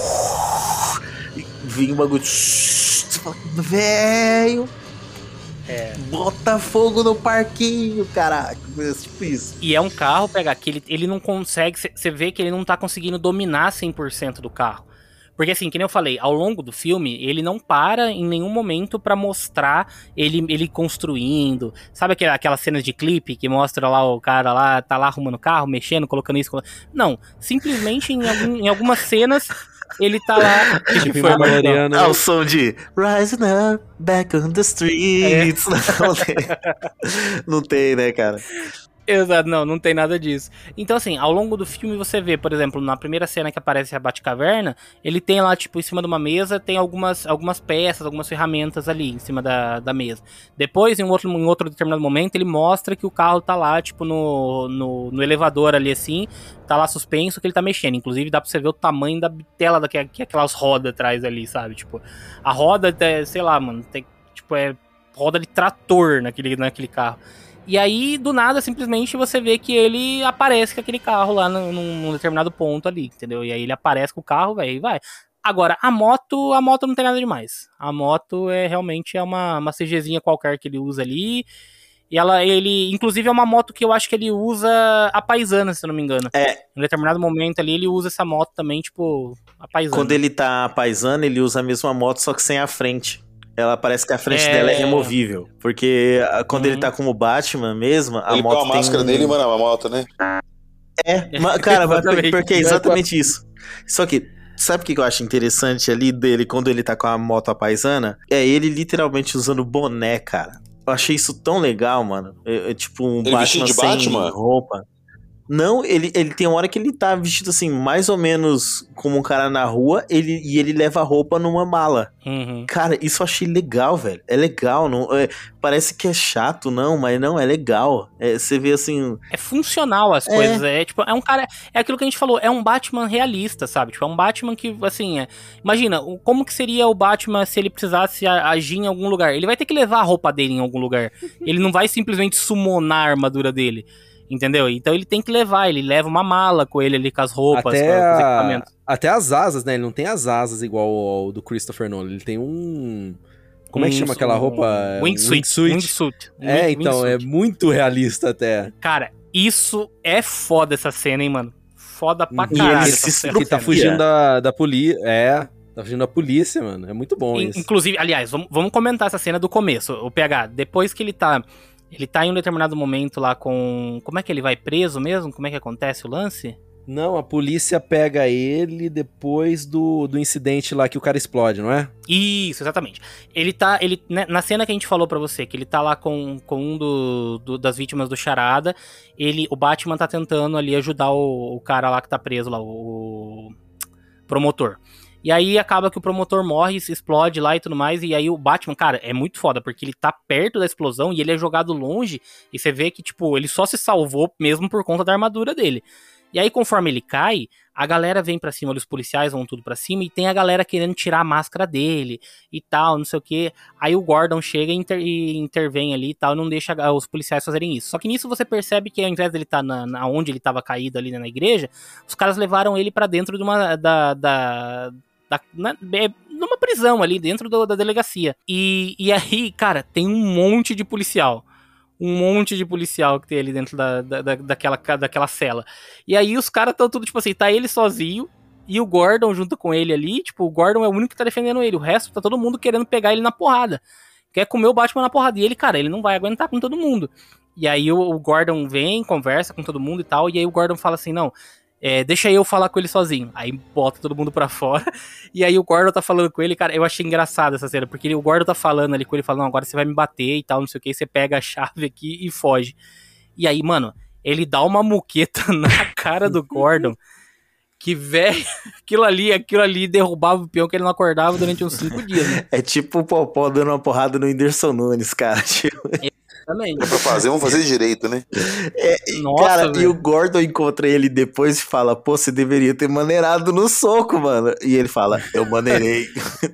B: E vem um bagulho. Você fala, velho.
A: É.
B: Bota fogo no parquinho, caraca. Tipo isso.
A: E é um carro, pega, que ele, ele não consegue, você vê que ele não tá conseguindo dominar cem por cento do carro. Porque assim, que nem eu falei, ao longo do filme, ele não para em nenhum momento pra mostrar ele, ele construindo. Sabe aquela, aquela cena de clipe que mostra lá o cara lá, tá lá arrumando o carro, mexendo, colocando isso. Colocando... Não, simplesmente em, algum, em algumas cenas ele tá lá.
C: Tipo, foi Mariano.
B: Ah, o som de Rising Up, Back on the Streets. É. Não, tem. Não tem, né, cara?
A: Exato, não, não tem nada disso. Então, assim, ao longo do filme você vê, por exemplo, na primeira cena que aparece a Batcaverna, ele tem lá, tipo, em cima de uma mesa, tem algumas, algumas peças, algumas ferramentas ali em cima da, da mesa. Depois, em, um outro, em outro determinado momento, ele mostra que o carro tá lá, tipo, no, no, no elevador ali, assim, tá lá suspenso, que ele tá mexendo. Inclusive, dá pra você ver o tamanho da bitela da, que, que aquelas rodas atrás ali, sabe? Tipo, a roda, sei lá, mano, tem, tipo, é roda de trator naquele, naquele carro. E aí, do nada, simplesmente você vê que ele aparece com aquele carro lá num, num determinado ponto ali, entendeu? E aí ele aparece com o carro, velho, e vai. Agora, a moto, a moto não tem nada demais. A moto é realmente é uma, uma CGzinha qualquer que ele usa ali. E ela, ele, inclusive, é uma moto que eu acho que ele usa a paisana, se eu não me engano.
B: É.
A: Em um determinado momento ali, ele usa essa moto também, tipo, a paisana.
B: Quando ele tá paisana, ele usa a mesma moto, só que sem a frente. Ela parece que a frente é... dela é removível. Porque quando uhum. ele tá como Batman mesmo, a
D: ele
B: moto
D: põe a máscara
B: um...
D: dele e manda a moto, né?
B: É, mas, cara, porque é exatamente isso. Só que, sabe o que eu acho interessante ali dele, quando ele tá com a moto à paisana? É ele literalmente usando boné, cara. Eu achei isso tão legal, mano. É, é tipo um
D: ele
B: Batman
D: de
B: sem
D: Batman?
B: roupa. Não, ele, ele tem uma hora que ele tá vestido assim, mais ou menos como um cara na rua, ele, e ele leva a roupa numa mala.
A: Uhum.
B: Cara, isso eu achei legal, velho. É legal, não, é, parece que é chato, não, mas não, é legal. É, você vê assim...
A: É funcional as
B: é.
A: coisas, é tipo, é um cara... É aquilo que a gente falou, é um Batman realista, sabe? Tipo, é um Batman que, assim, é, imagina, como que seria o Batman se ele precisasse agir em algum lugar? Ele vai ter que levar a roupa dele em algum lugar. Ele não vai simplesmente summonar a armadura dele. Entendeu? Então ele tem que levar, ele leva uma mala com ele ali, com as roupas,
C: até
A: com os
C: a...
A: equipamentos.
C: Até as asas, né? Ele não tem as asas igual ao do Christopher Nolan, ele tem um... Como é que um, chama aquela roupa?
A: Um wingsuit.
C: Wingsuit.
A: wingsuit.
C: É,
A: Wing,
C: então,
A: wingsuit.
C: É muito realista até.
A: Cara, isso é foda essa cena, hein, mano? Foda pra
C: e
A: caralho.
C: Ele, se ele tá fugindo da, da polícia, é... Tá fugindo da polícia, mano. É muito bom isso.
A: Inclusive, aliás, vamos, vamos comentar essa cena do começo. O P H, depois que ele tá... Ele tá em um determinado momento lá com... Como é que ele vai preso mesmo? Como é que acontece o lance?
C: Não, a polícia pega ele depois do, do incidente lá que o cara explode, não é?
A: Isso, exatamente. Ele tá... Ele, né, na cena que a gente falou pra você, que ele tá lá com, com um do, do, das vítimas do Charada, ele, o Batman tá tentando ali ajudar o, o cara lá que tá preso lá, o, o promotor. E aí acaba que o promotor morre, se explode lá e tudo mais, e aí o Batman, cara, é muito foda, porque ele tá perto da explosão e ele é jogado longe, e você vê que, tipo, ele só se salvou mesmo por conta da armadura dele. E aí, conforme ele cai, a galera vem pra cima, os policiais vão tudo pra cima, e tem a galera querendo tirar a máscara dele, e tal, não sei o que. Aí o Gordon chega e, inter- e intervém ali e tal, e não deixa os policiais fazerem isso. Só que nisso você percebe que ao invés dele estar tá na, na onde ele tava caído ali, né, na igreja, os caras levaram ele pra dentro de uma... da, da Da, na, numa prisão ali dentro do, da delegacia. E, e aí, cara, tem um monte de policial. Um monte de policial que tem ali dentro da, da, da, daquela, daquela cela. E aí os caras estão tudo, tipo assim, tá ele sozinho e o Gordon junto com ele ali. Tipo, o Gordon é o único que tá defendendo ele. O resto tá todo mundo querendo pegar ele na porrada. Quer comer o Batman na porrada. E ele, cara, ele não vai aguentar com todo mundo. E aí o, o Gordon vem, conversa com todo mundo e tal. E aí o Gordon fala assim, não... É, deixa eu falar com ele sozinho. Aí bota todo mundo pra fora. E aí o Gordon tá falando com ele, cara, eu achei engraçado essa cena, porque ele, o Gordon tá falando ali com ele, falando, não, agora você vai me bater e tal, não sei o que, você pega a chave aqui e foge. E aí, mano, ele dá uma muqueta na cara do Gordon, que, velho, aquilo ali, aquilo ali derrubava o peão que ele não acordava durante uns cinco dias, né?
B: É tipo o Popó dando uma porrada no Whindersson Nunes, cara, tipo...
A: Também.
D: É pra fazer, vamos fazer direito, né?
B: É,
A: Nossa,
B: cara,
A: velho.
B: E o Gordon encontra ele depois e fala, pô, você deveria ter maneirado no soco, mano. E ele fala, eu maneirei.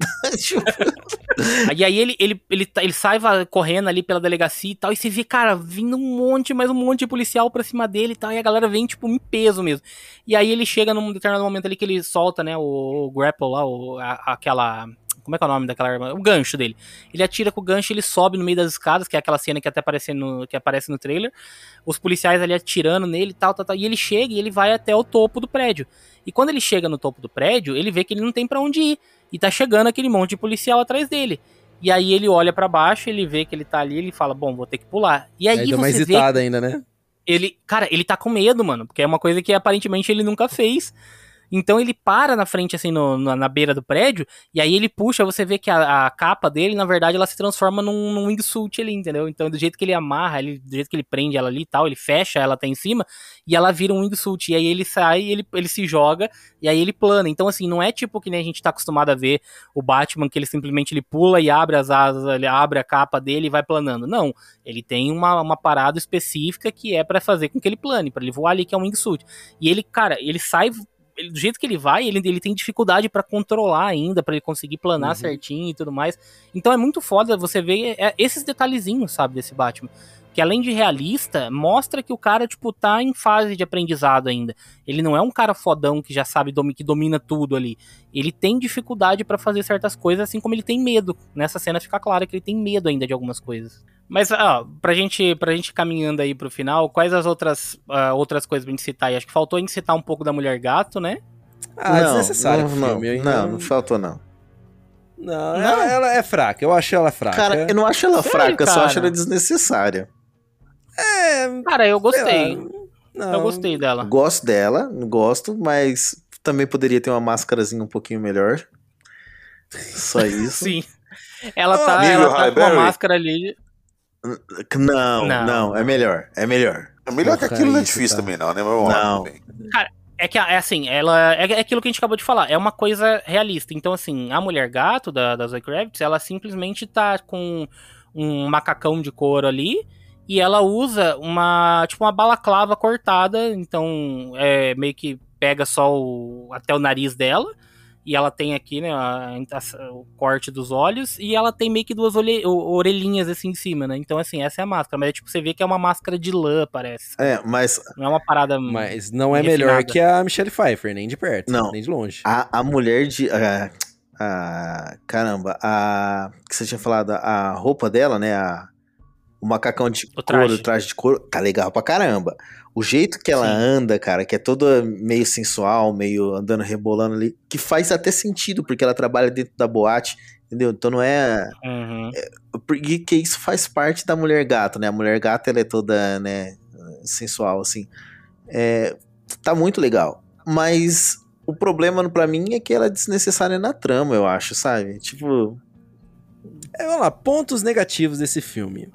A: E aí ele, ele, ele, ele sai correndo ali pela delegacia e tal, e você vê, cara, vindo um monte, mais um monte de policial pra cima dele e tal, e a galera vem, tipo, em peso mesmo. E aí ele chega num determinado momento ali que ele solta, né, o, o grapple lá, o, a, aquela... como é que é o nome daquela arma? O gancho dele. Ele atira com o gancho, ele sobe no meio das escadas, que é aquela cena que até aparece no, que aparece no trailer. Os policiais ali atirando nele e tal, tal, tal. E ele chega e ele vai até o topo do prédio. E quando ele chega no topo do prédio, ele vê que ele não tem pra onde ir. E tá chegando aquele monte de policial atrás dele. E aí ele olha pra baixo, ele vê que ele tá ali, ele fala, bom, vou ter que pular. E aí,
C: aí
A: você
C: deu uma
A: vê
C: hesitada ainda, né?
A: ele, cara, ele tá com medo, mano, porque é uma coisa que aparentemente ele nunca fez. Então ele para na frente, assim, no, na, na beira do prédio, e aí ele puxa, você vê que a, a capa dele, na verdade, ela se transforma num, num wingsuit ali, entendeu? Então do jeito que ele amarra, ele, do jeito que ele prende ela ali e tal, ele fecha ela até em cima, e ela vira um wingsuit, e aí ele sai, ele, ele se joga, e aí ele plana. Então assim, não é tipo que nem a gente tá acostumado a ver o Batman, que ele simplesmente ele pula e abre as asas, ele abre a capa dele e vai planando. Não, ele tem uma, uma parada específica que é pra fazer com que ele plane, pra ele voar ali, que é um wingsuit. E ele, cara, ele sai... Ele, do jeito que ele vai, ele, ele tem dificuldade pra controlar ainda, pra ele conseguir planar uhum. certinho e tudo mais. Então é muito foda você ver é, esses detalhezinhos, sabe, desse Batman. Que além de realista, mostra que o cara, tipo, tá em fase de aprendizado ainda. Ele não é um cara fodão que já sabe, que domina tudo ali. Ele tem dificuldade pra fazer certas coisas, assim como ele tem medo. Nessa cena fica claro que ele tem medo ainda de algumas coisas. Mas, ó, pra gente, pra gente caminhando aí pro final, quais as outras, uh, outras coisas pra gente citar aí? Acho que faltou a gente citar um pouco da Mulher Gato, né?
C: Ah,
B: não,
C: desnecessário
B: não,
C: o filme.
B: Não, não, não faltou, não.
C: Não, não. Ela, ela é fraca, eu acho ela fraca.
B: Cara, eu não acho ela
A: Sério,
B: fraca, eu
A: cara?
B: só acho ela desnecessária.
C: É...
A: Cara, eu gostei.
C: Não.
A: Eu gostei dela.
B: Gosto dela, gosto, mas também poderia ter uma máscarazinha um pouquinho melhor. Só isso.
A: Sim. Ela
D: Oh,
A: tá,
D: amigo,
A: ela tá com uma
D: Highberry.
A: máscara ali...
B: Não,
A: Não.
B: não, é melhor, é melhor.
D: É melhor que
C: Porra,
D: aquilo não é
C: isso,
D: difícil
C: tá.
D: também, não, né? Mas vamos lá,
B: Não.
D: tudo bem.
A: Cara, é que, é assim, ela... É, é aquilo que a gente acabou de falar, é uma coisa realista. Então, assim, a Mulher Gato, da, da Zoe Kravitz, ela simplesmente tá com um macacão de couro ali, e ela usa uma, tipo, uma balaclava cortada, então, é, meio que pega só o, até o nariz dela, e ela tem aqui, né, a, a, o corte dos olhos, e ela tem meio que duas olhe, orelhinhas assim em cima, né? Então, assim, essa é a máscara. Mas, tipo, você vê que é uma máscara de lã, parece.
B: É, mas...
A: Não é uma parada...
C: Mas não é
A: refinada.
C: melhor que a Michelle Pfeiffer, nem de perto,
B: Não.
C: nem de longe.
B: A, a mulher de... A, a, caramba, a... que você tinha falado, a roupa dela, né, a... O macacão de
A: O traje.
B: couro, o traje de couro, tá legal pra caramba. O jeito que ela
A: Sim.
B: anda, cara, que é toda meio sensual, meio andando, rebolando ali, que faz até sentido, porque ela trabalha dentro da boate, entendeu? Então não é...
A: Uhum.
B: é porque isso faz parte da Mulher Gato, né? A Mulher Gato, ela é toda, né, sensual, assim. É, tá muito legal. Mas o problema pra mim é que ela é desnecessária na trama, eu acho, sabe? Tipo...
C: É, vamos lá, pontos negativos desse filme.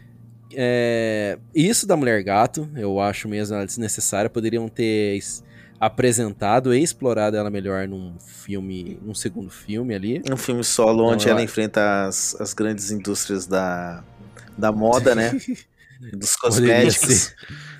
C: É, isso da Mulher Gato, eu acho mesmo ela desnecessária. Poderiam ter es- apresentado e explorado ela melhor num filme, num segundo filme ali.
B: Um filme solo
C: Então,
B: onde
C: eu
B: ela
C: acho.
B: enfrenta as, as grandes indústrias da, da moda, né? Dos
C: Poderia
B: cosméticos.
C: ser.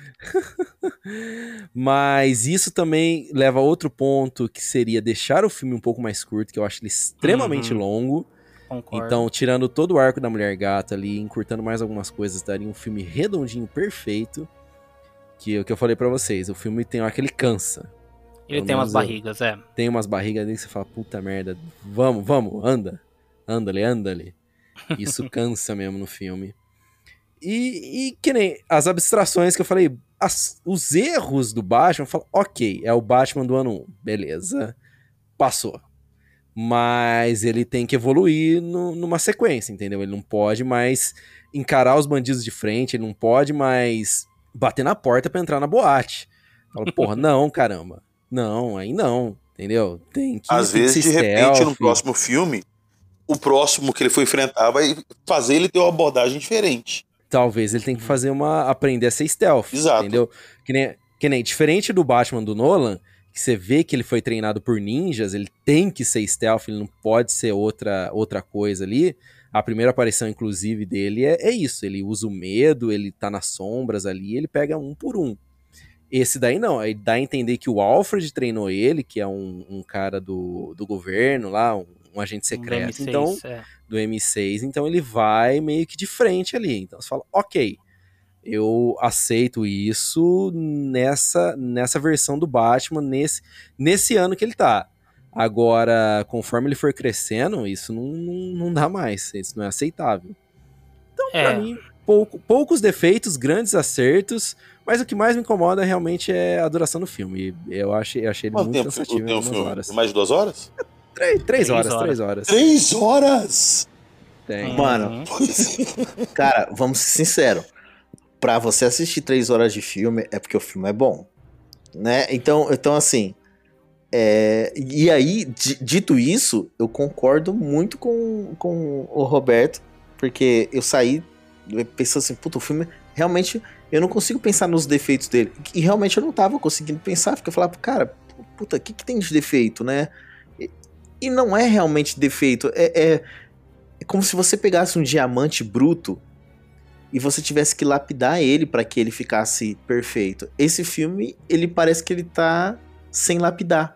C: Mas isso também leva a outro ponto, que seria deixar o filme um pouco mais curto, que eu acho ele extremamente
A: Uhum.
C: longo.
A: Concordo.
C: Então, tirando todo o arco da Mulher Gata ali, encurtando mais algumas coisas, daria um filme redondinho, perfeito. Que é o que eu falei pra vocês, o filme tem hora que ele cansa.
A: Ele
C: pelo
A: tem umas
C: menos eu-
A: barrigas, é.
C: Tem umas barrigas ali que você fala, puta merda, vamos, vamos, anda. Anda-lhe, anda-lhe. Isso cansa mesmo no filme. E, e que nem as abstrações que eu falei, as- os erros do Batman, eu falo, ok, é o Batman do ano um, beleza, passou. Mas ele tem que evoluir no- numa sequência, entendeu? Ele não pode mais encarar os bandidos de frente, ele não pode mais bater na porta pra entrar na boate. Fala, porra, não, caramba. Não, aí não, entendeu? Tem que
D: Às
C: tem que
D: vezes,
C: ser
D: de repente, no
C: stealth.
D: próximo filme, o próximo que ele for enfrentar vai fazer ele ter uma abordagem diferente.
C: Talvez ele tenha que fazer uma. Aprender a ser stealth.
D: Exato.
C: Entendeu? Que nem, que nem diferente do Batman do Nolan, que você vê que ele foi treinado por ninjas, ele tem que ser stealth, ele não pode ser outra, outra coisa ali. A primeira aparição, inclusive, dele é, é isso. Ele usa o medo, ele tá nas sombras ali, ele pega um por um. Esse daí não, aí dá a entender que o Alfred treinou ele, que é um, um cara do, do governo lá, um, um agente secreto,
A: M seis,
C: então,
A: é.
C: do M seis, então ele vai meio que de frente ali. Então você fala, ok, eu aceito isso nessa, nessa versão do Batman, nesse, nesse ano que ele tá. Agora, conforme ele for crescendo, isso não, não, não dá mais, isso não é aceitável. Então,
A: É.
C: pra mim, pouco, poucos defeitos, grandes acertos, mas o que mais me incomoda realmente é a duração do filme. Eu achei, eu achei ele
D: Quanto
C: muito
D: tempo
C: cansativo em
D: tem um
C: algumas
D: filme?
C: horas.
D: Mais de duas horas?
C: Três, três,
A: Três
C: horas,
A: horas.
C: três horas.
D: Três horas?
C: Tem.
B: Mano, cara, vamos ser sinceros. Pra você assistir três horas de filme, é porque o filme é bom. Né? Então, então assim... É, e aí, dito isso, eu concordo muito com, com o Roberto, porque eu saí pensando assim, puta, o filme, realmente, eu não consigo pensar nos defeitos dele, e realmente eu não tava conseguindo pensar, porque eu falava, cara, puta, o que que tem de defeito, né? E, e não é realmente defeito, é, é, é como se você pegasse um diamante bruto e você tivesse que lapidar ele para que ele ficasse perfeito. Esse filme, ele parece que ele tá sem lapidar.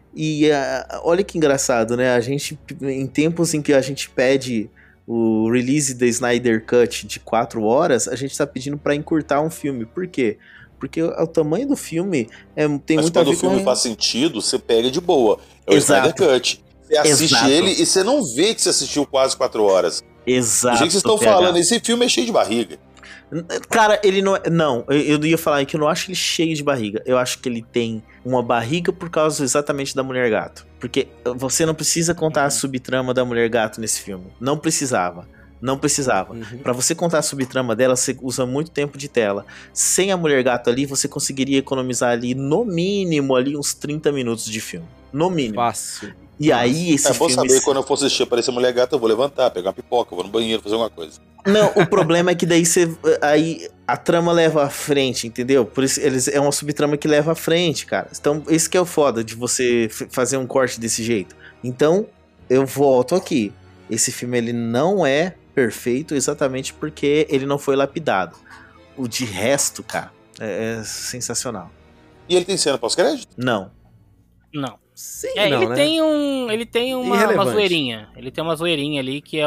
B: E uh, olha que engraçado, né? A gente, em tempos em que a gente pede o release da Snyder Cut de quatro horas, a gente tá pedindo pra encurtar um filme. Por quê? Porque o, o tamanho do filme é, tem
D: Mas
B: muito a
D: quando
B: ver
D: o filme
B: com...
D: faz sentido, você pega de boa. É o
B: Exato.
D: Snyder Cut. Você assiste
B: Exato.
D: ele e você não vê que você assistiu quase quatro horas.
B: Exato.
D: Do jeito que vocês estão
B: P H.
D: falando, esse filme é cheio de barriga.
B: Cara, ele não é... Não, eu, eu ia falar que eu não acho ele cheio de barriga. Eu acho que ele tem uma barriga por causa exatamente da Mulher Gato. Porque você não precisa contar a subtrama da Mulher Gato nesse filme. Não precisava. Não precisava.
C: Uhum.
B: Pra você contar a subtrama dela, você usa muito tempo de tela. Sem a Mulher Gato ali, você conseguiria economizar ali, no mínimo, ali uns trinta minutos de filme. No mínimo.
C: Fácil.
B: E aí, esse
D: É bom
B: filme...
D: saber, quando eu for assistir aparecer Mulher Gata, eu vou levantar, pegar uma pipoca, eu vou no banheiro, fazer alguma coisa.
B: Não, o problema é que daí você. Aí a trama leva à frente, entendeu? Por isso eles é uma subtrama que leva à frente, cara. Então, esse que é o foda de você f- fazer um corte desse jeito. Então, eu volto aqui. Esse filme ele não é perfeito exatamente porque ele não foi lapidado. O de resto, cara, é, é sensacional.
D: E ele tem cena pós-crédito?
B: Não.
A: Não.
C: Sim,
A: É,
C: não,
A: ele
C: né?
A: tem um. Ele tem uma, uma
C: Irrelevante.
A: zoeirinha. Ele tem uma zoeirinha ali que é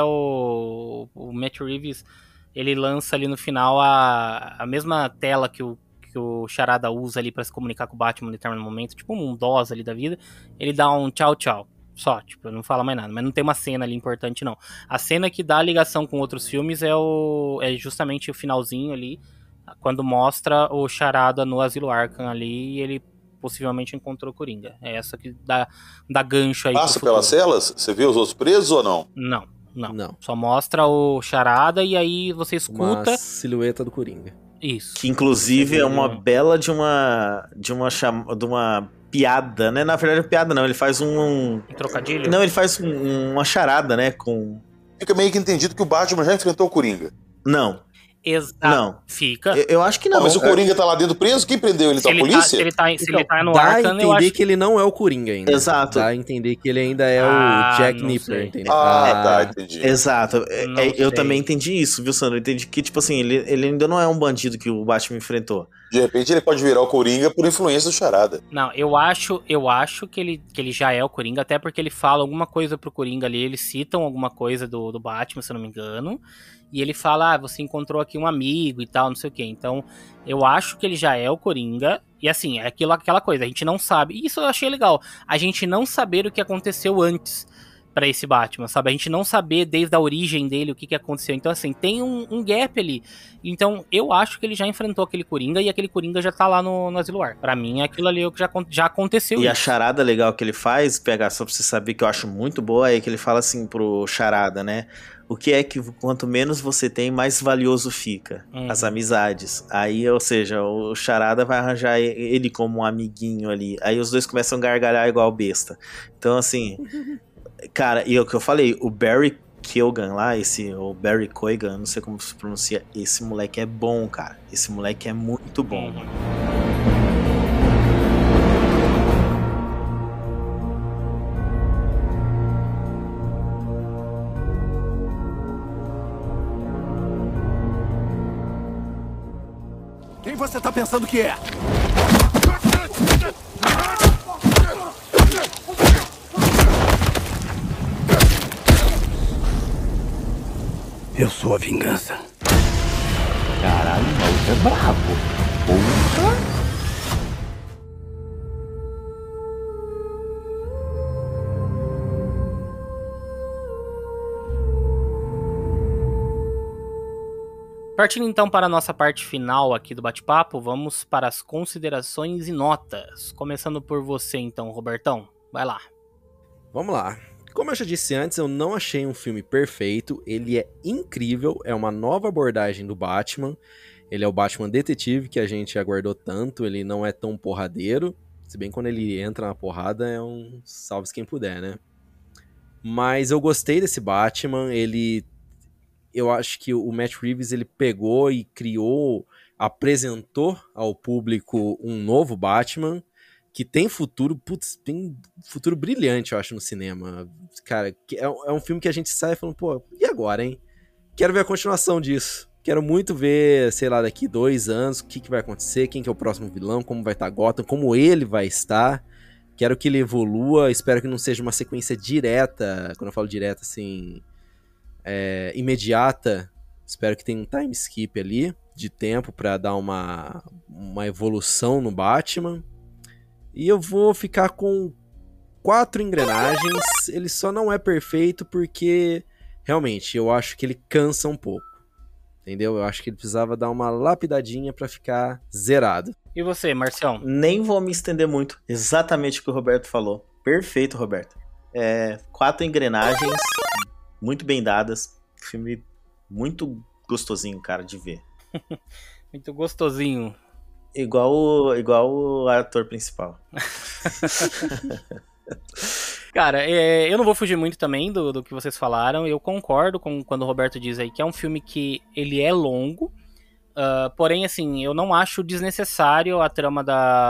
A: o. O Matt Reeves. Ele lança ali no final a, a mesma tela que o, que o Charada usa ali pra se comunicar com o Batman em determinado momento, tipo um DOS ali da vida. Ele dá um tchau, tchau. Só, tipo, não fala mais nada. Mas não tem uma cena ali importante, não. A cena que dá a ligação com outros filmes é, o, é justamente o finalzinho ali, quando mostra o Charada no Asilo Arkham ali e ele possivelmente encontrou o Coringa. É essa que dá, dá gancho aí.
D: Passa
A: pro
D: pelas
A: futuro.
D: celas? Você vê os outros presos ou não?
A: Não, não,
C: Não.
A: Só mostra o Charada e aí você
C: Uma
A: escuta
C: silhueta do Coringa.
A: isso.
B: Que inclusive é uma
A: Seria-
B: bela de uma. De uma, chama, de uma piada, né? Na verdade, é piada não. Ele faz um.
A: Um trocadilho?
B: Não, ele faz um- uma charada, né? Com.
D: Fica meio que entendido que o Batman já enfrentou o Coringa.
B: Não.
A: Exato.
B: Não.
A: Fica.
B: Eu, eu acho que
D: Pô,
B: não.
D: mas o Coringa tá lá dentro preso? Quem prendeu ele?
A: Se
D: Tá a
A: ele, tá,
D: polícia?
A: se ele tá, se ele tá no
C: Dá a
A: Arkham, eu
C: entender
A: acho
C: que ele não é o Coringa ainda.
B: Exato.
C: Dá a entender que ele ainda é
A: Ah,
C: o Jack
A: não
C: Nipper,
A: sei.
C: entendeu?
D: Ah, tá, entendi.
B: Exato. É,
A: Não
B: é, eu
A: sei.
B: também entendi isso, viu, Sandro? Eu entendi que, tipo assim, ele, ele ainda não é um bandido que o Batman enfrentou.
D: De repente ele pode virar o Coringa por influência do Charada.
A: Não, eu acho, eu acho que ele, que ele já é o Coringa, até porque ele fala alguma coisa pro Coringa ali, eles citam alguma coisa do, do Batman, se eu não me engano, e ele fala, ah, você encontrou aqui um amigo e tal, não sei o quê. Então, eu acho que ele já é o Coringa, e assim, é aquilo, aquela coisa, a gente não sabe, e isso eu achei legal, a gente não saber o que aconteceu antes pra esse Batman, sabe? A gente não saber desde a origem dele o que, que aconteceu. Então, assim, tem um, um gap ali. Então, eu acho que ele já enfrentou aquele Coringa e aquele Coringa já tá lá no, no Asilo Ar. Pra mim, aquilo ali é o que já, acon- já aconteceu.
B: E a
A: isso.
B: charada legal que ele faz, pegar só pra você saber que eu acho muito boa, é que ele fala assim pro Charada, né? O que é que quanto menos você tem, mais valioso fica.
A: Uhum.
B: As amizades. Aí, ou seja, o Charada vai arranjar ele como um amiguinho ali. Aí os dois começam a gargalhar igual besta. Então, assim... Cara, e é o que eu falei, o Barry Keoghan lá, esse, o Barry Keoghan, não sei como se pronuncia, esse moleque é bom, cara. Esse moleque é muito bom.
A: Uhum.
F: Quem você tá pensando que é? Eu sou a vingança.
H: Caralho, o maluco é brabo. Porra.
A: Partindo então para a nossa parte final aqui do bate-papo, vamos para as considerações e notas. Começando por você então, Robertão. Vai lá.
C: Vamos lá. Como eu já disse antes, eu não achei um filme perfeito. Ele é incrível, é uma nova abordagem do Batman. Ele é o Batman detetive que a gente aguardou tanto, ele não é tão porradeiro. Se bem que quando ele entra na porrada é um salve-se quem puder, né? Mas eu gostei desse Batman, ele... Eu acho que o Matt Reeves, ele pegou e criou, apresentou ao público um novo Batman, que tem futuro, putz, tem futuro brilhante, eu acho, no cinema. Cara, é um filme que a gente sai falando, pô, e agora, hein? Quero ver a continuação disso. Quero muito ver, sei lá, daqui dois anos, o que, que vai acontecer, quem que é o próximo vilão, como vai estar Gotham, como ele vai estar. Quero que ele evolua, espero que não seja uma sequência direta, quando eu falo direta, assim, é, imediata. Espero que tenha um time skip ali, de tempo, pra dar uma, uma evolução no Batman. E eu vou ficar com quatro engrenagens. Ele só não é perfeito porque, realmente, eu acho que ele cansa um pouco. Entendeu? Eu acho que ele precisava dar uma lapidadinha pra ficar zerado.
A: E você, Marcião?
B: Nem vou me estender muito. Exatamente o que o Roberto falou. Perfeito, Roberto. É, quatro engrenagens muito bem dadas. Filme muito gostosinho, cara, de ver.
A: Muito gostosinho.
B: Igual o, igual o ator principal.
A: Cara, é, eu não vou fugir muito também do, do que vocês falaram. Eu concordo com quando o Roberto diz aí que é um filme que ele é longo. Uh, porém, assim, eu não acho desnecessário a trama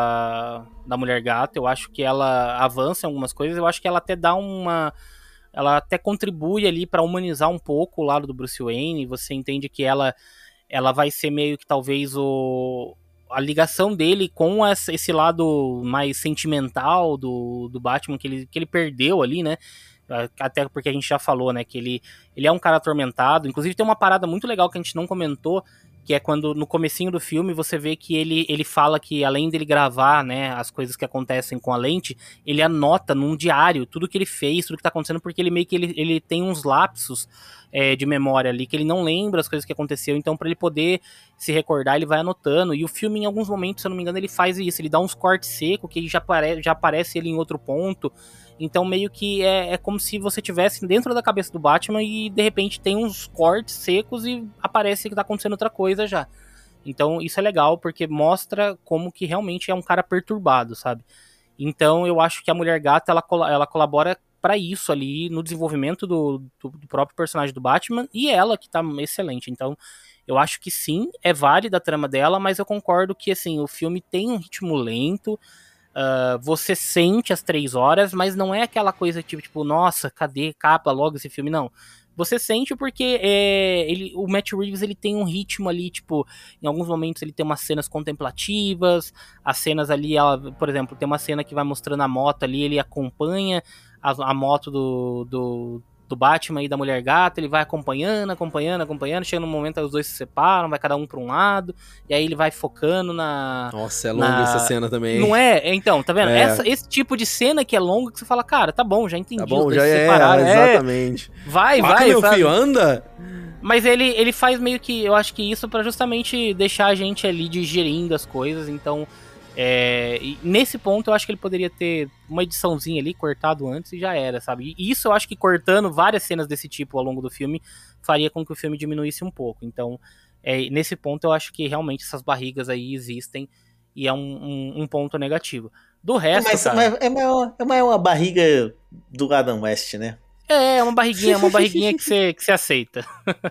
A: da, da Mulher Gato. Eu acho que ela avança em algumas coisas. Eu acho que ela até dá uma... Ela até contribui ali pra humanizar um pouco o lado do Bruce Wayne. Você entende que ela, ela vai ser meio que talvez o... a ligação dele com esse lado mais sentimental do, do Batman que ele, que ele perdeu ali, né? Até porque a gente já falou, né? Que ele, ele é um cara atormentado. Inclusive tem uma parada muito legal que a gente não comentou, que é quando no comecinho do filme você vê que ele, ele fala que além dele gravar, né, as coisas que acontecem com a lente, ele anota num diário tudo que ele fez, tudo que tá acontecendo, porque ele meio que ele, ele tem uns lapsos é, de memória ali, que ele não lembra as coisas que aconteceu, então pra ele poder se recordar, ele vai anotando, e o filme em alguns momentos, se eu não me engano, ele faz isso, ele dá uns cortes secos, que já, apare, já aparece ele em outro ponto. Então meio que é, é como se você estivesse dentro da cabeça do Batman e de repente tem uns cortes secos e aparece que tá acontecendo outra coisa já. Então isso é legal porque mostra como que realmente é um cara perturbado, sabe? Então eu acho que a Mulher Gata ela, ela colabora pra isso ali no desenvolvimento do, do, do próprio personagem do Batman e ela que tá excelente. Então eu acho que sim, é válida a trama dela, mas eu concordo que assim, o filme tem um ritmo lento. Uh, você sente as três horas, mas não é aquela coisa tipo, tipo, nossa, cadê, capa logo esse filme, não. Você sente porque é, ele, o Matt Reeves ele tem um ritmo ali, tipo, em alguns momentos ele tem umas cenas contemplativas, as cenas ali, ela, por exemplo, tem uma cena que vai mostrando a moto ali, ele acompanha a, a moto do, do, do Batman e da Mulher Gata, ele vai acompanhando, acompanhando, acompanhando, chega num momento aí os dois se separam, vai cada um pra um lado, e aí ele vai focando na...
C: Nossa, é longa
A: na...
C: essa cena também.
A: Não é? Então, tá vendo?
C: É.
A: Essa, esse tipo de cena que é longa, que você fala, cara, tá bom, já entendi.
C: Tá bom,
A: os dois
C: já
A: se
C: é,
A: separaram.
C: exatamente.
A: É, vai,
C: Vaca,
A: vai,
C: meu
A: sabe?
C: filho, anda!
A: Mas ele, ele faz meio que, eu acho que isso pra justamente deixar a gente ali digerindo as coisas, então... É, e nesse ponto eu acho que ele poderia ter uma ediçãozinha ali, cortado antes e já era, sabe? E isso eu acho que cortando várias cenas desse tipo ao longo do filme faria com que o filme diminuísse um pouco. Então, é, nesse ponto eu acho que realmente essas barrigas aí existem e é um, um, um ponto negativo. Do resto,
B: mas,
A: cara...
B: mas é, maior, é maior uma barriga do Adam West, né?
A: É, é uma barriguinha, uma barriguinha que você que você aceita.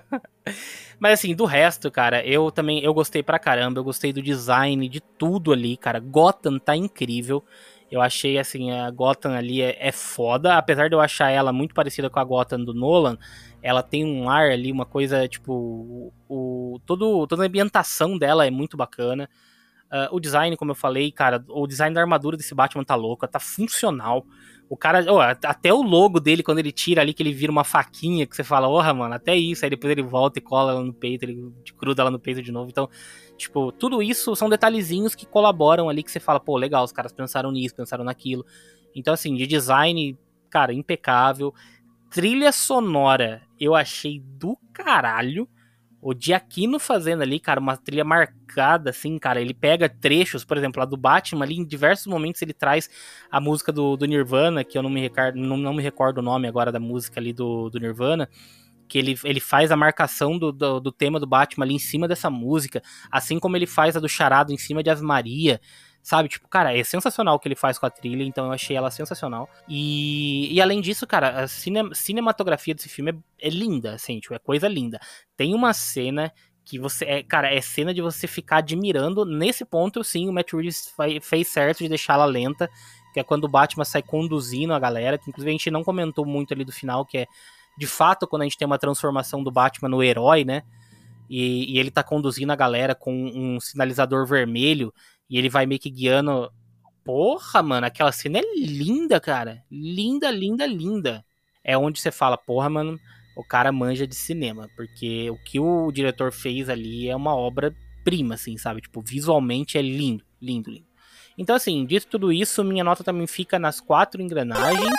A: Mas assim, do resto, cara, eu também eu gostei pra caramba, eu gostei do design, de tudo ali, cara. Gotham tá incrível. Eu achei, assim, a Gotham ali é, é foda, apesar de eu achar ela muito parecida com a Gotham do Nolan, ela tem um ar ali, uma coisa, tipo, o, o, todo, toda a ambientação dela é muito bacana. Uh, o design, como eu falei, cara, o design da armadura desse Batman tá louco, tá funcional. O cara, oh, até o logo dele, quando ele tira ali, que ele vira uma faquinha, que você fala, porra, mano, até isso. Aí depois ele volta e cola ela no peito, ele gruda ela no peito de novo. Então, tipo, tudo isso são detalhezinhos que colaboram ali, que você fala, pô, legal, os caras pensaram nisso, pensaram naquilo. Então, assim, de design, cara, impecável. Trilha sonora, eu achei do caralho. o Giacchino fazendo ali, cara, uma trilha marcada, assim, cara, ele pega trechos, por exemplo, lá do Batman ali, em diversos momentos ele traz a música do, do Nirvana, que eu não me, recordo, não, não me recordo o nome agora da música ali do, do Nirvana, que ele, ele faz a marcação do, do, do tema do Batman ali em cima dessa música, assim como ele faz a do Charado em cima de Ave Maria, sabe? Tipo, cara, é sensacional o que ele faz com a trilha, então eu achei ela sensacional. E, e além disso, cara, a cine, cinematografia desse filme é, é linda, assim, tipo, é coisa linda. Tem uma cena que você... É, cara, é cena de você ficar admirando. Nesse ponto, sim, o Matt Reeves fez certo de deixar ela lenta, que é quando o Batman sai conduzindo a galera, que inclusive a gente não comentou muito ali do final, que é, de fato, quando a gente tem uma transformação do Batman no herói, né? E, e ele tá conduzindo a galera com um sinalizador vermelho, e ele vai meio que guiando... Porra, mano, aquela cena é linda, cara. Linda, linda, linda. É onde você fala, porra, mano, o cara manja de cinema. Porque o que o diretor fez ali é uma obra-prima, assim, sabe? Tipo, visualmente é lindo, lindo, lindo. Então, assim, dito tudo isso, minha nota também fica nas quatro engrenagens.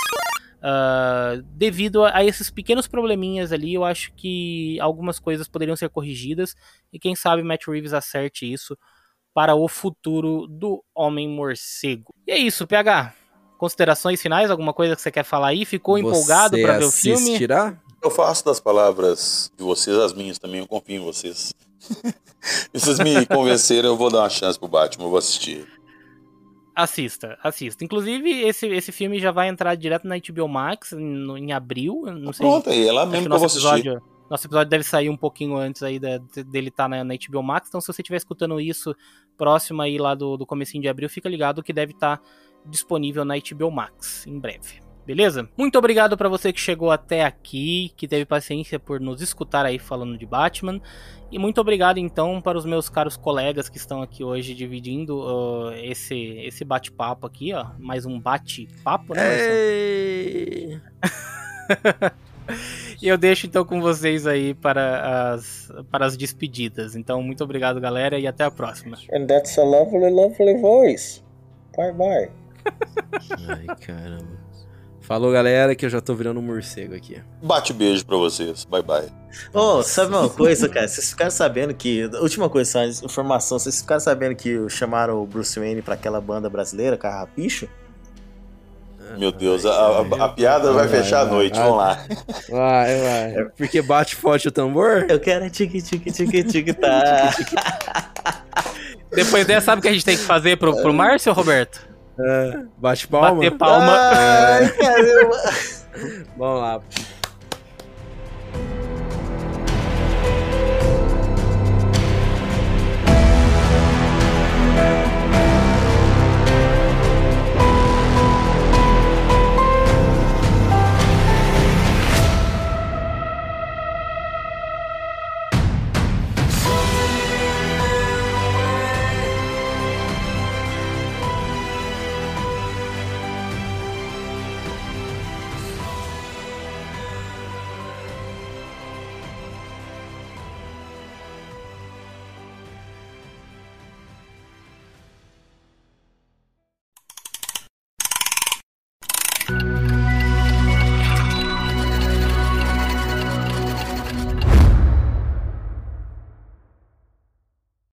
A: Uh, devido a, a esses pequenos probleminhas ali, eu acho que algumas coisas poderiam ser corrigidas. E quem sabe Matt Reeves acerte isso para o futuro do Homem-Morcego. E é isso, P H. Considerações finais? Alguma coisa que você quer falar aí? Ficou você empolgado para ver o filme?
C: Assistirá?
D: Eu faço das palavras de vocês as minhas também, eu confio em vocês. Se vocês me convenceram, eu vou dar uma chance pro Batman, eu vou assistir.
A: Assista, assista. Inclusive, esse, esse filme já vai entrar direto na H B O Max em, em abril. Não sei.
D: Pronto, aí é lá mesmo que eu vou assistir.
A: Episódio, nosso episódio deve sair um pouquinho antes aí da, dele estar tá na, na H B O Max. Então, se você estiver escutando isso próximo aí lá do, do comecinho de abril, fica ligado que deve estar tá disponível na H B O Max em breve. Beleza? Muito obrigado para você que chegou até aqui, que teve paciência por nos escutar aí falando de Batman. E muito obrigado, então, para os meus caros colegas que estão aqui hoje dividindo uh, esse, esse bate-papo aqui, ó. Mais um bate-papo, né,
C: Ei...
A: E eu deixo, então, com vocês aí para as, para as despedidas. Então, muito obrigado, galera, e até a próxima.
B: And that's a lovely, lovely voice. Bye, bye.
C: Ai, caramba. Falou, galera, que eu já tô virando um morcego aqui.
D: Bate beijo pra vocês. Bye, bye.
B: Ô, oh, sabe uma coisa, cara? Vocês ficaram sabendo que... Última coisa, só informação. Vocês ficaram sabendo que chamaram o Bruce Wayne pra aquela banda brasileira, Carrapicho?
D: Meu Deus, a, a, a piada vai, vai fechar vai, a noite. Vai, vamos lá.
C: Vai, vai. Porque bate forte o tambor?
B: Eu quero tique, tique, tique, tique, tá.
A: Depois dessa, sabe o que a gente tem que fazer pro, pro Márcio, Roberto?
C: É, bate palma.
A: Bater palma.
B: Ai, caramba.
C: Vamos lá.